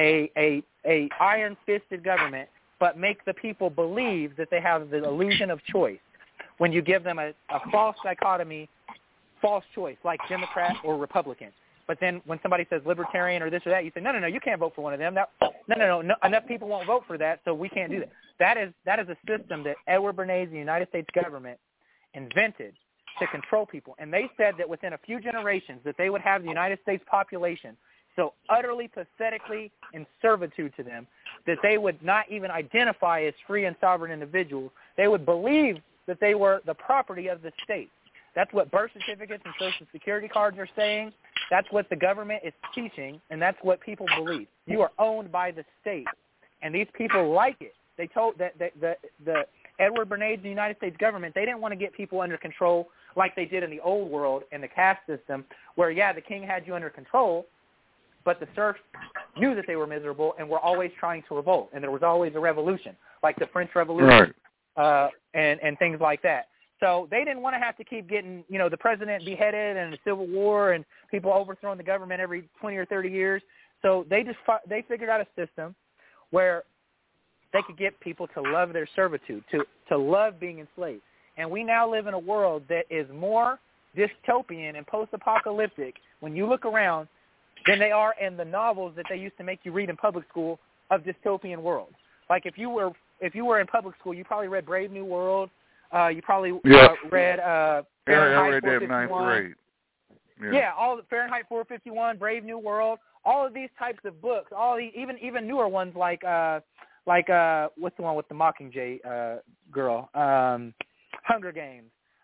a iron-fisted government, but make the people believe that they have the illusion of choice when you give them a false dichotomy, false choice, like Democrat or Republican. But then when somebody says libertarian or this or that, you say, no, you can't vote for one of them. No, enough people won't vote for that, so we can't do that. That is a system that Edward Bernays, the United States government, invented to control people. And they said that within a few generations that they would have the United States population so utterly, pathetically in servitude to them that they would not even identify as free and sovereign individuals. They would believe that they were the property of the state. That's what birth certificates and Social Security cards are saying. That's what the government is teaching, and that's what people believe. You are owned by the state, and these people like it. They told that the Edward Bernays, the United States government, they didn't want to get people under control like they did in the old world in the caste system, where, the king had you under control, but the serfs knew that they were miserable and were always trying to revolt, and there was always a revolution, like the French Revolution,
right.
And things like that. So they didn't want to have to keep getting, the president beheaded and a civil war and people overthrowing the government every 20 or 30 years. So they figured out a system where they could get people to love their servitude, to love being enslaved. And we now live in a world that is more dystopian and post-apocalyptic when you look around than they are in the novels that they used to make you read in public school of dystopian worlds. Like if you were in public school, you probably read Brave New World. You probably read Fahrenheit 451.
In ninth grade.
Yeah, all the Fahrenheit 451, Brave New World, all of these types of books, even newer ones like what's the one with the Mockingjay girl, Hunger Games,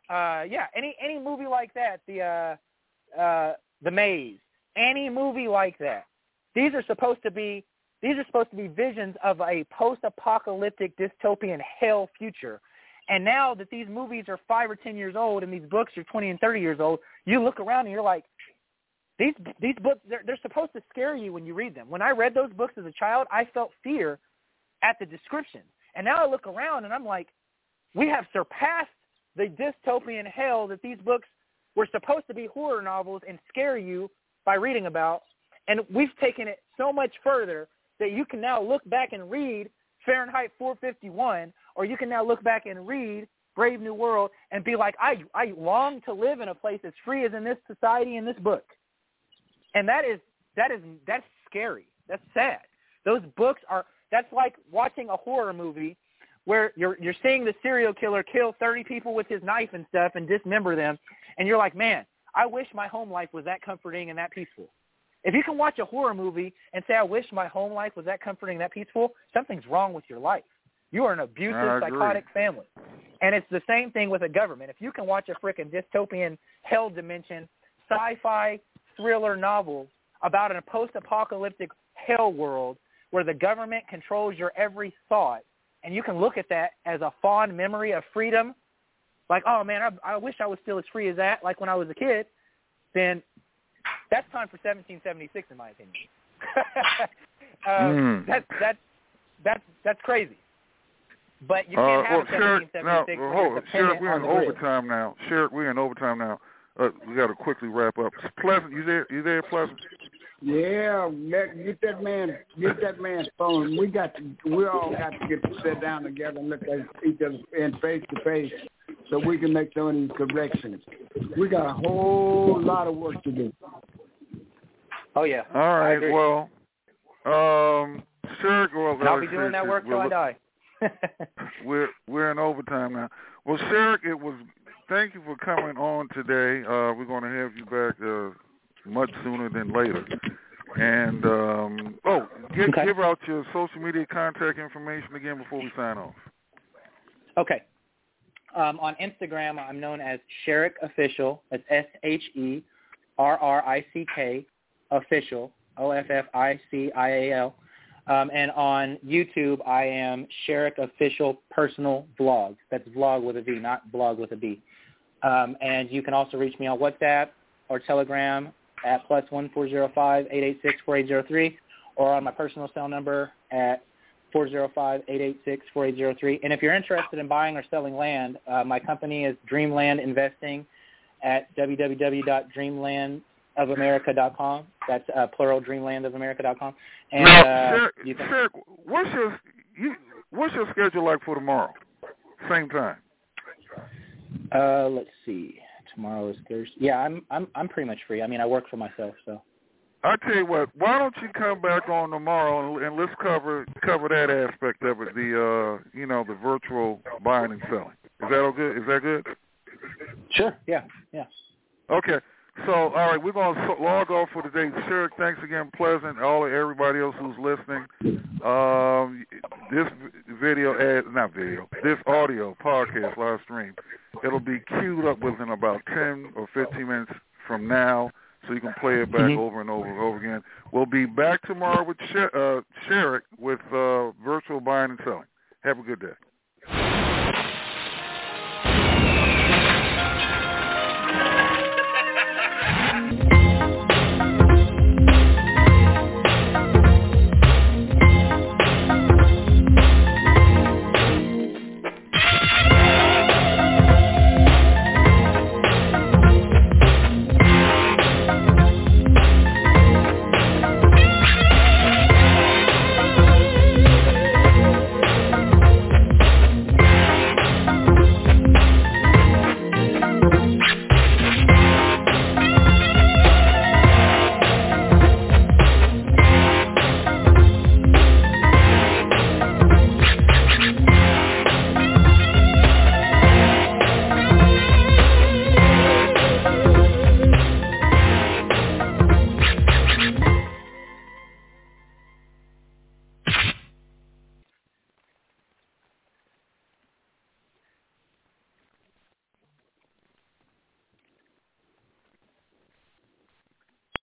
Any movie like that, The Maze, any movie like that. These are supposed to be visions of a post-apocalyptic dystopian hell future. And now that these movies are 5 or 10 years old and these books are 20 and 30 years old, you look around and you're like, these books, they're supposed to scare you when you read them. When I read those books as a child, I felt fear at the description. And now I look around and I'm like, we have surpassed the dystopian hell that these books were supposed to be horror novels and scare you by reading about. And we've taken it so much further that you can now look back and read Fahrenheit 451, or you can now look back and read Brave New World and be like, I long to live in a place as free as in this society in this book. And that's scary. That's sad. Those books that's like watching a horror movie where you're seeing the serial killer kill 30 people with his knife and stuff and dismember them, and you're like, man, I wish my home life was that comforting and that peaceful. If you can watch a horror movie and say, I wish my home life was that comforting and that peaceful, something's wrong with your life. You are an abusive, psychotic family. And it's the same thing with a government. If you can watch a frickin' dystopian hell dimension sci-fi thriller novel about a post-apocalyptic hell world where the government controls your every thought, and you can look at that as a fond memory of freedom, like, oh, man, I wish I was still as free as that, like when I was a kid, then that's time for 1776, in my opinion. That's crazy. But you can't have 1776.
Sherrick, we're in overtime now. We got to quickly wrap up. Pleasant, you there, Pleasant?
Yeah, get that man's phone. We all got to get to sit down together and look at each other in face to face, so we can make some of these corrections. We got a whole lot of work to do.
Oh yeah.
All right. Well, Sherrick,
I'll be doing that work till I die.
We're in overtime now. Well, Sherrick, thank you for coming on today. We're going to have you back much sooner than later. And give out your social media contact information again before we sign off.
Okay. On Instagram, I'm known as Sherrick Official. That's SHERRICK Official, OFFICIAL. And on YouTube, I am Sherrick Official Personal Vlog. That's vlog with a V, not blog with a B. And you can also reach me on WhatsApp or Telegram at +1 405-886-4803, or on my personal cell number at 405-886-4803. And if you're interested in buying or selling land, my company is Dreamland Investing at www.dreamlandofamerica.com. That's plural, dreamlandofamerica.com. And
now, Sherrick, what's your schedule like for tomorrow? Same time.
Let's see. Tomorrow is Thursday. Yeah, I'm pretty much free. I mean, I work for myself, so.
I tell you what, why don't you come back on tomorrow and let's cover that aspect of it, the virtual buying and selling. Is that good?
Sure. Yeah.
Okay. So, all right, we're going to log off for today. Sherrick, thanks again, Pleasant, everybody else who's listening. This this audio podcast live stream, it'll be queued up within about 10 or 15 minutes from now, so you can play it back over and over and over again. We'll be back tomorrow with Sherrick with virtual buying and selling. Have a good day.